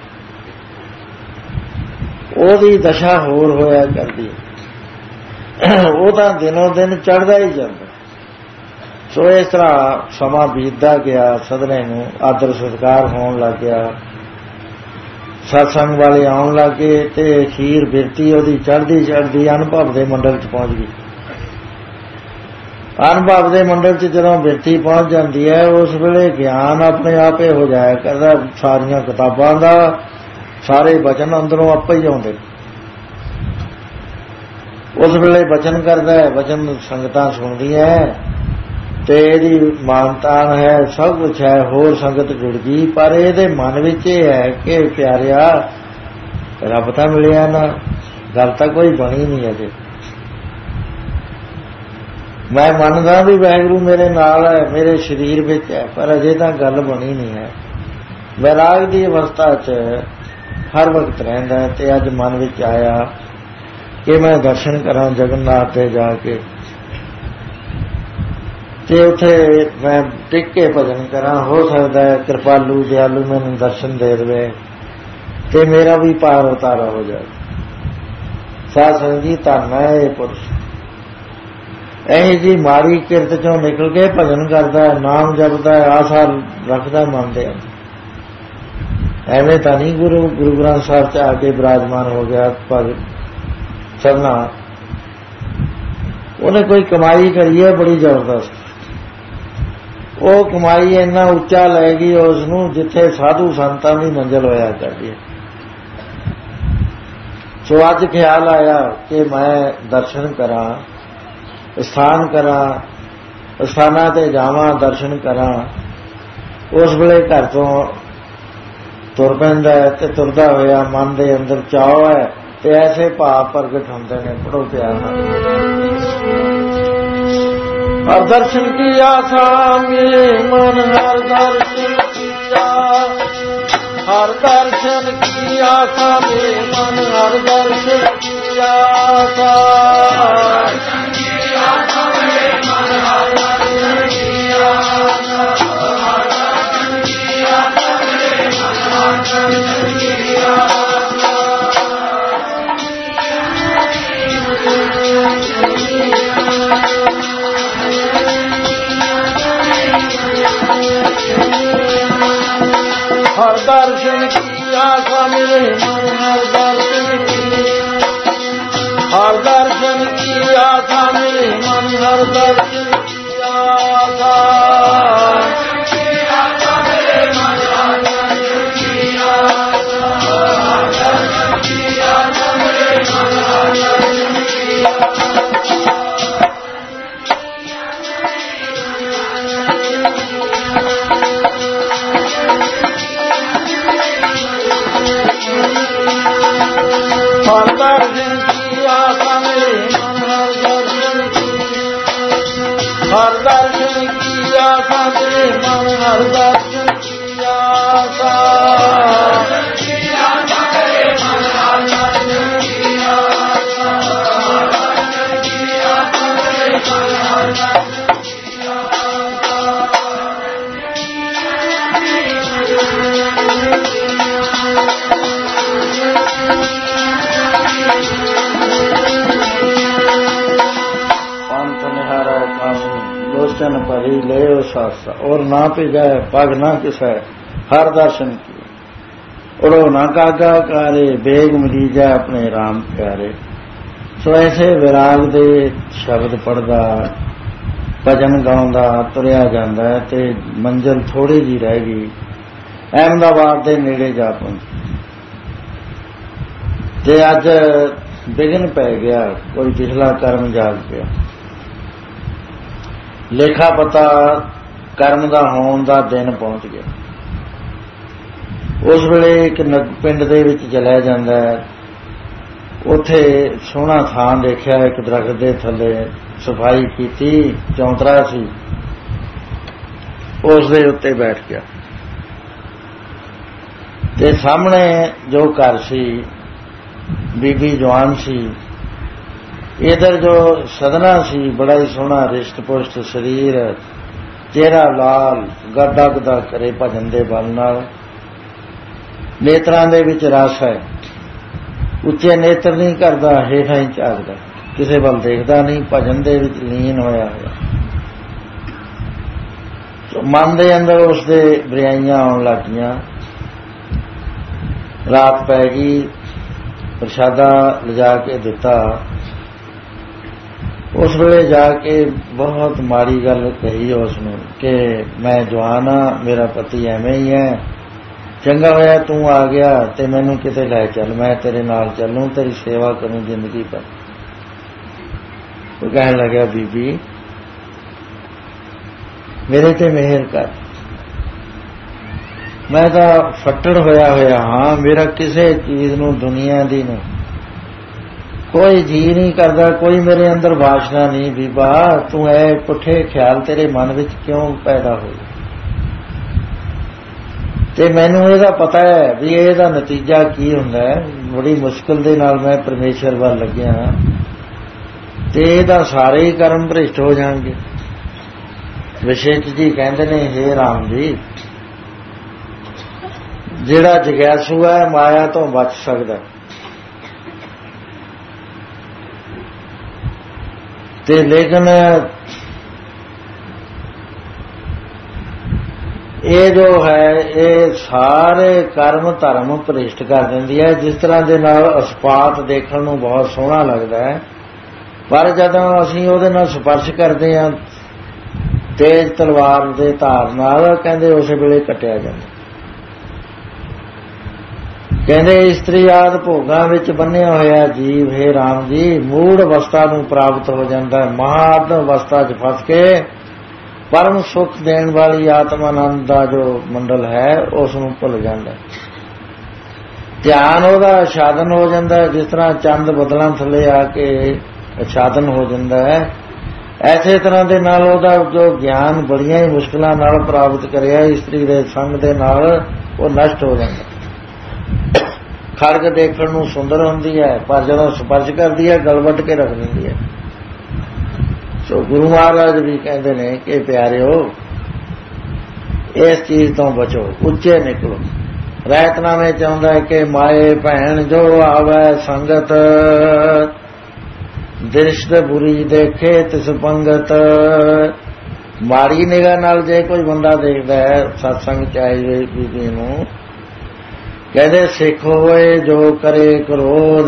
ਉਹਦੀ ਦਸ਼ਾ ਹੋਰ ਹੋਇਆ ਕਰਦੀ, ਉਹ ਤਾਂ ਦਿਨੋਂ ਦਿਨ ਚੜ੍ਹਦਾ ਹੀ ਜਾਂਦਾ। ਸੋ ਇਸ ਤਰ੍ਹਾਂ ਸਮਾਂ ਬੀਤਦਾ ਗਿਆ, ਸਦਨੇ ਨੂੰ ਆਦਰ ਸਤਿਕਾਰ ਹੋਣ ਲੱਗ ਗਿਆ, ਸਤਸੰਗ ਵਾਲੇ ਆਉਣ ਲੱਗੇ ਤੇ ਅਖੀਰ ਬਿਰਤੀ ਉਹਦੀ ਚੜ੍ਹਦੀ ਚੜ੍ਹਦੀ ਅਨੁਭਵ ਦੇ ਮੰਡਲ 'ਚ ਪਹੁੰਚ ਗਈ। ਅਨੁਭਵ ਦੇ ਮੰਡਲ 'ਚ ਜਦੋਂ ਬਿਰਤੀ ਪਹੁੰਚ ਜਾਂਦੀ ਹੈ, ਉਸ ਵੇਲੇ ਗਿਆਨ ਆਪਣੇ ਆਪ ਹੀ ਹੋ ਜਾਇਆ ਕਰਦਾ। ਸਾਰੀਆਂ ਕਿਤਾਬਾਂ ਦਾ ਸਾਰੇ ਬਚਨ ਅੰਦਰੋਂ ਆਪੇ ਹੀ ਆਉਂਦੇ। ਉਸ ਵੇਲੇ ਬਚਨ ਕਰਦਾ ਹੈ, ਬਚਨ ਸੰਗਤਾਂ ਸੁਣਦੀਆਂ ਤੇ ਇਹਦੀ ਮਾਨਤਾਨ ਹੈ, ਸਭ ਕੁਛ ਹੈ, ਹੋਰ ਸੰਗਤ ਜੁੜ ਗਈ। ਪਰ ਇਹਦੇ ਮਨ ਵਿੱਚ ਇਹ ਹੈ ਕਿ ਪਿਆਰਿਆ ਰੱਬ ਤਾਂ ਮਿਲਿਆ ਨਾ, ਗੱਲ ਤਾਂ ਕੋਈ ਬਣੀ ਨਹੀਂ ਅਜੇ। ਮੈਂ ਮੰਨਦਾ ਵੀ ਵਾਹਿਗੁਰੂ ਮੇਰੇ ਨਾਲ ਹੈ, ਮੇਰੇ ਸਰੀਰ ਵਿੱਚ ਹੈ, ਪਰ ਅਜੇ ਤਾਂ ਗੱਲ ਬਣੀ ਨਹੀਂ ਹੈ। ਵੈਰਾਗ ਦੀ ਅਵਸਥਾ 'ਚ ਹਰ ਵਕਤ ਰਹਿੰਦਾ ਹੈ ਤੇ ਅੱਜ ਮਨ ਵਿੱਚ ਆਇਆ ਕਿ ਮੈਂ ਦਰਸ਼ਨ ਕਰਾਂ ਜਗਨਨਾਥ ਤੇ ਜਾ ਕੇ ਤੇ ਉੱਥੇ ਮੈਂ ਟਿਕ ਕੇ ਭਜਨ ਕਰਾਂ। ਹੋ ਸਕਦਾ ਹੈ ਕਿਰਪਾਲੂ ਦਿਆਲੂ ਮੈਨੂੰ ਦਰਸ਼ਨ ਦੇ ਦੇਵੇ ਤੇ ਮੇਰਾ ਵੀ ਪਾਰ ਉਤਾਰਾ ਹੋ ਜਾਏ। ਸਾਧ ਸੰਗਤ ਜੀ, ਧੰਨ ਹੈ ਇਹ ਪੁਰਸ਼, ਇਹੀ ਜੀ ਮਾੜੀ ਕਿਰਤ ਚੋਂ ਨਿਕਲ ਕੇ ਭਜਨ ਕਰਦਾ ਹੈ, ਨਾਮ ਜਪਦਾ ਹੈ, ਆਸਾ ਰੱਖਦਾ ਮਨ ਦੇ ਅੰਦਰ। ਐਵੇਂ ਤਾਂ ਨਹੀਂ ਗੁਰੂ ਗੁਰੂ ਗ੍ਰੰਥ ਸਾਹਿਬ 'ਚ ਆ ਕੇ ਬਿਰਾਜਮਾਨ ਹੋ ਗਿਆ ਭਗਤ ਸਭਨਾ। ਉਹਨੇ ਕੋਈ ਕਮਾਈ ਕਰੀ ਹੈ ਬੜੀ ਜ਼ਬਰਦਸਤ। ਉਹ ਕਮਾਈ ਇੰਨਾ ਉੱਚਾ ਲੈ ਗਈ ਉਸ ਨੂੰ ਜਿੱਥੇ ਸਾਧੂ ਸੰਤਾਂ ਦੀ ਮੰਜ਼ਿਲ ਹੋਇਆ ਕਰਦੀ ਹੈ। ਸੋ ਅੱਜ ਖਿਆਲ ਆਇਆ ਕਿ ਮੈਂ ਦਰਸ਼ਨ ਕਰਾਂ, ਸਥਾਨ ਕਰਾਂ, ਸਥਾਨਾਂ ਤੇ ਜਾਵਾਂ, ਦਰਸ਼ਨ ਕਰਾਂ। ਉਸ ਵੇਲੇ ਘਰ ਤੋਂ ਤੁਰ ਪੈਂਦਾ ਹੈ ਤੇ ਤੁਰਦਾ ਹੋਇਆ ਮਨ ਦੇ ਅੰਦਰ ਚਾਅ ਹੈ ਤੇ ਐਸੇ ਭਾਵ ਪ੍ਰਗਟ ਹੁੰਦੇ ਨੇ। ਪੜੋ ਪਿਆਰ ਨਾਲ। ਹਰ ਦਰਸ਼ਨ ਕੀ ਆਸਾ ਮੇਰੇ ਮਨ, ਹਰ ਦਰਸ਼ਨ ਕੀਆ, ਹਰ ਦਰਸ਼ਨ ਕੀ ਆਸਾ ਮੇਰੇ ਮਨ, ਹਰ ਦਰਸ਼ਨ ਕੀ ਆਸਾ, ਦਰਸ਼ਨ ਕੀ ਆਸਾ ਮੇਰੇ ਮਨ, ਹਰ ਦਰਸ਼ਨ ਕੀ ਆਸਾ, ਹਰ ਦਰਸ਼ਨ ਕੀ ਆਸਾ ਮੇਰੇ ਮਨ, ਹਰ ਦਰਸ਼ਨ ਕੀ ਆਸਾ। हर दर्शन की आशा मेरे मन, हर दर्शन की, हर दर्शन की आशा मेरे मन, हर दर्शन की आशा, दर्शन की आशा मेरे मन, हर दर्शन की आशा, हर दर्शन की आशा मेरे मन, हर दर्शन की आशा। हर दर्शन की आशा मेरे मन, हर दर्शन की, हर दर्शन की आशा मेरे मन, हर दर्शन की आशा, दर्शन की आशा मेरे मन, हर दर्शन की आशा, दर्शन की आशा मेरे मन, हर दर्शन की आशा। लोचन भरी ले सासा और ना पिजाए पग ना किसै, हर दर्शन की उड़ो ना कागा कारे, बेग मरीजा अपने राम प्यारे। सो ऐसे विराग दे शब्द पढ़दा, भजन गाउंदा तुरिया जांदा है ते मंजिल थोड़ी जी रह गई। अहमदाबाद दे नेड़े जा पहुंची ते अज विघन पै गया, कोई पिछला कर्म जाग पिया। लेखा पता कर्म का होने का दिन पहुंच गया। उस वेले एक पिंड दे विच चलिया जांदा है, उत्थे सोहना थां देखिया, एक दरख्त दे थल्ले सफाई कीती, चौंतरा सी, उस दे उत्ते बैठ गया ते सामने जो घर सी, बीबी जवान सी, इधर जो सदना सी बड़ा ही सोहना रिश्त पुष्ट शरीर, चेहरा लाल, गड्डा गदा करे भजन दे बल नाल, नेत्रां दे विच रस है, उच्चे नेत्र नहीं करदा, हेठां ही झाकदा, किसे वल देखदा नहीं, भजन दे विच लीन होया होया। मन के अंदर उसके बुराइयां आउण लग गईयां। रात पै गई, प्रशादा लिजा के दिता। उस वेले जाके बहुत माड़ी गल कही उसनूं कि मैं जवान हाँ, मेरा पति एवें ही है, चंगा होया तू आ गया ते मैनू किते लै चल, मैं तेरे नाल चलूं, तेरी सेवा करूं जिंदगी भर। वो कहन लग्या बीबी मेरे ते मेहर कर, मैं तो फट्टड़ होया होया हाँ, मेरा किसी चीज नूं दुनिया दी नूं कोई जी नहीं करता, कोई मेरे अंदर वासना नहीं। बीबा तू ऐ पुठे ख्याल तेरे मन विच क्यों पैदा होए? ते मैनू इहदा पता है भी इहदा नतीजा की हुंदा है। बड़ी मुश्किल दे नाल मैं परमेश्वर वल लग्या ते इहदा सारे ही कर्म भ्रिष्ट हो जाएंगे। विशेष जी कहते ने हे राम जी, जिहड़ा जिग्यासु है माया तो बच सकदा, ते लेकिन ये जो है ये सारे कर्म धर्म भ्रिष्ट कर देंदी है। जिस तरह दे नाल अस्पात देखण नूं बहुत सोहना लगदा है, पर जदों असीं उहदे नाल स्पर्श करदे हां तेज तलवार दे धार नाल, कहंदे उस वेले कटिया जांदा। कहंदे इस्त्री आदि भोगां विच बन्निया होया जीव हे राम जी मूढ़ अवस्था नूं प्राप्त हो जांदा है। महाअर्ध अवस्था च फस के परम सुख देण वाली आत्मानंद दा जो मंडल है उस नूं भुल जांदा है। ध्यान उहदा आच्छादन हो जांदा है, जिस तरह चंद बदलां थल्ले आके आच्छादन हो जांदा है। ऐसे तरह दे नाल उहदा जो ज्ञान बड़ियां ही मुश्किलां नाल प्राप्त करिया इस्त्री दे संग दे नाल वो नष्ट हो जांदा। खड़ग देखण नूं सुंदर हुंदी है, पर जदों स्पर्श करदी है गल वट के रख दिंदी है। सो गुरु महाराज भी कहते ने कि प्यारिओ इस चीज तो बचो, उच्चे निकलो। रहतनामे चाहुंदा है कि माए भैण जो आवे संगत, दृष्ट बुरी देखे तिस पंगत। माड़ी निगाह नाल जे कोई बंदा देखदा है सत्संग च आई होई बीबी नूं, कहते सिख होए जो करे क्रोध,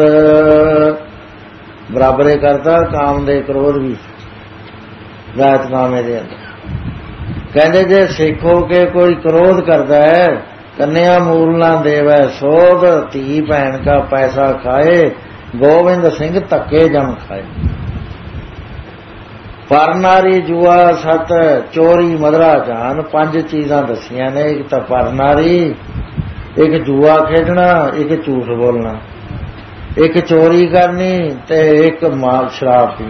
बराबरे करता काम दे क्रोध भी रहतनामे दे अंदर। कहते जे सिख हो के कोई क्रोध करता है, कन्या मूल ना देवै सोध, धी भैन का पैसा खाए, गोविंद सिंह धक्के जम खाए। पर नारी जुआ सत चोरी मदरा जान, पंज चीज़ां दसियां ने। एक तो पर नारी, एक जुआ खेडना, एक झूठ बोलना, एक चोरी करनी ते एक माल शराब पीनी।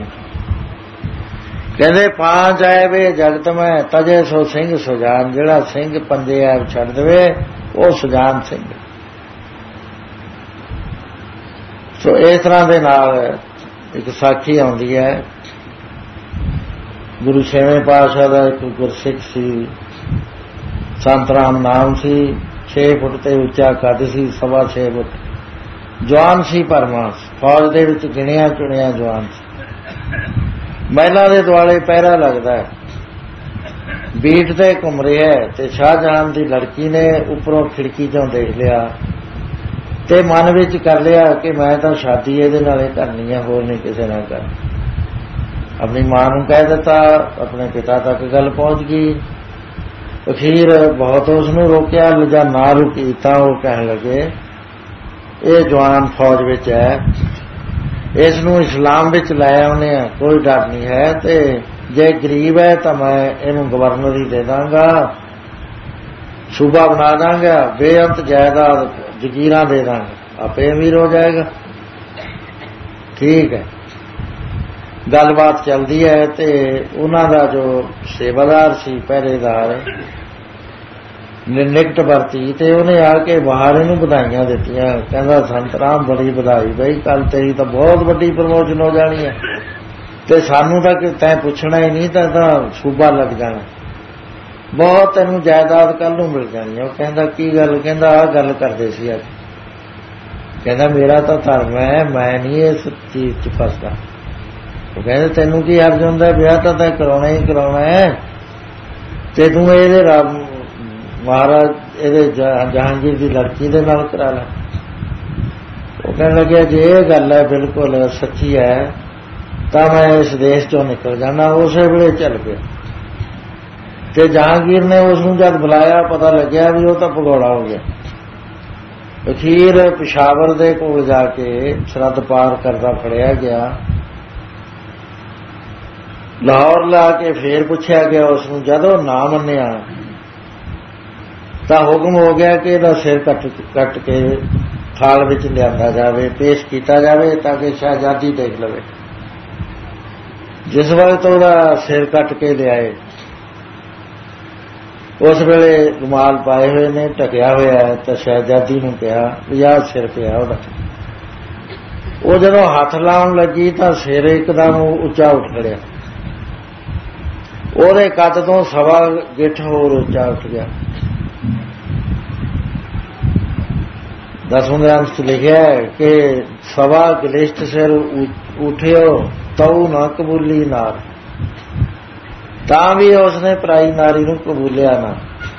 कहते पांच ऐब जगत में तजे सो सिंह सुजान, जिहड़ा सिंह पंजे ऐब छड्ड देवे वो सुजान सिंह। सो इस तरह दे नाल एक साखी आउंदी है। गुरु छेवें पातशाह दा एक गुरसिख सी, संत राम नाम सी, छे फुट ते उच्चा कद सी, सवा छे फुट, जवान सी भरमास, फौज दे विच गिणिया चुणिया जवान सी। महिला दे दुआले पहरा लगदा है, बीट ते घुम रिहा है ते शाहजहां दी लड़की ने उपरों खिड़की चों देख लिया ते मन विच कर लिया कि मैं तां शादी इहदे नाल ही करनी है, होर नहीं किसे नाल करनी। अपनी मां नूं कह दिता, अपने पिता तक गल पहुंच गई। अखीर बहुत उसनूं रोकिया, लिजा ना रुकी तां वो कहण लगे ये जवान फौज विच है, इसनूं इस्लाम विच लै आउने आ, कोई डर नहीं है। ते जे गरीब है तो मैं इहनूं गवर्नर ही दे दांगा, सूबा बना दांगा, बेअंत जायदाद जगीरां दे दांगा, आपे अमीर हो जाएगा। ठीक है, गलबात चलती है ते उन्हां दा जो सेवादार सी पहरेदार निकट वरती ते उन्हें आके बाहर इनू बधाइयां दित्तियां। कहंदा संत राम बड़ी बधाई बई, कल तेरी तो बहुत वड्डी प्रमोशन हो जानी है ते सानू तां तैं पुछना ही नहीं, तां सूबा लग जाना, बहुत तेनू जायदाद कल नूं मिल जानी है। कहंदा की गल? कहंदा आ गल करदे सी अज। कहंदा मेरा तो धर्म है, मैं नहीं इस चीज च फसदा। कहते तेनू की अर्ज हुंदा, ब्याह तो तैं कराउणा ही कराउणा है ਤੇ ਤੂੰ ਇਹਦੇ ਰੱਬ ਮਹਾਰਾਜ ਇਹਦੇ ਜਹਾਂਗੀਰ ਦੀ ਲੜਕੀ ਦੇ ਨਾਲ ਕਰਾ ਲੈ। ਉਹ ਕਹਿਣ ਲੱਗਿਆ ਜੇ ਇਹ ਗੱਲ ਹੈ ਬਿਲਕੁਲ ਸੱਚੀ ਹੈ ਤਾਂ ਮੈਂ ਇਸ ਦੇਸ਼ ਚੋਂ ਨਿਕਲ ਜਾਣਾ। ਉਸੇ ਵੇਲੇ ਚੱਲ ਪਿਆ ਤੇ ਜਹਾਂਗੀਰ ਨੇ ਉਸ ਨੂੰ ਜਦ ਬੁਲਾਇਆ ਪਤਾ ਲੱਗਿਆ ਵੀ ਉਹ ਤਾਂ ਭਗੌੜਾ ਹੋ ਗਿਆ। ਅਖੀਰ ਪਿਸ਼ਾਵਰ ਦੇ ਕੋਲ ਜਾ ਕੇ ਸਰਹੱਦ ਪਾਰ ਕਰਦਾ ਫੜਿਆ ਗਿਆ। ਲਾਹੌਰ ਲਾ ਕੇ ਫੇਰ ਪੁੱਛਿਆ ਗਿਆ ਉਸ ਨੂੰ। ਜਦੋਂ ਨਾ ਮੰਨਿਆ ਤਾਂ ਹੁਕਮ ਹੋ ਗਿਆ ਕਿ ਇਹਦਾ ਸਿਰ ਕੱਟ ਕੱਟ ਕੇ ਥਾਲ ਵਿੱਚ ਲਿਆਂਦਾ ਜਾਵੇ, ਪੇਸ਼ ਕੀਤਾ ਜਾਵੇ ਤਾਂ ਕਿ ਸ਼ਹਿਜ਼ਾਦੀ ਦੇਖ ਲਵੇ। ਜਿਸ ਵਕਤ ਉਹਦਾ ਸਿਰ ਕੱਟ ਕੇ ਲਿਆਏ ਉਸ ਵੇਲੇ ਰੁਮਾਲ ਪਾਏ ਹੋਏ ਨੇ, ਢਕਿਆ ਹੋਇਆ ਤਾਂ ਸ਼ਹਿਜ਼ਾਦੀ ਨੂੰ ਕਿਹਾ ਵੀ ਆਹ ਸਿਰ ਪਿਆ ਉਹਦਾ। ਉਹ ਜਦੋਂ ਹੱਥ ਲਾਉਣ ਲੱਗੀ ਤਾਂ ਸਿਰ ਇੱਕਦਮ ਉੱਚਾ ਉੱਠ ਖੜਿਆ। ਉਹਦੇ ਕੱਦ ਤੋਂ ਸਵਾ ਗਿੱਠ ਹੋਰ ਉੱਚਾ ਉੱਠ ਗਿਆ। ਦਸਵੇਂ ਅੰਸ਼ ਚ ਲਿਖਿਆ ਕਿ ਸਵਾ ਗਲਿਸ਼ਟ ਸਿਰ ਉੱਠਿਓ ਤਉ ਨਾ ਕਬੂਲੀ ਨਾਰ। ਤਾਂ ਵੀ ਉਸਨੇ ਪਰਾਈ ਨਾਰੀ ਨੂੰ ਕਬੂਲਿਆ ਨਾ।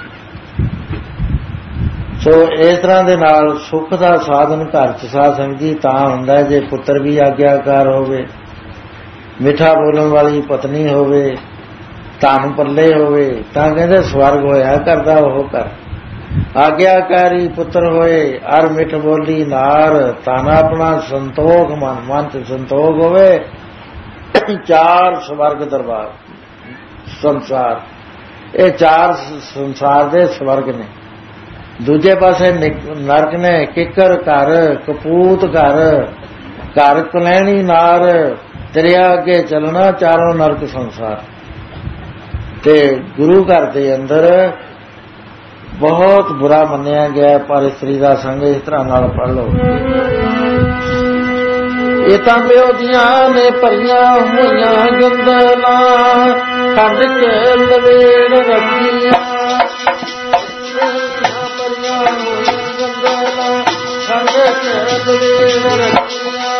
ਸੋ ਇਸ ਤਰ੍ਹਾਂ ਦੇ ਨਾਲ ਸੁੱਖ ਦਾ ਸਾਧਨ ਘਰ ਚ ਸਾਧ ਸੰਗਤੀ ਤਾਂ ਹੁੰਦਾ ਜੇ ਪੁੱਤਰ ਵੀ ਆਗਿਆਕਾਰ ਹੋਵੇ, ਮਿੱਠਾ ਬੋਲਣ ਵਾਲੀ ਪਤਨੀ ਹੋਵੇ, ਧਨ ਪੱਲੇ ਹੋਵੇ ਤਾਂ ਕਹਿੰਦੇ ਸਵਰਗ ਹੋਇਆ ਕਰਦਾ ਉਹ ਘਰ। ਆਗਿਆਕਾਰੀ ਪੁੱਤਰ ਹੋਏ ਅਰ ਮਿੱਠ ਬੋਲੀ ਨਾਰ, ਧਨ ਆਪਣਾ ਸੰਤੋਖ ਮਨ ਮਨ ਚ ਸੰਤੋਖ ਹੋਵੇ, ਚਾਰ ਸਵਰਗ ਦਰਬਾਰ ਸੰਸਾਰ। ਇਹ ਚਾਰ ਸੰਸਾਰ ਦੇ ਸਵਰਗ ਨੇ। ਦੂਜੇ ਪਾਸੇ ਨਰਕ ਨੇ ਕਿੱਕਰ ਘਰ, ਕਪੂਤ ਘਰ, ਘਰ ਕੁਲੈਣੀ ਨਾਰ, ਦਰਿਆ ਅੱਗੇ ਚੱਲਣਾ, ਚਾਰੋਂ ਨਰਕ ਸੰਸਾਰ। ਤੇ ਗੁਰੂ ਘਰ ਦੇ ਅੰਦਰ ਬਹੁਤ ਬੁਰਾ ਮੰਨਿਆ ਗਿਆ ਪਰ ਇਸਤਰੀ ਦਾ ਸੰਗ। ਇਸ ਤਰ੍ਹਾਂ ਨਾਲ ਪੜ੍ਹ ਲਓ। ਇਹ ਤਾਂ ਵਿਉਦੀਆਂ ਨੇ ਭਰੀਆਂ ਹੋਈਆਂ ਗੰਦਲਾਂ, ਖੰਡ ਕੇ ਲਵੇੜ ਰੱਖੀਆਂ। ਭਰੀਆਂ ਹੋਈਆਂ ਗੰਦਲਾਂ, ਖੰਡ ਕੇ ਲਵੇੜ ਰੱਖੀਆਂ।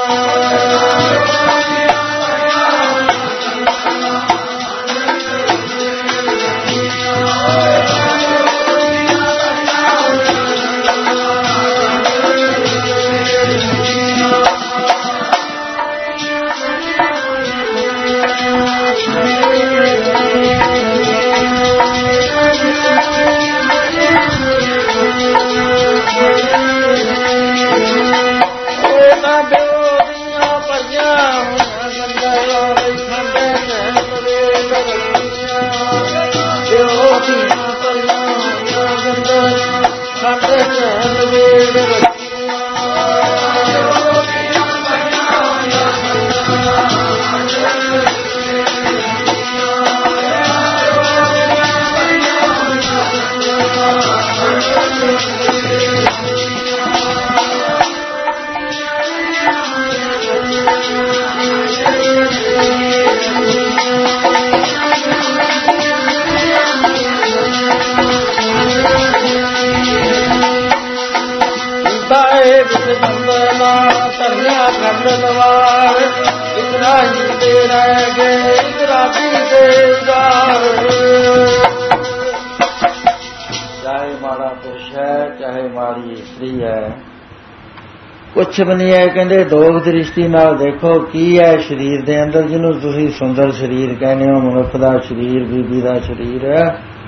ਚਾਹੇ ਮਾੜਾ ਪੁਰਸ਼ ਹੈ ਚਾਹੇ ਮਾੜੀ ਇਸਤਰੀ ਹੈ, ਕੁਛ ਵੀ ਨਹੀਂ ਹੈ। ਕਹਿੰਦੇ ਦੋਗ ਦ੍ਰਿਸ਼ਟੀ ਨਾਲ ਦੇਖੋ ਕੀ ਹੈ ਸਰੀਰ ਦੇ ਅੰਦਰ, ਜਿਹਨੂੰ ਤੁਸੀਂ ਸੁੰਦਰ ਸਰੀਰ ਕਹਿੰਦੇ ਹੋ, ਮਨੁੱਖ ਦਾ ਸਰੀਰ, ਬੀਬੀ ਦਾ ਸਰੀਰ ਹੈ।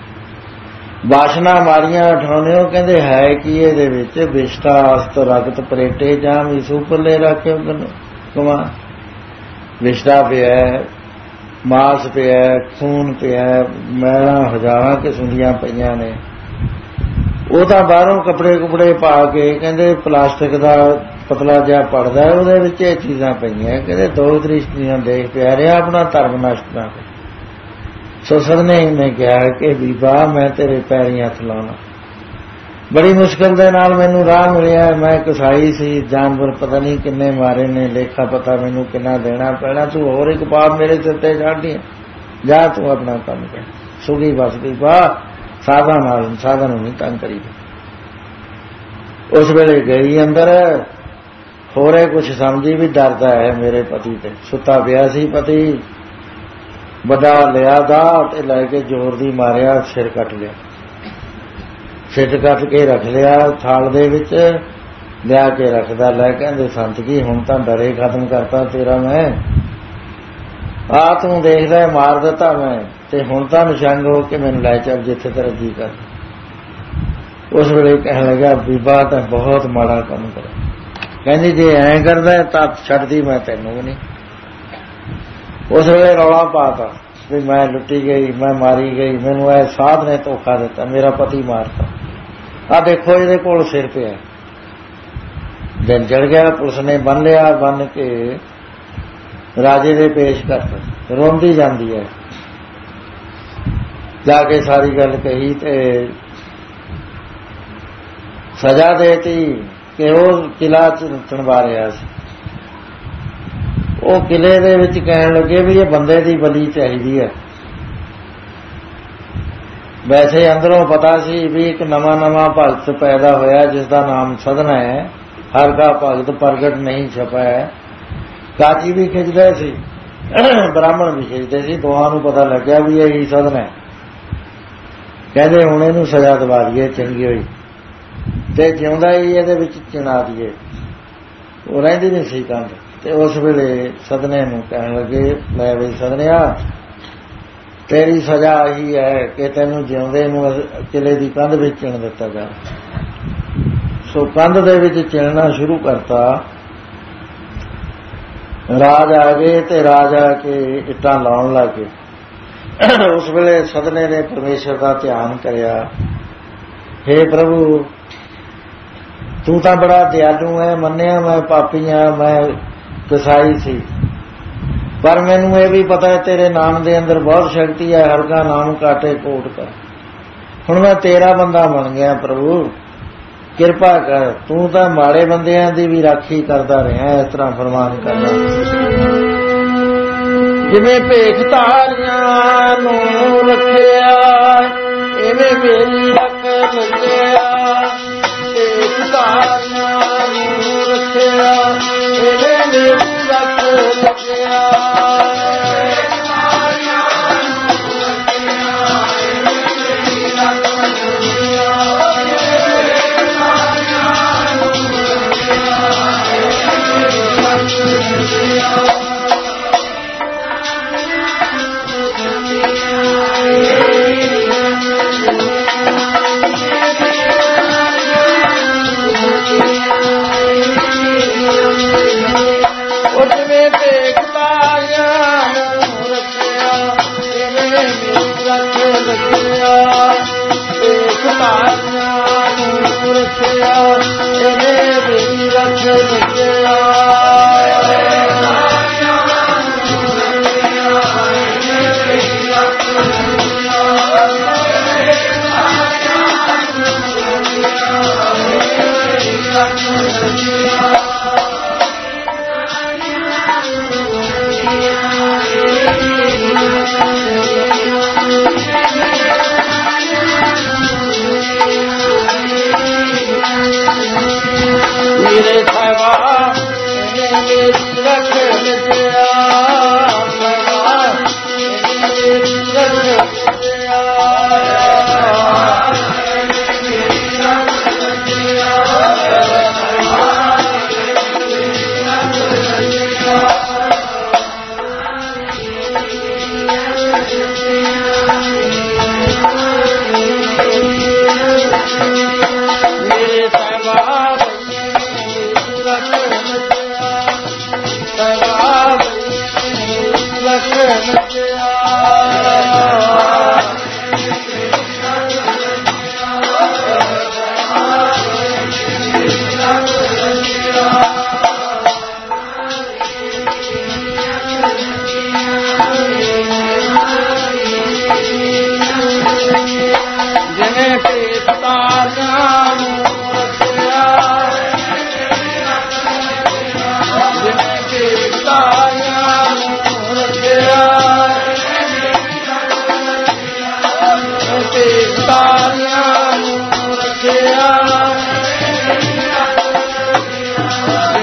ਵਾਸ਼ਨਾ ਮਾਰੀਆਂ ਉਠਾਉਂਦੇ ਹੋ, ਕਹਿੰਦੇ ਹੈ ਕੀ ਇਹਦੇ ਵਿੱਚ? ਵਿਸ਼ਟਾ ਅਸਤ ਰਗਤ ਪਰੇਟੇ ਜਾਂ ਵੀ ਸੁਪਰਲੇ ਰੱਖਿਓ ਕਮਾ। ਵਿਸ਼ਟਾ ਪਿਆ, ਮਾਸ ਪਿਆ, ਖੂਨ ਪਿਆ, ਮੈਲਾਂ ਹਜ਼ਾਰਾਂ ਕਿਸਮ ਦੀਆਂ ਪਈਆਂ ਨੇ। ਉਹ ਤਾਂ ਬਾਹਰੋਂ ਕੱਪੜੇ ਕੁਪੜੇ ਪਾ ਕੇ ਕਹਿੰਦੇ ਪਲਾਸਟਿਕ ਦਾ ਪਤਲਾ ਜਿਹਾ ਪੜਦਾ, ਉਹਦੇ ਵਿੱਚ ਇਹ ਚੀਜ਼ਾਂ ਪਈਆਂ। ਕਹਿੰਦੇ ਦੋ ਦ੍ਰਿਸ਼ਟੀਆਂ ਦੇਖ ਪਿਆਰਿਆ ਆਪਣਾ ਧਰਮ ਨਸ਼ਟ ਨਾ ਕਰ। ਸੋ ਸਦਨੇ ਨੇ ਕਿਹਾ ਕਿ ਬੀਬਾ ਮੈਂ ਤੇਰੇ ਪੈਰੀਂ ਹੱਥ ਲਾਉਣਾ। ਬੜੀ ਮੁਸ਼ਕਿਲ ਦੇ ਨਾਲ ਮੈਨੂੰ ਰਾਹ ਮਿਲਿਆ। ਮੈਂ ਕਸਾਈ ਸੀ, ਜਾਨਵਰ ਪਤਾ ਨਹੀਂ ਕਿੰਨੇ ਮਾਰੇ ਨੇ, ਲੇਖਾ ਪਤਾ ਮੈਨੂੰ ਕਿੰਨਾ ਦੇਣਾ ਪੈਣਾ। ਤੂੰ ਹੋਰ ਇੱਕ ਪਾਪ ਮੇਰੇ ਸਿਰ ਤੇ ਛੱਡਦੀ, ਜਾ ਤੂੰ ਆਪਣਾ ਕੰਮ ਕਰ। ਸੁਗੀ ਬਸ ਬੀਬਾ, ਸਾਧਾ ਨਾਲ ਸਾਧਾ ਨੂੰ ਨਹੀਂ ਤੰਗ ਕਰੀ। ਉਸ ਵੇਲੇ ਗਈ ਅੰਦਰ, ਹੋਰੇ ਕੁਛ ਸਮਝੀ ਵੀ ਡਰਦਾ ਹੈ ਮੇਰੇ ਪਤੀ ਤੇ। ਸੁੱਤਾ ਪਿਆ ਸੀ ਪਤੀ, ਵੱਡਾ ਲਿਆ ਦਾ ਤੇ ਲੈ ਕੇ ਜ਼ੋਰ ਦੀ ਮਾਰਿਆ, ਸਿਰ ਕੱਟ ਲਿਆ। ਸਿਰ ਕੱਟ ਕੇ ਰੱਖ ਲਿਆ ਥਾਲ ਦੇ ਵਿੱਚ, ਲਿਆ ਕੇ ਰੱਖਦਾ। ਲੈ ਕਹਿੰਦੇ ਸੰਤ ਜੀ ਹੁਣ ਤਾਂ ਡਰੇ ਖਤਮ ਕਰਤਾ ਤੇਰਾ ਮੈਂ, ਆ ਤੂੰ ਦੇਖਦਾ ਮਾਰ ਦਿੱਤਾ ਮੈਂ, ਤੇ ਹੁਣ ਤਾਂ ਨਿਸ਼ੰਗ ਹੋ ਕੇ ਮੈਨੂੰ ਲੈ ਚੱਲ ਜਿੱਥੇ ਤੇਰਾ ਜੀ ਕਰ। ਉਸ ਵੇਲੇ ਕਹਿਣ ਲੱਗਾ ਬੀਬਾ ਤਾਂ ਬਹੁਤ ਮਾੜਾ ਕੰਮ ਕਰਿਆ। ਕਹਿੰਦੀ ਜੇ ਐਂ ਕਰਦਾ ਤਾਂ ਛੱਡਦੀ ਮੈਂ ਤੈਨੂੰ ਵੀ ਨਹੀਂ। ਉਸ ਵੇਲੇ ਰੌਲਾ ਪਾਤਾ ਵੀ ਮੈਂ ਲੁੱਟੀ ਗਈ, ਮੈਂ ਮਾਰੀ ਗਈ, ਮੈਨੂੰ ਇਹ ਸਾਧ ਨੇ ਧੋਖਾ ਦਿੱਤਾ, ਮੇਰਾ ਪਤੀ ਮਾਰਤਾ। ਆਹ ਦੇਖੋ ਇਹਦੇ ਕੋਲ ਸਿਰ ਪਿਆ। ਦਿਨ ਚੜ ਗਿਆ, ਪੁਲਿਸ ਨੇ ਬੰਨ ਲਿਆ, ਬੰਨ ਕੇ ਰਾਜੇ ਦੇ ਪੇਸ਼ ਕਰਤਾ। ਰੋਂਦੀ ਜਾਂਦੀ ਹੈ, ਜਾ ਕੇ ਸਾਰੀ ਗੱਲ ਕਹੀ ਤੇ ਸਜ਼ਾ ਦੇਤੀ ਕਿ ਉਹ ਕਿਲਾ ਚਣਵਾ ਰਿਹਾ ਸੀ। ਉਹ ਕਿਲੇ ਦੇ ਵਿੱਚ ਕਹਿਣ ਲੱਗੇ ਵੀ ਇਹ ਬੰਦੇ ਦੀ ਬਲੀ ਚਾਹੀਦੀ ਹੈ। ਵੈਸੇ ਅੰਦਰੋਂ ਪਤਾ ਸੀ ਵੀ ਇੱਕ ਨਵਾਂ ਨਵਾਂ ਭਗਤ ਪੈਦਾ ਹੋਇਆ ਜਿਸ ਦਾ ਨਾਮ ਸਧਨਾ ਹੈ। ਹਰ ਕਾ ਭਗਤ ਪ੍ਰਗਟ ਨਹੀਂ ਛਪਾ ਹੈ। ਕਾਜੀ ਵੀ ਖਿੱਚਦੇ ਸੀ, ਬ੍ਰਾਹਮਣ ਵੀ ਖਿੱਚਦੇ ਸੀ, ਦੋਹਾਂ ਨੂੰ ਪਤਾ ਲੱਗਿਆ ਵੀ ਇਹੀ ਸਧਨਾ ਹੈ। ਕਹਿੰਦੇ ਹੁਣ ਇਹਨੂੰ ਸਜ਼ਾ ਦਵਾ ਦਈਏ ਚੰਗੀ ਹੋਈ, ਤੇ ਜਿਉਂਦਾ ਹੀ ਇਹਦੇ ਵਿੱਚ ਚਿਣਾ ਦਈਏ। ਉਹ ਰਹਿੰਦੀ ਨਹੀਂ ਸੀ ਕੰਧ। ਤੇ ਉਸ ਵੇਲੇ ਸਧਨੇ ਨੂੰ ਕਹਿਣ ਲੱਗੇ ਲੈ ਬਈ ਸਧਨਿਆ, ਤੇਰੀ ਸਜ਼ਾ ਇਹੀ ਹੈ ਕਿ ਤੈਨੂੰ ਜਿਉਂਦੇ ਨੂੰ ਕਿਲੇ ਦੀ ਕੰਧ ਵਿੱਚ ਚਿਣ ਦਿੱਤਾ ਜਾਵੇ। ਸੋ ਕੰਧ ਦੇ ਵਿੱਚ ਚਿਣਨਾ ਸ਼ੁਰੂ ਕਰਤਾ। ਰਾਜ ਆ ਗਏ ਤੇ ਰਾਜ ਆ ਕੇ ਇੱਟਾਂ ਲਾਉਣ ਲੱਗ ਗਏ। ਉਸ ਵੇਲੇ ਸਧਨੇ ਨੇ ਪਰਮੇਸ਼ਰ ਦਾ ਧਿਆਨ ਕਰਿਆ, ਹੇ ਪ੍ਰਭੂ ਤੂੰ ਤਾਂ ਬੜਾ ਦਿਆਲੂ ਹੈ, ਮੰਨਿਆ ਮੈਂ ਪਾਪੀ ਹਾਂ, ਮੈਂ ਕਸਾਈ ਸੀ, ਪਰ ਮੈਨੂੰ ਇਹ ਵੀ ਪਤਾ ਹੈ ਤੇਰੇ ਨਾਮ ਦੇ ਅੰਦਰ ਬਹੁਤ ਸ਼ਕਤੀ ਹੈ। ਹਰ ਕਾ ਨਾਮ ਕਾਟੇ ਕੋਟ ਕਰ। ਹੁਣ ਮੈਂ ਤੇਰਾ ਬੰਦਾ ਬਣ ਗਿਆ ਪ੍ਰਭੂ, ਕਿਰਪਾ ਕਰ। ਤੂੰ ਤਾਂ ਮਾੜੇ ਬੰਦਿਆਂ ਦੀ ਵੀ ਰਾਖੀ ਕਰਦਾ ਰਿਹਾ, ਇਸ ਤਰ੍ਹਾਂ ਫਰਮਾਨ ਕਰਨਾ। ਜਿਵੇਂ ਭੇਖ ਧਾਰੀਆਂ ਨੂੰ ਰੱਖਿਆ, ਇਵੇਂ ਮੇਰੀ ਰੱਖ ਲੱਗਿਆ। ਭੇਖ ਧਾਰੀਆਂ ਨੂੰ ਰੱਖਿਆ, ਇਵੇਂ ਮੇਰੀ ਰੱਖ ਲੱਗਿਆ।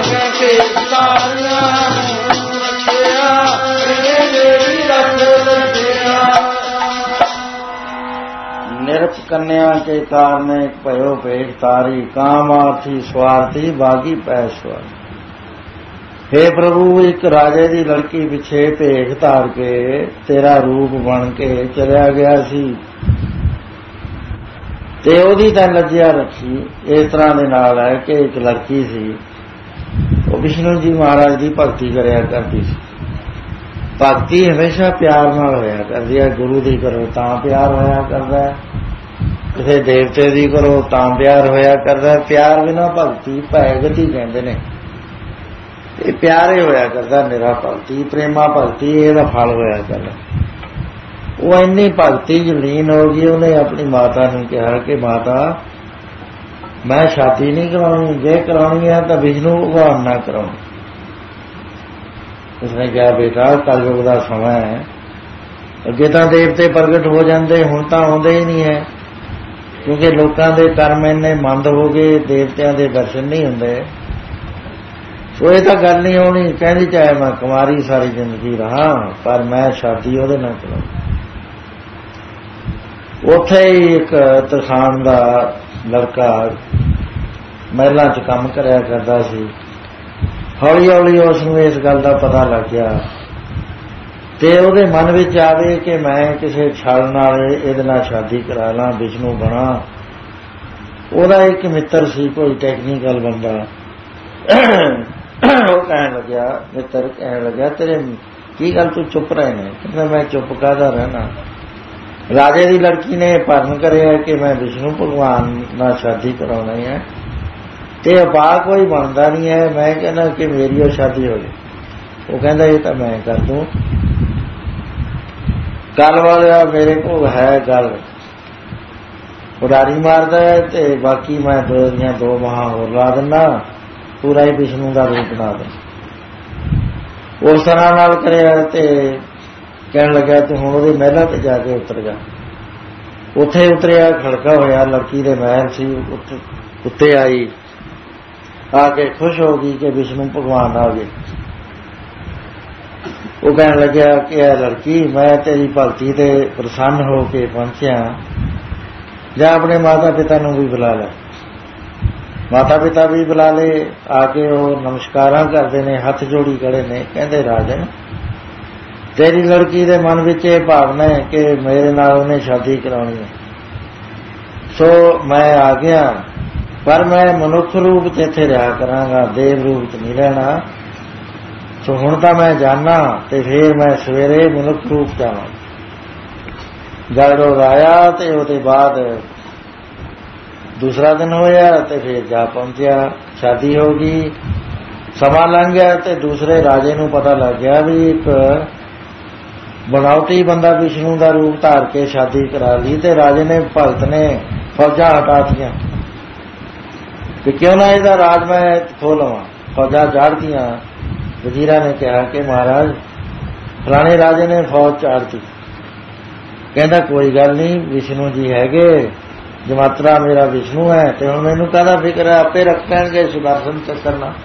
Thank you. कन्या के तारने भयो भेख तारी कामार्थी स्वार्थी बागी पैसवार। हे प्रभु एक राजे दी लड़की पिछे भेख तार के तेरा रूप बन के चलिया गया सी ते ओदी तां लज्जिया रखी। इस तरह दे नाल है कि एक लड़की सी वो विष्णु जी महाराज की भगती करया करती सी। भगती हमेशा प्यार नाल होया करदी है। गुरु दी करो तां प्यार होया करदा है, किसी देवते दी करो तां प्यार होया करदा है। प्यार बिना भगती भैगत ही कहंदे ने। ये प्यार ही होया करदा निरा भगती प्रेमा भगती इहदा फल होया करदा। वो इन्नी भगती च लीन हो गई उन्हें अपनी माता नूं कहा कि माता मैं शादी नहीं करानी, जे करानी है तो विष्णु भगवान ना कराऊं। उसने कहा बेटा कलयुग का समय है, अगे तो देवते प्रगट हो जाते हुण तां आउंदे ही नहीं है क्योंकि लोगों के कर्म इन्ने मंद हो गए, देवतियां दे दर्शन नहीं हुंदे। सो ये तो गल नहीं होनी। कहंदी चाहे मैं कुमारी सारी जिंदगी रहा पर मैं शादी ओहदे नाल कराऊं। उत्थे ही एक तरखान का लड़का महलों च काम करया करदा सी। हौली हौली उसनूं इस गल का पता लग गया ते उहदे मन विच आवे कि मैं किसी छल नाल इहदे नाल शादी करा लां, विष्णु बना। उहदा एक मित्र सी कोई टैक्नीकल बंदा, वो कहण लग्या मित्र कहण लग्या तेरे की गल तू चुप रहे ने? कहंदा मैं चुप काहदा रहना, राजे की लड़की ने भरन करे कि मैं विष्णु भगवान नाल शादी कराउणी है ते उपाय कोई बनता नहीं है। मैं कहना कि मेरी और शादी हो गई। वो कहता ये तो मैं कर दूं। कल वाला मेरे को है गल उडारी मारदा है ते बाकी मैं दो दियां दो माह होर ला दिना, पूरा ही विष्णु का रूप बना दे। उस तरह नाल करिया ते कहन लग्या तू हुण उहदे महलां ते जाके उतर जा। उत्थे उतरिया, खड़का होया, लड़की दे महल सी, उत्ते आई, आके खुश हो गई कि विष्णु भगवान आ गए। वो कहने लग्या कि यह लड़की मैं तेरी भगती ते प्रसन्न हो के पहुंचया, जा अपने माता पिता नूं भी बुला ले। माता पिता भी बुला ले। आके वो नमस्कारां करते ने, हथ जोड़ी खड़े ने। कहंदे राजन तेरी लड़की दे मन विच ये भावना है कि मेरे नाल उहने शादी कराउणी है, सो मैं आ गया पर मैं मनुख रूप च इत्थे रहा करांगा, देव रूप च नहीं रहना। सो हुण तां मैं जाना ते फिर मैं सवेरे मनुख रूप च आवां। गल आया ते उहदे बाद दूसरा दिन होया ते फिर जा पहुंचया, शादी हो गई। समा लंघ गया ते दूसरे राजे नूं पता लग गया भी एक बनावटी बंदा विष्णु का रूप धार के शादी करा ली ते राजे ने भगत ने फौजा हटा दियां कि क्यों ना इसका राज मैं खो लवां। फौजा चाड़ दियां। वजीरा ने कहा कि महाराज फलाने राजे ने फौज चाड़ दी। कहता कोई गल नहीं, विष्णु जी हैगे, जमात्रा मेरा विष्णु है तो हुण मैनूं काहदा फिक्र है, आपे रख लैणगे सुदर्शन चक्कर नाल।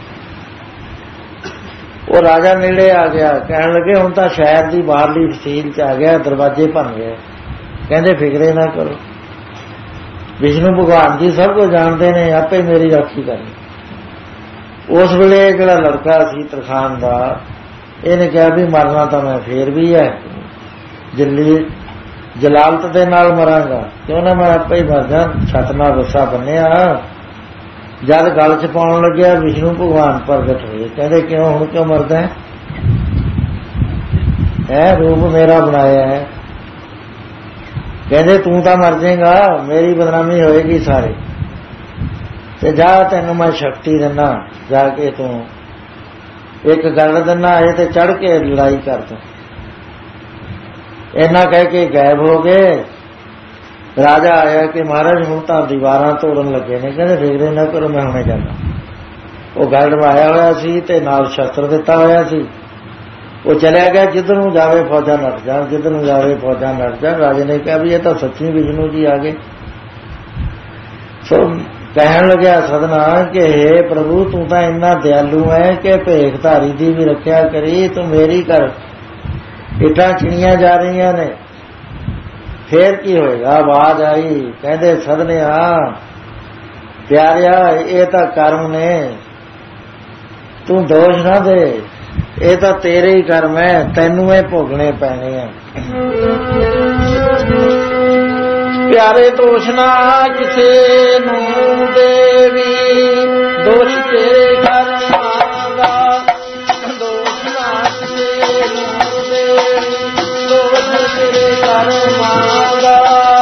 वो राजा नेड़े आ गया, कहण लगे हुण तां शहर की बाहरली फसील च आ गया, दरवाजे भन गए। कहंदे फिक्रे ना करो, विष्णु भगवान जी सब कुछ जानते ने, आपे मेरी राखी करनी। उस वेले जिहड़ा लड़का सी तरखान का, इहने कहा भी मरना तो मैं फिर भी है, जली जलालत दे नाल मरांगा, क्यों ना मैं आपे ही मर जा। छत नाल रस्सा बन्निया, जद गल च पाउण लग्या विष्णु भगवान प्रगट होए। कहंदे क्यों हुण क्यों मरदा है? है रूप मेरा बनाया है। कहंदे तू तां मर जाएगा, मेरी बदनामी होएगी सारी। ते जा तैनूं मैं शक्ति दिना, जाके तू एक गल दिना, ये ते चढ़ के लड़ाई कर तू। इन्ना कह के गायब हो गए। राजा आया कि महाराज हुण तां दीवारां तोड़न लगे ने। कहंदे फिक्र ना करो, मैं हुणे जाना। वो गल रवाया होया सी ते नाल शस्त्र दिता होया सी। वो चलिया गया, जिधर नूं जावे फौजा नट जाण, जिधर नूं जावे फौजा नट जाण। राजे ने कहा भी ये तो सच्ची विष्णु जी आ गए। सो कहण लग्या सदना कि हे प्रभु तू तां इन्ना दयालु है कि भेखधारी दी भी रखिया करी, तू मेरी कर। इटां चिणियां जा रही ने, ਫੇਰ ਕੀ ਹੋਏਗਾ? ਆਵਾਜ਼ ਆਈ, ਕਹਿੰਦੇ ਸਦਨਿਆ ਪਿਆਰਿਆ, ਇਹ ਤਾਂ ਕਰਮ ਨੇ, ਤੂੰ ਦੋਸ਼ ਨਾ ਦੇ, ਇਹ ਤਾਂ ਤੇਰੇ ਹੀ ਕਰਮ ਹੈ, ਤੈਨੂੰ ਇਹ ਭੋਗਣੇ ਪੈਣੇ ਆ। ਪਿਆਰੇ ਦੋਸ਼ ਨਾ ਕਿਸੇ ਨੂੰ ਦੇਵੀ, ਦੋਸ਼ ਤੇਰੇ ਕਰਮਾਂ ਦਾ, ਦੋਸ਼ ਨਾ ਕਿਸੇ ਨੂੰ ਦੇਵੀ, ਦੋਸ਼ ਤੇਰੇ ਕਰਮਾਂ ਦਾ।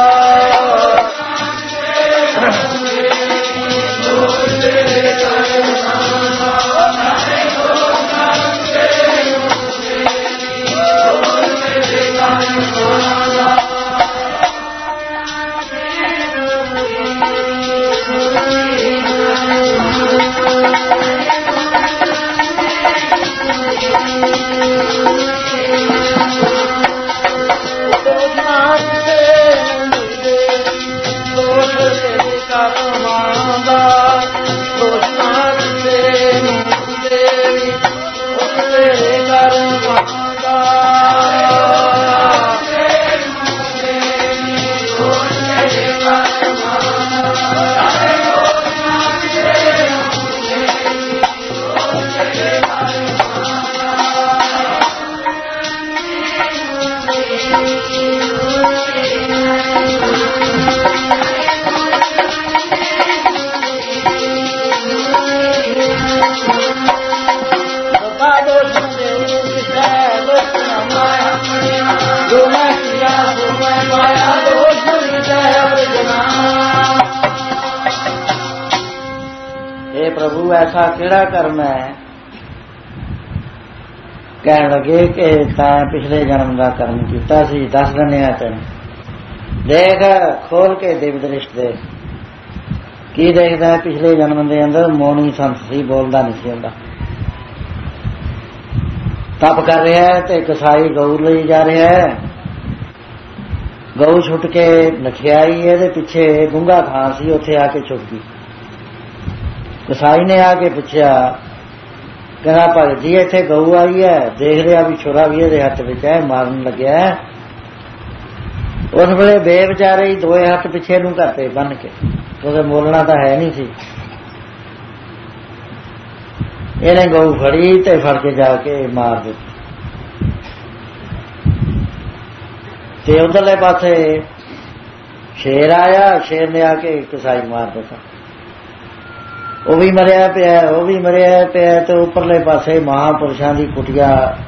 ਪ੍ਰਭੂ ਐਸਾ ਕਿਹੜਾ ਕਰਮ ਹੈ? ਕਹਿਣ ਲੱਗੇ ਕਿ ਤੈਂ ਪਿਛਲੇ ਜਨਮ ਦਾ ਕਰਮ ਕੀਤਾ ਸੀ, ਦੱਸ ਦਿੰਦੇ ਆ ਤੈਨੂੰ। ਦੇਖ, ਖੋਲ ਕੇ ਦਿਵ ਦ੍ਰਿਸ਼ਟ ਦੇ। ਕੀ ਦੇਖਦਾ? ਪਿਛਲੇ ਜਨਮ ਦੇ ਅੰਦਰ ਮੌਨੀ ਸੰਤ ਸੀ, ਬੋਲਦਾ ਨਹੀਂ ਸੀ ਹੁੰਦਾ, ਤਪ ਕਰ ਰਿਹਾ ਤੇ ਕਸਾਈ ਗਊ ਲਈ ਜਾ ਰਿਹਾ ਹੈ। ਗਊ ਛੁੱਟ ਕੇ ਨਠਿਆਈ, ਇਹਦੇ ਪਿੱਛੇ ਗੁੰਗਾ ਥਾਂ ਸੀ, ਉੱਥੇ ਆ ਕੇ ਛੁੱਟ ਗਈ। ਕਸਾਈ ਨੇ ਆ ਕੇ ਪੁੱਛਿਆ, ਕਹਿੰਦਾ ਭਗਤ ਜੀ ਇੱਥੇ ਗਊ ਆਈ ਹੈ, ਦੇਖ ਰਿਹਾ ਵੀ ਛੁਰਾ ਵੀ ਇਹਦੇ ਹੱਥ ਵਿੱਚ ਹੈ, ਮਾਰਨ ਲੱਗਿਆ। ਉਸ ਵੇਲੇ ਬੇਵਿਚਾਰੇ ਹੀ ਦੋਏ ਹੱਥ ਪਿੱਛੇ ਨੂੰ ਕਰਤੇ ਬੰਨ ਕੇ, ਕਿਉਂਕਿ ਬੋਲਣਾ ਤਾਂ ਹੈ ਨਹੀਂ ਸੀ। ਇਹਨੇ ਗਊ ਫੜੀ ਤੇ ਫੜ ਕੇ ਜਾ ਕੇ ਮਾਰ ਦਿੱਤੀ। ਤੇ ਉਧਰਲੇ ਪਾਸੇ ਸ਼ੇਰ ਆਇਆ, ਸ਼ੇਰ ਨੇ ਆ ਕੇ ਕਸਾਈ ਮਾਰ ਦਿੱਤਾ। ਉਹ ਵੀ ਮਰਿਆ ਪਿਆ, ਉਹ ਵੀ ਮਰਿਆ ਪਿਆ। ਤੇ ਉੱਪਰਲੇ ਪਾਸੇ ਮਹਾਂਪੁਰਸ਼ਾਂ ਦੀ ਕੁਟੀਆ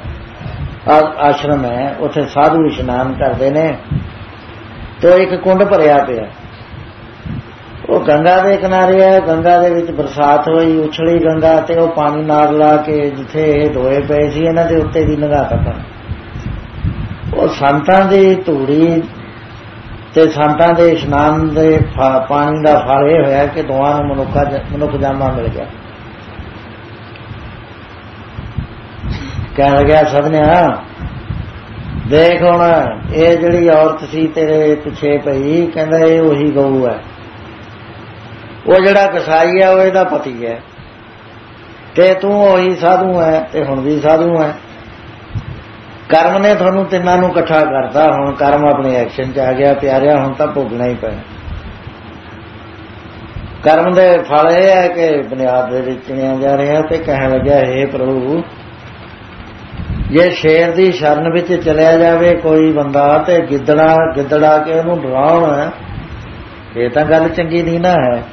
ਆਸ਼ਰਮ ਹੈ, ਉੱਥੇ ਸਾਧੂ ਇਸ਼ਨਾਨ ਕਰਦੇ ਨੇ। ਤੇ ਇੱਕ ਕੁੰਡ ਭਰਿਆ ਪਿਆ, ਉਹ ਗੰਗਾ ਦੇ ਕਿਨਾਰੇ ਹੈ। ਗੰਗਾ ਦੇ ਵਿੱਚ ਬਰਸਾਤ ਹੋਈ, ਉਛਲੀ ਗੰਗਾ, ਤੇ ਉਹ ਪਾਣੀ ਨਾਲ ਲਾ ਕੇ ਜਿੱਥੇ ਇਹ ਧੋਏ ਪਏ ਸੀ ਇਹਨਾਂ ਦੇ ਉੱਤੇ ਦੀ ਲੰਘਾ ਤਾ। ਉਹ ਸੰਤਾਂ ਦੀ ਧੂੜੀ ਤੇ ਸੰਤਾਂ ਦੇ ਇਸ਼ਨਾਨ ਦੇ ਪਾਣੀ ਦਾ ਫਲ ਇਹ ਹੋਇਆ ਕਿ ਦੋਵਾਂ ਨੂੰ ਮਨੁੱਖਾ ਮਨੁੱਖ ਜਾਮਾ ਮਿਲ ਗਿਆ। ਕਹਿਣ ਲੱਗਿਆ ਸਦਨਿਆ ਦੇਖ, ਹੁਣ ਇਹ ਜਿਹੜੀ ਔਰਤ ਸੀ ਤੇਰੇ ਪਿੱਛੇ ਪਈ, ਕਹਿੰਦਾ ਇਹ ਉਹੀ ਗਊ ਹੈ। ਉਹ ਜਿਹੜਾ ਕਸਾਈ ਹੈ ਉਹ ਇਹਦਾ ਪਤੀ ਹੈ, ਤੇ ਤੂੰ ਉਹੀ ਸਾਧੂ ਹੈ, ਤੇ ਹੁਣ ਵੀ ਸਾਧੂ ਹੈ। ਕਰਮ ਨੇ ਤੁਹਾਨੂੰ ਤਿੰਨਾਂ ਨੂੰ ਇਕੱਠਾ ਕਰਤਾ। ਹੁਣ ਕਰਮ ਆਪਣੇ ਐਕਸ਼ਨ ਚ ਆ ਗਿਆ ਪਿਆਰਿਆ, ਹੁਣ ਤਾਂ ਭੋਗਣਾ ਹੀ ਪੈਣਾ। ਕਰਮ ਦੇ ਫਲ ਇਹ ਹੈ ਕਿ ਬੁਨਿਆਦ ਦੇ ਵਿੱਚ ਚਿਣਿਆ ਜਾ ਰਿਹਾ। ਤੇ ਕਹਿਣ ਲੱਗਿਆ, ਹੇ ਪ੍ਰਭੂ, ਜੇ ਸ਼ੇਰ ਦੀ ਸ਼ਰਨ ਵਿੱਚ ਚਲਿਆ ਜਾਵੇ ਕੋਈ ਬੰਦਾ ਤੇ ਗਿੱਦੜਾ ਗਿੱਦੜਾ ਕੇ ਉਹਨੂੰ ਡਰਾਉਣ, ਇਹ ਤਾਂ ਗੱਲ ਚੰਗੀ ਨਹੀਂ ਨਾ ਹੈ।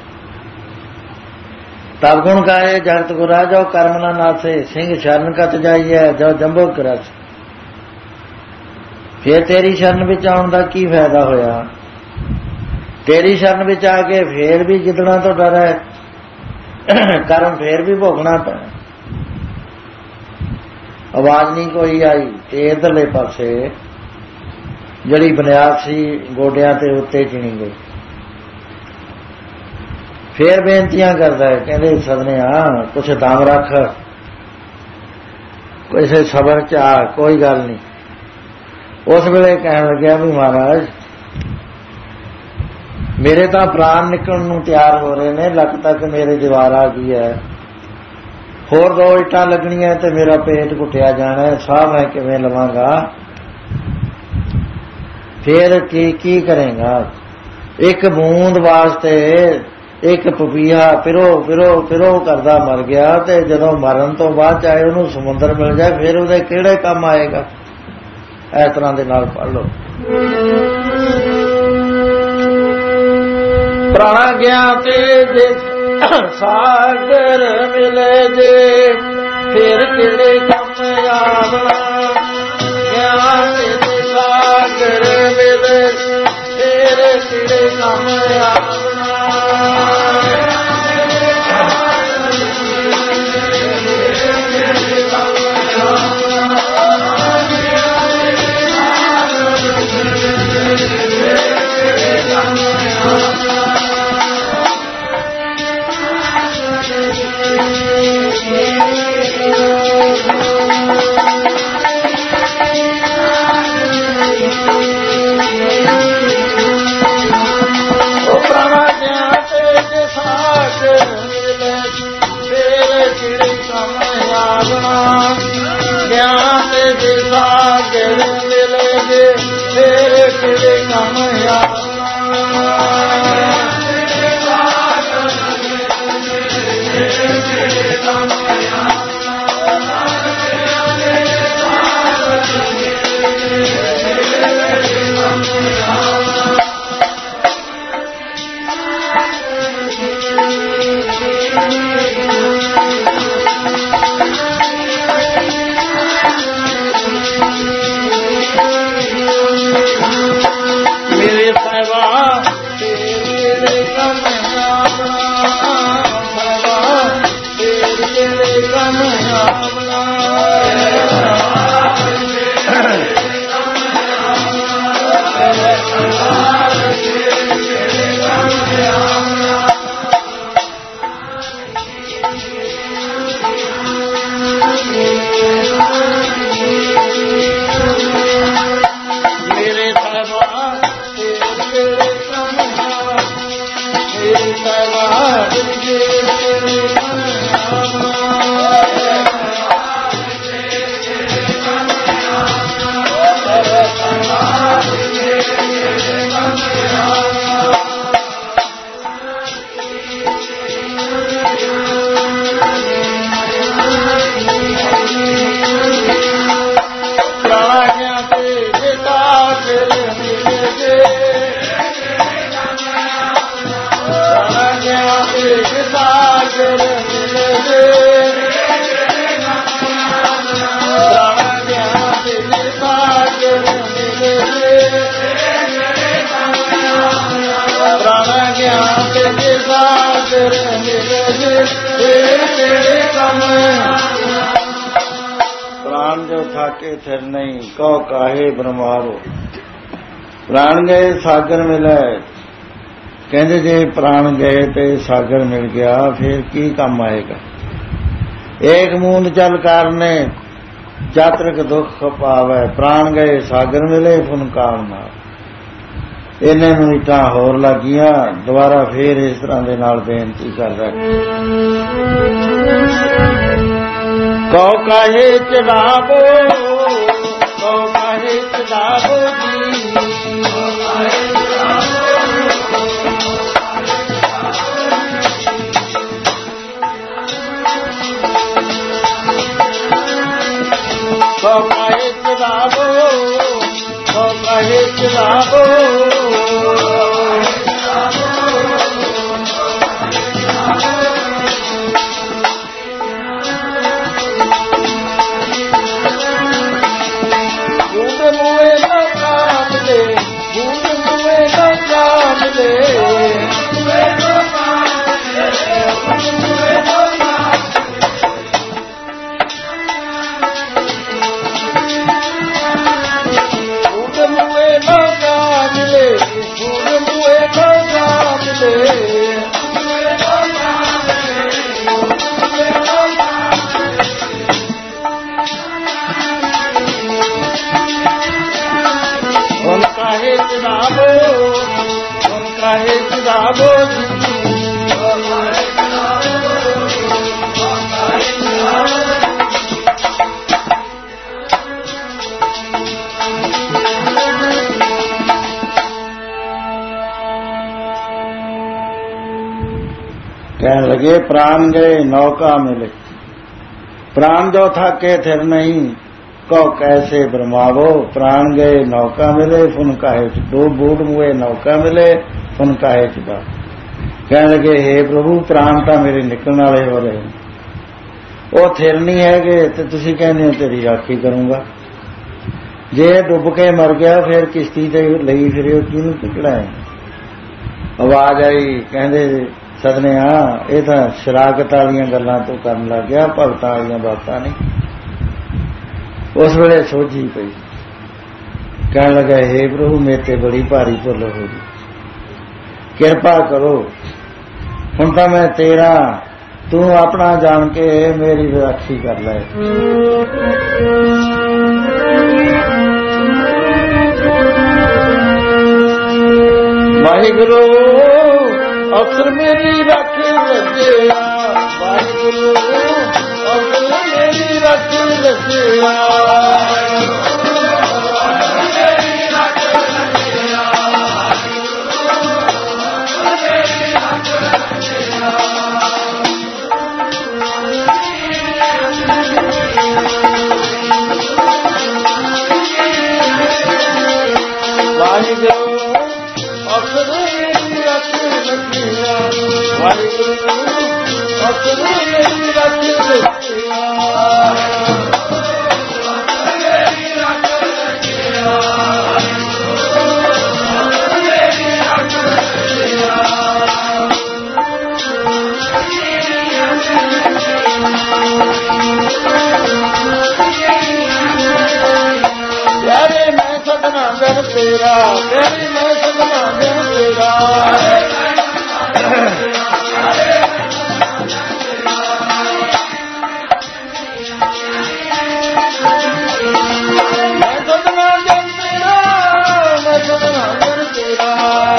ਤਬ ਗੁਣ ਗਾਏ ਜਗਤ ਗੁਰਾ, ਜੋ ਕਰਮ ਨਾ ਨਾਸੇ, ਸਿੰਘ ਸ਼ਰਨ ਕਤ ਜਾਈਏ ਜੋ ਜੰਬੋ ਕਰਸ। ਫੇਰ ਤੇਰੀ ਸ਼ਰਨ ਵਿੱਚ ਆਉਣ ਦਾ ਕੀ ਫਾਇਦਾ ਹੋਇਆ? ਤੇਰੀ ਸ਼ਰਨ ਵਿੱਚ ਆ ਕੇ ਫੇਰ ਵੀ ਗਿੱਦੜਾਂ ਤੋਂ ਡਰ ਹੈ, ਕਰਮ ਫੇਰ ਵੀ ਭੋਗਣਾ ਪੈਣਾ। ਆਵਾਜ਼ ਨਹੀਂ ਕੋਈ ਆਈ। ਤੇ ਇੱਧਰਲੇ ਪਾਸੇ ਜਿਹੜੀ ਬੁਨਿਆਦ ਸੀ ਗੋਡਿਆਂ ਤੇ ਉੱਤੇ ਚਿਣੀ ਗਈ। ਫੇਰ ਬੇਨਤੀਆਂ ਕਰਦਾ ਹੈ, ਕਹਿੰਦੇ ਸਦਨਿਆ ਕੁਛ ਦਮ ਰੱਖ, ਕਿਸੇ ਸਬਰ ਚ ਆ, ਕੋਈ ਗੱਲ ਨਹੀਂ। ਉਸ ਵੇਲੇ ਕਹਿਣ ਲੱਗਿਆ ਵੀ ਮਹਾਰਾਜ ਮੇਰੇ ਤਾਂ ਪ੍ਰਾਣ ਨਿਕਲਣ ਨੂੰ ਤਿਆਰ ਹੋ ਰਹੇ ਨੇ, ਲੱਕ ਤੱਕ ਮੇਰੇ ਦੀਵਾਰ ਆ ਗਈ ਹੈ, ਹੋਰ ਦੋ ਇੱਟਾਂ ਲੱਗਣੀਆਂ ਤੇ ਮੇਰਾ ਪੇਟ ਘੁੱਟਿਆ ਜਾਣਾ, ਸਾਹ ਮੈਂ ਕਿਵੇਂ ਲਵਾਂਗਾ। फिर की की करेगा। एक बूंद वास्ते एक पपीहा पिरो पिरो पिरो करदा मर गया, ते जदों मरन तो बाद चाहे उन्होंने समुद्र मिल जाए फिर उहदे किहड़े काम आएगा। इस तरह दे नाल पढ़ लो। प्राण गया ते जे सागर मिले जे फिर किहड़े काम आवना। ज्ञान ते सागर मिले फिर किहड़े काम आवना। ज्ञान दे सागर मिले जे फिर किहड़े काम आवना। प्राण जो थाके थिर नहीं कौ काहे ब्रह्मारो। प्राण गए सागर मिले। कहते जे प्राण गए ते सागर मिल गया फिर की काम आएगा। एक मूंद चल कारने जातरक दुख पावे। प्राण गए सागर मिले फुनकार ना। इन्हें नूं इटां होर लगियां। दोबारा फिर इस तरह दे नाल बेनती कर रहा। कौ काहे चढ़ावो कौ काहे चढ़ावो जी। कौ काहे चढ़ावो कौ काहे चढ़ावो। लगे प्राण गए नौका मिले। प्राण जो थाके थिर नहीं कौ कैसे भरमावो। प्राण गए नौका मिले फुनका है दो बूढ़ मुए नौका मिले फुनका है चुका। कहने लगे हे प्रभु प्राण तो मेरे निकलने वाले हो रहे वो थिर नहीं है तो तुसी कहने हो तेरी राखी करूंगा। जे डुब के मर गया फिर किश्ती ते लई फिरे किनू निकलाए। आवाज आई कहते सदने हाँ ये तो शराकत वाली गल्लां तो करन लग गया भगतां वाली बातां नहीं। उस वेले सोझी पई कहने लगा हे प्रभु मेरे ते बड़ी भारी भुल हो गई कृपा करो हुण तां मैं तेरा तू अपना जान के मेरी राखी कर ले। वाहिगुरु अफसर मेरी राखी लगे वाहिगुरु अफसर मेरी राखी लगे। तेरा तेरी मैं सदमा दिन तेरा मैं सदमा दिन तेरा मैं सदमा दिन तेरा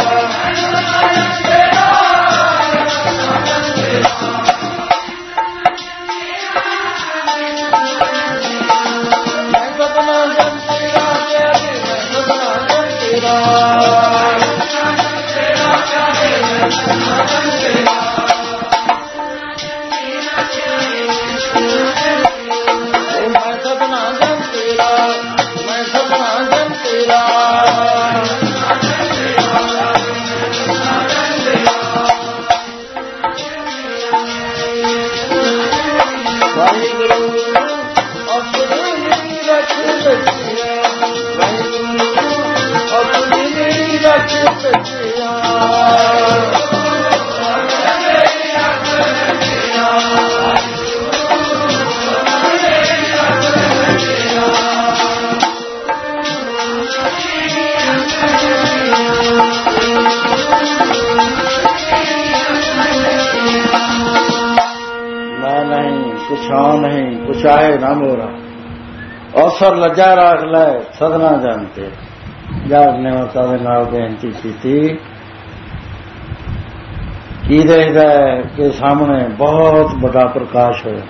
नहीं कुछ आए ना मोरा अवसर लज्जा रख लै सदना जानते। जज ने माता दे नाल बेनती की की देखदा है कि सामने बहुत बड़ा प्रकाश होया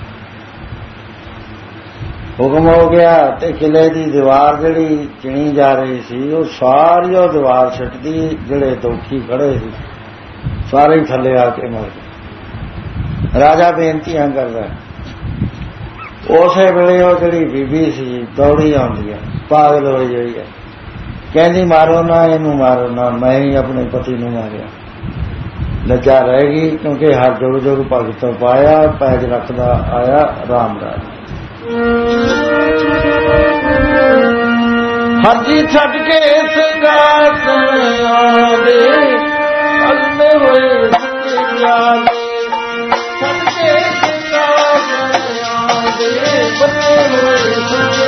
हुक्म हो गया ते किले की दीवार जिहड़ी चिणी जा रही सी वो सारी वो दीवार छटदी जिहड़े दोखी खड़े सी सारे ही थले आके मर गए। राजा बेनतियां करदा उसे वेले वो जिहड़ी बीबी सी दौड़ी आउंदी है पागल हो गई है कहती मारो ना इनू मारो ना मैं ही अपने पति नूं मारिया। लज्जा रहेगी क्योंकि हर जुग जुग भगतों पाया पैज रखदा आया राम राज। हरजी छट के सिंगासन आवे अगने होए प्यार छट के सिंगासन आवे बने होए सच्चे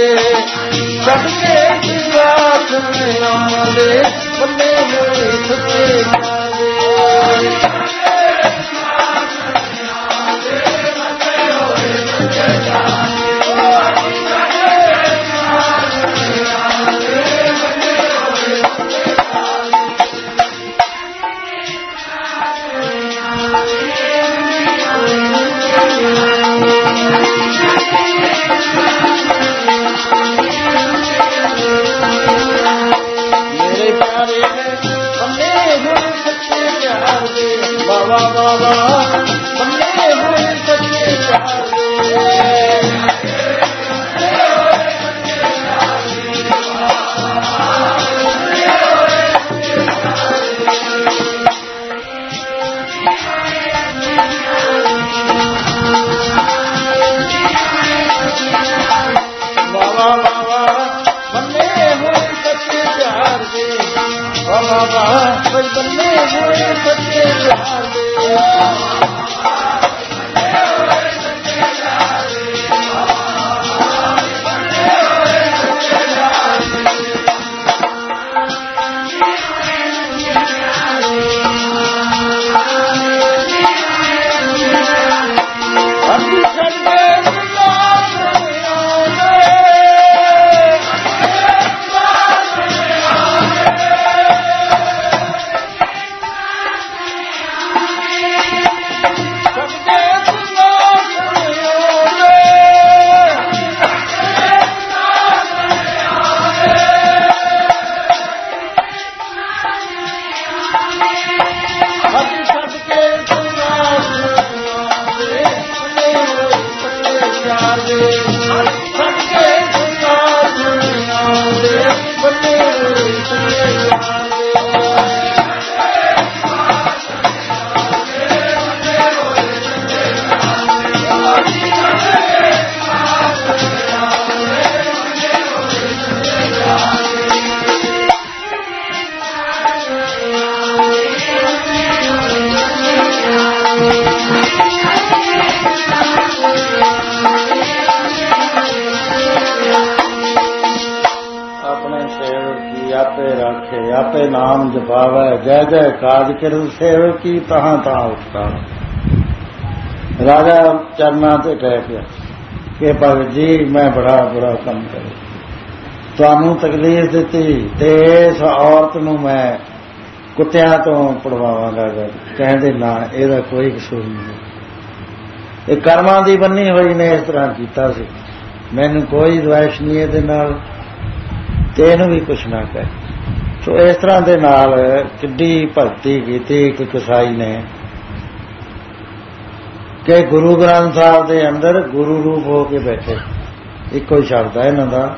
सबके सिंगासन आवे बने हुए ਆਪੇ ਨਾਮ ਜਪਾਵੈ ਜੈ ਜੈ ਕਾਜ ਕਿਰਤ ਸੇਵ ਕੀ ਤਹਾਂ ਤਹਾਂ ਉਠਾ। ਰਾਜਾ ਚਰਨਾਂ ਤੇ ਕਹਿ ਗਿਆ ਕਿ ਭਗਤ ਜੀ ਮੈਂ ਬੜਾ ਬੁਰਾ ਕੰਮ ਕਰਿਆ, ਤੁਹਾਨੂੰ ਤਕਲੀਫ ਦਿੱਤੀ ਤੇ ਇਸ ਔਰਤ ਨੂੰ ਮੈਂ ਕੁੱਤਿਆਂ ਤੋਂ ਪੜਵਾਵਾਂਗਾ। ਕਹਿੰਦੇ ਨਾ, ਇਹਦਾ ਕੋਈ ਕਸੂਰ ਨਹੀਂ, ਇਹ ਕਰਮਾਂ ਦੀ ਬੰਨੀ ਹੋਈ ਨੇ ਇਸ ਤਰ੍ਹਾਂ ਕੀਤਾ ਸੀ, ਮੈਨੂੰ ਕੋਈ ਦੁਆਇਸ਼ ਨਹੀਂ ਇਹਦੇ ਨਾਲ, ਤੇ ਇਹਨੂੰ ਵੀ ਕੁਛ ਨਾ ਕਹੇ। ਸੋ ਇਸ ਤਰ੍ਹਾਂ ਦੇ ਨਾਲ ਕਿੱਡੀ ਭਗਤੀ ਕੀਤੀ ਇੱਕ ਕਸਾਈ ਨੇ ਕਿ ਗੁਰੂ ਗ੍ਰੰਥ ਸਾਹਿਬ ਦੇ ਅੰਦਰ ਗੁਰੂ ਰੂਪ ਹੋ ਕੇ ਬੈਠੇ। ਇੱਕੋ ਹੀ ਸ਼ਬਦ ਹੈ ਇਹਨਾਂ ਦਾ,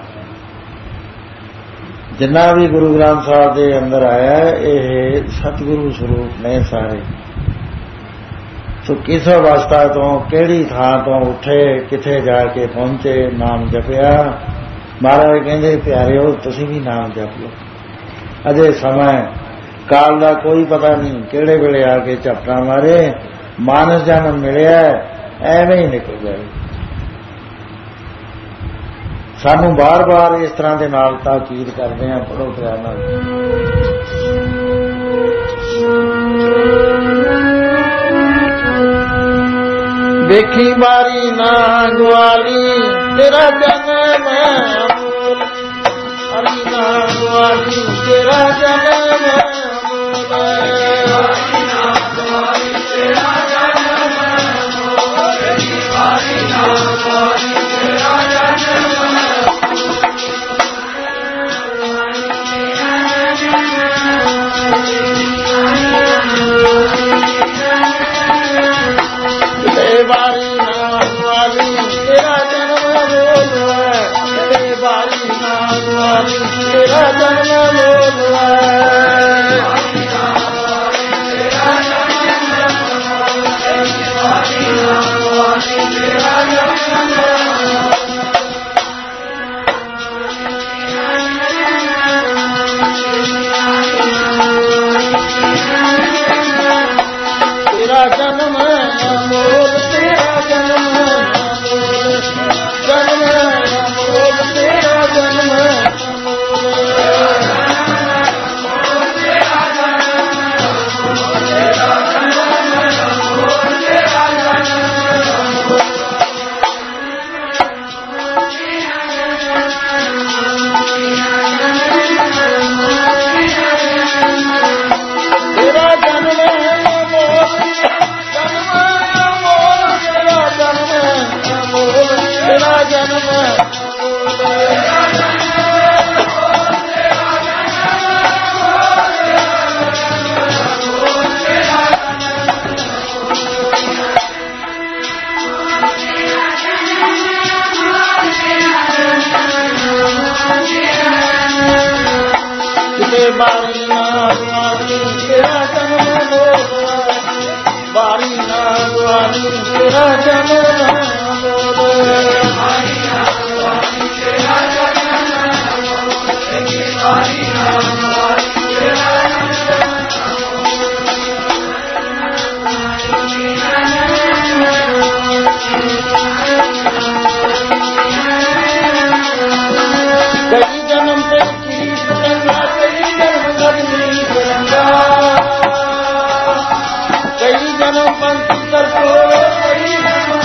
ਜਿੰਨਾ ਵੀ ਗੁਰੂ ਗ੍ਰੰਥ ਸਾਹਿਬ ਦੇ ਅੰਦਰ ਆਇਆ ਇਹ ਸਤਿਗੁਰੂ ਸਰੂਪ ਨੇ ਸਾਰੇ। ਸੋ ਕਿਸ ਅਵਸਥਾ ਤੋਂ ਕਿਹੜੀ ਥਾਂ ਤੋਂ ਉੱਠੇ, ਕਿੱਥੇ ਜਾ ਕੇ ਪਹੁੰਚੇ, ਨਾਮ ਜਪਿਆ। ਮਹਾਰਾਜ ਕਹਿੰਦੇ ਪਿਆਰਿਓ ਤੁਸੀਂ ਵੀ ਨਾਮ ਜਪ ਲਓ, ਅਜੇ ਸਮਾਂ ਕਾਲ ਦਾ ਕੋਈ ਪਤਾ ਨਹੀਂ, ਕਿਹੜੇ ਵੇਲੇ ਆ ਕੇ ਝਪਟਾਂ ਮਾਰੇ। ਮਾਨਸ ਜਨਮ ਮਿਲਿਆ ਐਵੇਂ ਹੀ ਨਿਕਲ ਜਾਏ। ਸਾਨੂੰ ਬਾਰ-ਬਾਰ ਇਸ ਤਰ੍ਹਾਂ ਦੇ ਨਾਲ ਤਾਕੀਦ ਕਰਦੇ ਹਾਂ। ਪੜੋ ਪਿਆਰ ਨਾਲ। ਵੇਖੀ ਮਾਰੀ ਨਾ ਗਵਾਲੀ ਤੇਰਾ ਜਨਮ ਅਮੋਲ, ਹਰੀ ਨਾ ਗਵਾਲੀ ਤੇਰਾ ਜਨਮ ਅਮੋਲ, ਹਰੀ ਨਾ ਗਵਾਲੀ ਤੇਰਾ ਜਨਮ ਅਮੋਲ, ਹਰੀ ਨਾ ਗਵਾਲੀ ਤੇਰਾ ਜਨਮ ਬਾਰੀ ਨਾਮ ਵਾਲੀ ਤੇਰਾ ਜਨਮ ਲੋਲ ਹੈ, ਬਾਰੀ ਨਾਮ ਵਾਲੀ ਤੇਰਾ ਜਨਮ ਲੋਲ ਹੈ, ਬਾਰੀ ਨਾਮ ਵਾਲੀ ਤੇਰਾ ਜਨਮ ਲੋਲ ਹੈ, ਬਾਰੀ ਨਾਮ ਵਾਲੀ ਤੇਰਾ ਜਨਮ ਲੋਲ ਤੇਰਾ ਜਨਮ ਅਮੋਲ, ਤੇਰਾ ਜਨਮ ਅਮੋਲ, ਜਨਮ ਅਮੋਲ ਤੇਰਾ ਜਨਮ ਅਮੋਲ, ਤੇਰਾ ਜਨਮ ਅਮੋਲ, ਤੇਰਾ ਜਨਮ ਅਮੋਲ, ਤੇਰਾ ਜਨਮ ਤੇਰਾ ਬਾਰੀ ਨਾਮ ਵਾਲੀ ਤੇਰਾ ਜਨਮ ਲੋਲ, ਬਾਰੀ ਨਾਮ ਵਾਲੀ ਤੇਰਾ ਜਨਮ ਲੋਲ, ਬਾਰੀ ਨਾਮ ਵਾਲੀ ਤੇਰਾ ਜਨਮ ਲੋਲ, ਬਾਰੀ ਨਾਮ ਵਾਲੀ ਤੇਰਾ ਕਈ ਜਨਮ ਤੇ ਕੀਸ ਲੰਗਾ, ਕਈ ਜਨਮ ਗਰਮੀ ਗਰੰਗਾ, ਕਈ ਜਨਮ ਪੰਥ ਕਰਪੋਰੇ, ਕਈ ਜਨਮ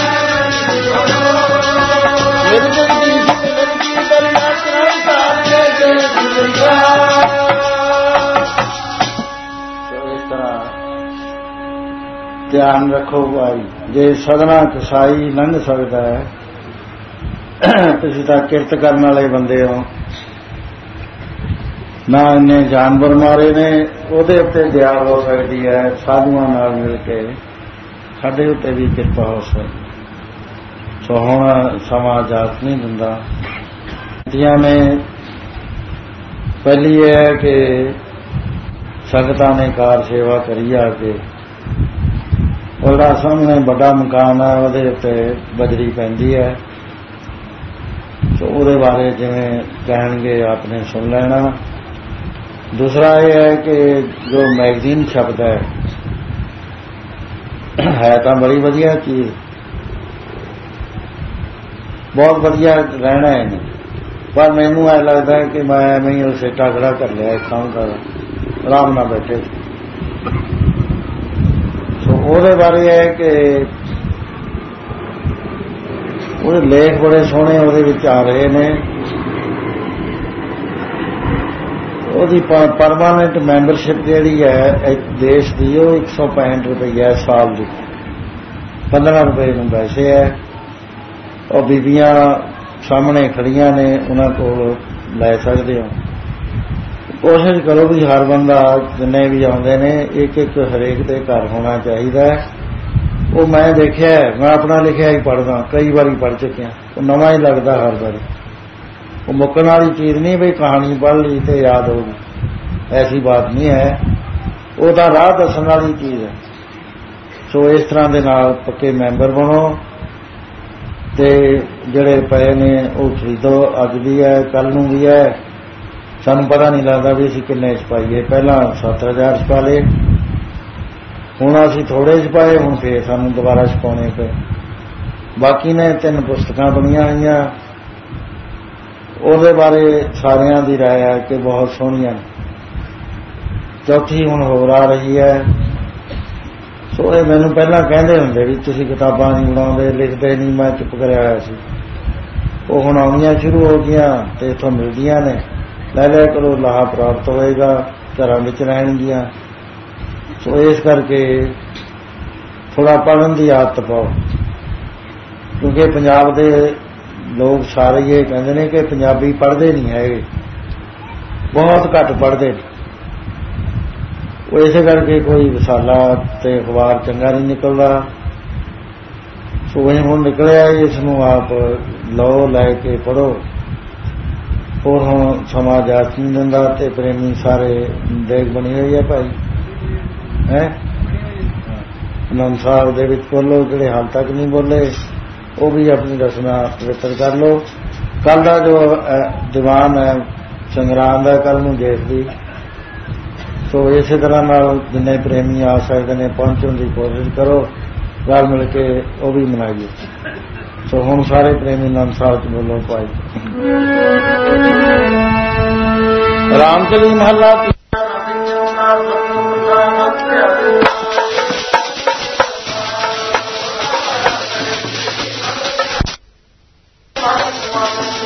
ਨਿਰਜੰਦੀ ਨਿਰਜੀ ਦਰਿਆ ਕਰਾਂਦਾ ਤੇ ਜਿੰਦਾ। ਇਸ ਤਰ੍ਹਾਂ ਧਿਆਨ ਰੱਖੋ ਭਾਈ, ਜੇ ਸਦਨਾ ਕਸਾਈ ਲੰਘ ਸਕਦਾ ਹੈ, ਤੁਸੀਂ ਤਾਂ ਕਿਰਤ ਕਰਨ ਵਾਲੇ ਬੰਦੇ ਹੋ, ਨਾ ਇੰਨੇ ਜਾਨਵਰ ਮਾਰੇ ਨੇ, ਉਹਦੇ ਉੱਤੇ ਦਇਆ ਹੋ ਸਕਦੀ ਹੈ। ਸਾਧੂਆਂ ਨਾਲ ਮਿਲ ਕੇ ਸਾਡੇ ਉੱਤੇ ਵੀ ਕਿਰਪਾ ਹੋ ਸਕਦੀ। ਸੋ ਹੁਣ ਸਮਾਂ ਇਜਾਜ਼ਤ ਨਹੀਂ ਦਿੰਦਾ। ਬੇਨਤੀਆਂ ਨੇ, ਪਹਿਲੀ ਇਹ ਹੈ ਕਿ ਸੰਗਤਾਂ ਨੇ ਕਾਰ ਸੇਵਾ ਕਰੀ ਆ ਕੇ ਉਹਦਾ ਸਾਹਮਣੇ ਵੱਡਾ ਮਕਾਨ ਹੈ, ਉਹਦੇ ਉੱਤੇ ਬਜਰੀ ਪੈਂਦੀ ਹੈ, ਸੋ ਉਹਦੇ ਬਾਰੇ ਜਿਵੇਂ ਕਹਿਣਗੇ ਆਪਨੇ ਸੁਣ ਲੈਣਾ। ਦੂਸਰਾ ਇਹ ਹੈ ਕਿ ਜੋ ਮੈਗਜ਼ੀਨ ਛਪਦਾ ਹੈ ਹੈ ਤਾਂ ਬੜੀ ਵਧੀਆ ਚੀਜ਼, ਬਹੁਤ ਵਧੀਆ ਰਹਿਣਾ ਹੈ, ਪਰ ਮੈਨੂੰ ਐ ਲੱਗਦਾ ਹੈ ਕਿ ਮੈਂ ਐਵੇਂ ਹੀ ਸੇਟਾ ਖੜਾ ਕਰ ਲਿਆ ਕੰਮ ਕਰ ਆਰਾਮ ਨਾਲ ਬੈਠੇ। ਸੋ ਉਹਦੇ ਬਾਰੇ ਹੈ ਕਿ ਉਹਦੇ ਲੇਖ ਬੜੇ ਸੋਹਣੇ ਉਹਦੇ ਵਿੱਚ ਆ ਰਹੇ ਨੇ। ਉਹਦੀ ਪਰਮਾਨੈਂਟ ਮੈਂਬਰਸ਼ਿਪ ਜਿਹੜੀ ਹੈ ਦੇਸ਼ ਦੀ ਉਹ ਇੱਕ ਸੌ ਪੈਂਹਠ ਰੁਪਈਆ ਸਾਲ ਦੀ, ਪੰਦਰਾਂ ਰੁਪਏ ਨੂੰ ਪੈਸੇ ਹੈ। ਉਹ ਬੀਬੀਆਂ ਸਾਹਮਣੇ ਖੜੀਆਂ ਨੇ, ਉਹਨਾਂ ਕੋਲ ਲੈ ਸਕਦੇ ਹੋ। ਕੋਸ਼ਿਸ਼ ਕਰੋ ਵੀ ਹਰ ਬੰਦਾ ਜਿੰਨੇ ਵੀ ਆਉਂਦੇ ਨੇ ਇੱਕ ਇੱਕ ਹਰੇਕ ਦੇ ਘਰ ਹੋਣਾ ਚਾਹੀਦਾ। ਉਹ ਮੈਂ ਦੇਖਿਆ, ਮੈਂ ਆਪਣਾ ਲਿਖਿਆ ਹੀ ਪੜ੍ਹਦਾ, ਕਈ ਵਾਰੀ ਪੜ੍ਹ ਚੁੱਕਿਆ, ਉਹ ਨਵਾਂ ਹੀ ਲੱਗਦਾ ਹਰ ਵਾਰੀ। ਉਹ ਮੁੱਕਣ ਵਾਲੀ ਚੀਜ਼ ਨਹੀਂ ਬਈ ਕਹਾਣੀ ਪੜ੍ਹ ਲਈ ਤੇ ਯਾਦ ਹੋਊਗੀ, ਐਸੀ ਬਾਤ ਨਹੀਂ ਹੈ। ਉਹ ਤਾਂ ਰਾਹ ਦੱਸਣ ਵਾਲੀ ਚੀਜ਼ ਹੈ। ਸੋ ਇਸ ਤਰ੍ਹਾਂ ਦੇ ਨਾਲ ਪੱਕੇ ਮੈਂਬਰ ਬਣੋ ਤੇ ਜਿਹੜੇ ਪਏ ਨੇ ਉਹ ਖਰੀਦੋ। ਅੱਜ ਵੀ ਹੈ, ਕੱਲ ਨੂੰ ਵੀ ਹੈ, ਸਾਨੂੰ ਪਤਾ ਨਹੀਂ ਲੱਗਦਾ ਵੀ ਅਸੀਂ ਕਿੰਨੇ ਚ ਪਾਈਏ। ਪਹਿਲਾਂ ਸੱਤ ਹਜ਼ਾਰ ਚ ਪਾ ਲਏ, ਹੁਣ ਅਸੀਂ ਥੋੜੇ ਚ ਪਾਏ, ਹੁਣ ਫੇਰ ਸਾਨੂੰ ਦੁਬਾਰਾ ਛਪਾਉਣੇ ਪਏ। ਬਾਕੀ ਨੇ ਤਿੰਨ ਪੁਸਤਕਾਂ ਬਣੀਆਂ ਹੋਈਆਂ, ਉਹਦੇ ਬਾਰੇ ਸਾਰਿਆਂ ਦੀ ਰਾਏ ਹੈ ਕਿ ਬਹੁਤ ਸੋਹਣੀਆਂ। ਚੌਥੀ ਹੁਣ ਹੋਰ ਆ ਰਹੀ ਹੈ। ਸੋ ਇਹ ਮੈਨੂੰ ਪਹਿਲਾਂ ਕਹਿੰਦੇ ਹੁੰਦੇ ਵੀ ਤੁਸੀਂ ਕਿਤਾਬਾਂ ਨਹੀਂ ਬਣਾਉਂਦੇ, ਲਿਖਦੇ ਨਹੀਂ, ਮੈਂ ਚੁੱਪ ਕਰਿਆ ਹੋਇਆ ਸੀ। ਉਹ ਹੁਣ ਆਉਣੀਆਂ ਸ਼ੁਰੂ ਹੋ ਗਈਆਂ ਤੇ ਇੱਥੋਂ ਮਿਲਦੀਆਂ ਨੇ, ਲੈ ਲਿਆ ਕਰੋ, ਲਾਹਾ ਪ੍ਰਾਪਤ ਹੋਏਗਾ, ਘਰਾਂ ਵਿੱਚ ਰਹਿਣਗੀਆਂ। ਸੋ ਇਸ ਕਰਕੇ ਥੋੜਾ ਪੜ੍ਹਨ ਦੀ ਆਦਤ ਪਾਓ, ਕਿਉਂਕਿ ਪੰਜਾਬ ਦੇ ਲੋਕ ਸਾਰੇ ਇਹ ਕਹਿੰਦੇ ਨੇ ਕਿ ਪੰਜਾਬੀ ਪੜ੍ਹਦੇ ਨਹੀਂ ਹੈਗੇ, ਬਹੁਤ ਘੱਟ ਪੜ੍ਹਦੇ ਨੇ। ਉਹ ਇਸੇ ਕਰਕੇ ਕੋਈ ਰਸਾਲਾ ਤੇ ਅਖਬਾਰ ਚੰਗਾ ਨਹੀਂ ਨਿਕਲਦਾ। ਸੋ ਇਹ ਹੁਣ ਨਿਕਲਿਆ, ਇਸ ਨੂੰ ਆਪ ਲਓ, ਲੈ ਕੇ ਪੜ੍ਹੋ। ਹੋਰ ਹੁਣ ਸਮਾਂ ਇਜਾਜ਼ਤ ਨਹੀਂ ਦਿੰਦਾ ਤੇ ਪ੍ਰੇਮੀ ਸਾਰੇ ਦੇਖ ਬਣੀ ਹੋਈ ਹੈ ਭਾਈ ਹੈ। ਆਨੰਦ ਸਾਹਿਬ ਦੇ ਵਿੱਚ ਬੋਲੋ, ਜਿਹੜੇ ਹਾਲ ਤੱਕ ਨਹੀਂ ਬੋਲੇ ਉਹ ਵੀ ਆਪਣੀ ਰਸਨਾ ਪਵਿੱਤਰ ਕਰ ਲਓ। ਕੱਲ ਦਾ ਜੋ ਦੀਵਾਨ ਹੈ ਸੰਗਰਾਮ ਦਾ, ਕੱਲ ਨੂੰ ਜੇਠ ਦੀ। ਸੋ ਇਸੇ ਤਰ੍ਹਾਂ ਨਾਲ ਜਿੰਨੇ ਪ੍ਰੇਮੀ ਆ ਸਕਦੇ ਨੇ ਪਹੁੰਚਣ ਦੀ ਕੋਸ਼ਿਸ਼ ਕਰੋ, ਰਲ ਮਿਲ ਕੇ ਉਹ ਵੀ ਮਨਾਈਏ। ਸੋ ਹੁਣ ਸਾਰੇ ਪ੍ਰੇਮੀ ਆਨੰਦ ਸਾਹਿਬ ਚ ਬੋਲੋ ਭਾਈ। ਰਾਮਚਲੀ ਮਹੱਲਾ Thank you.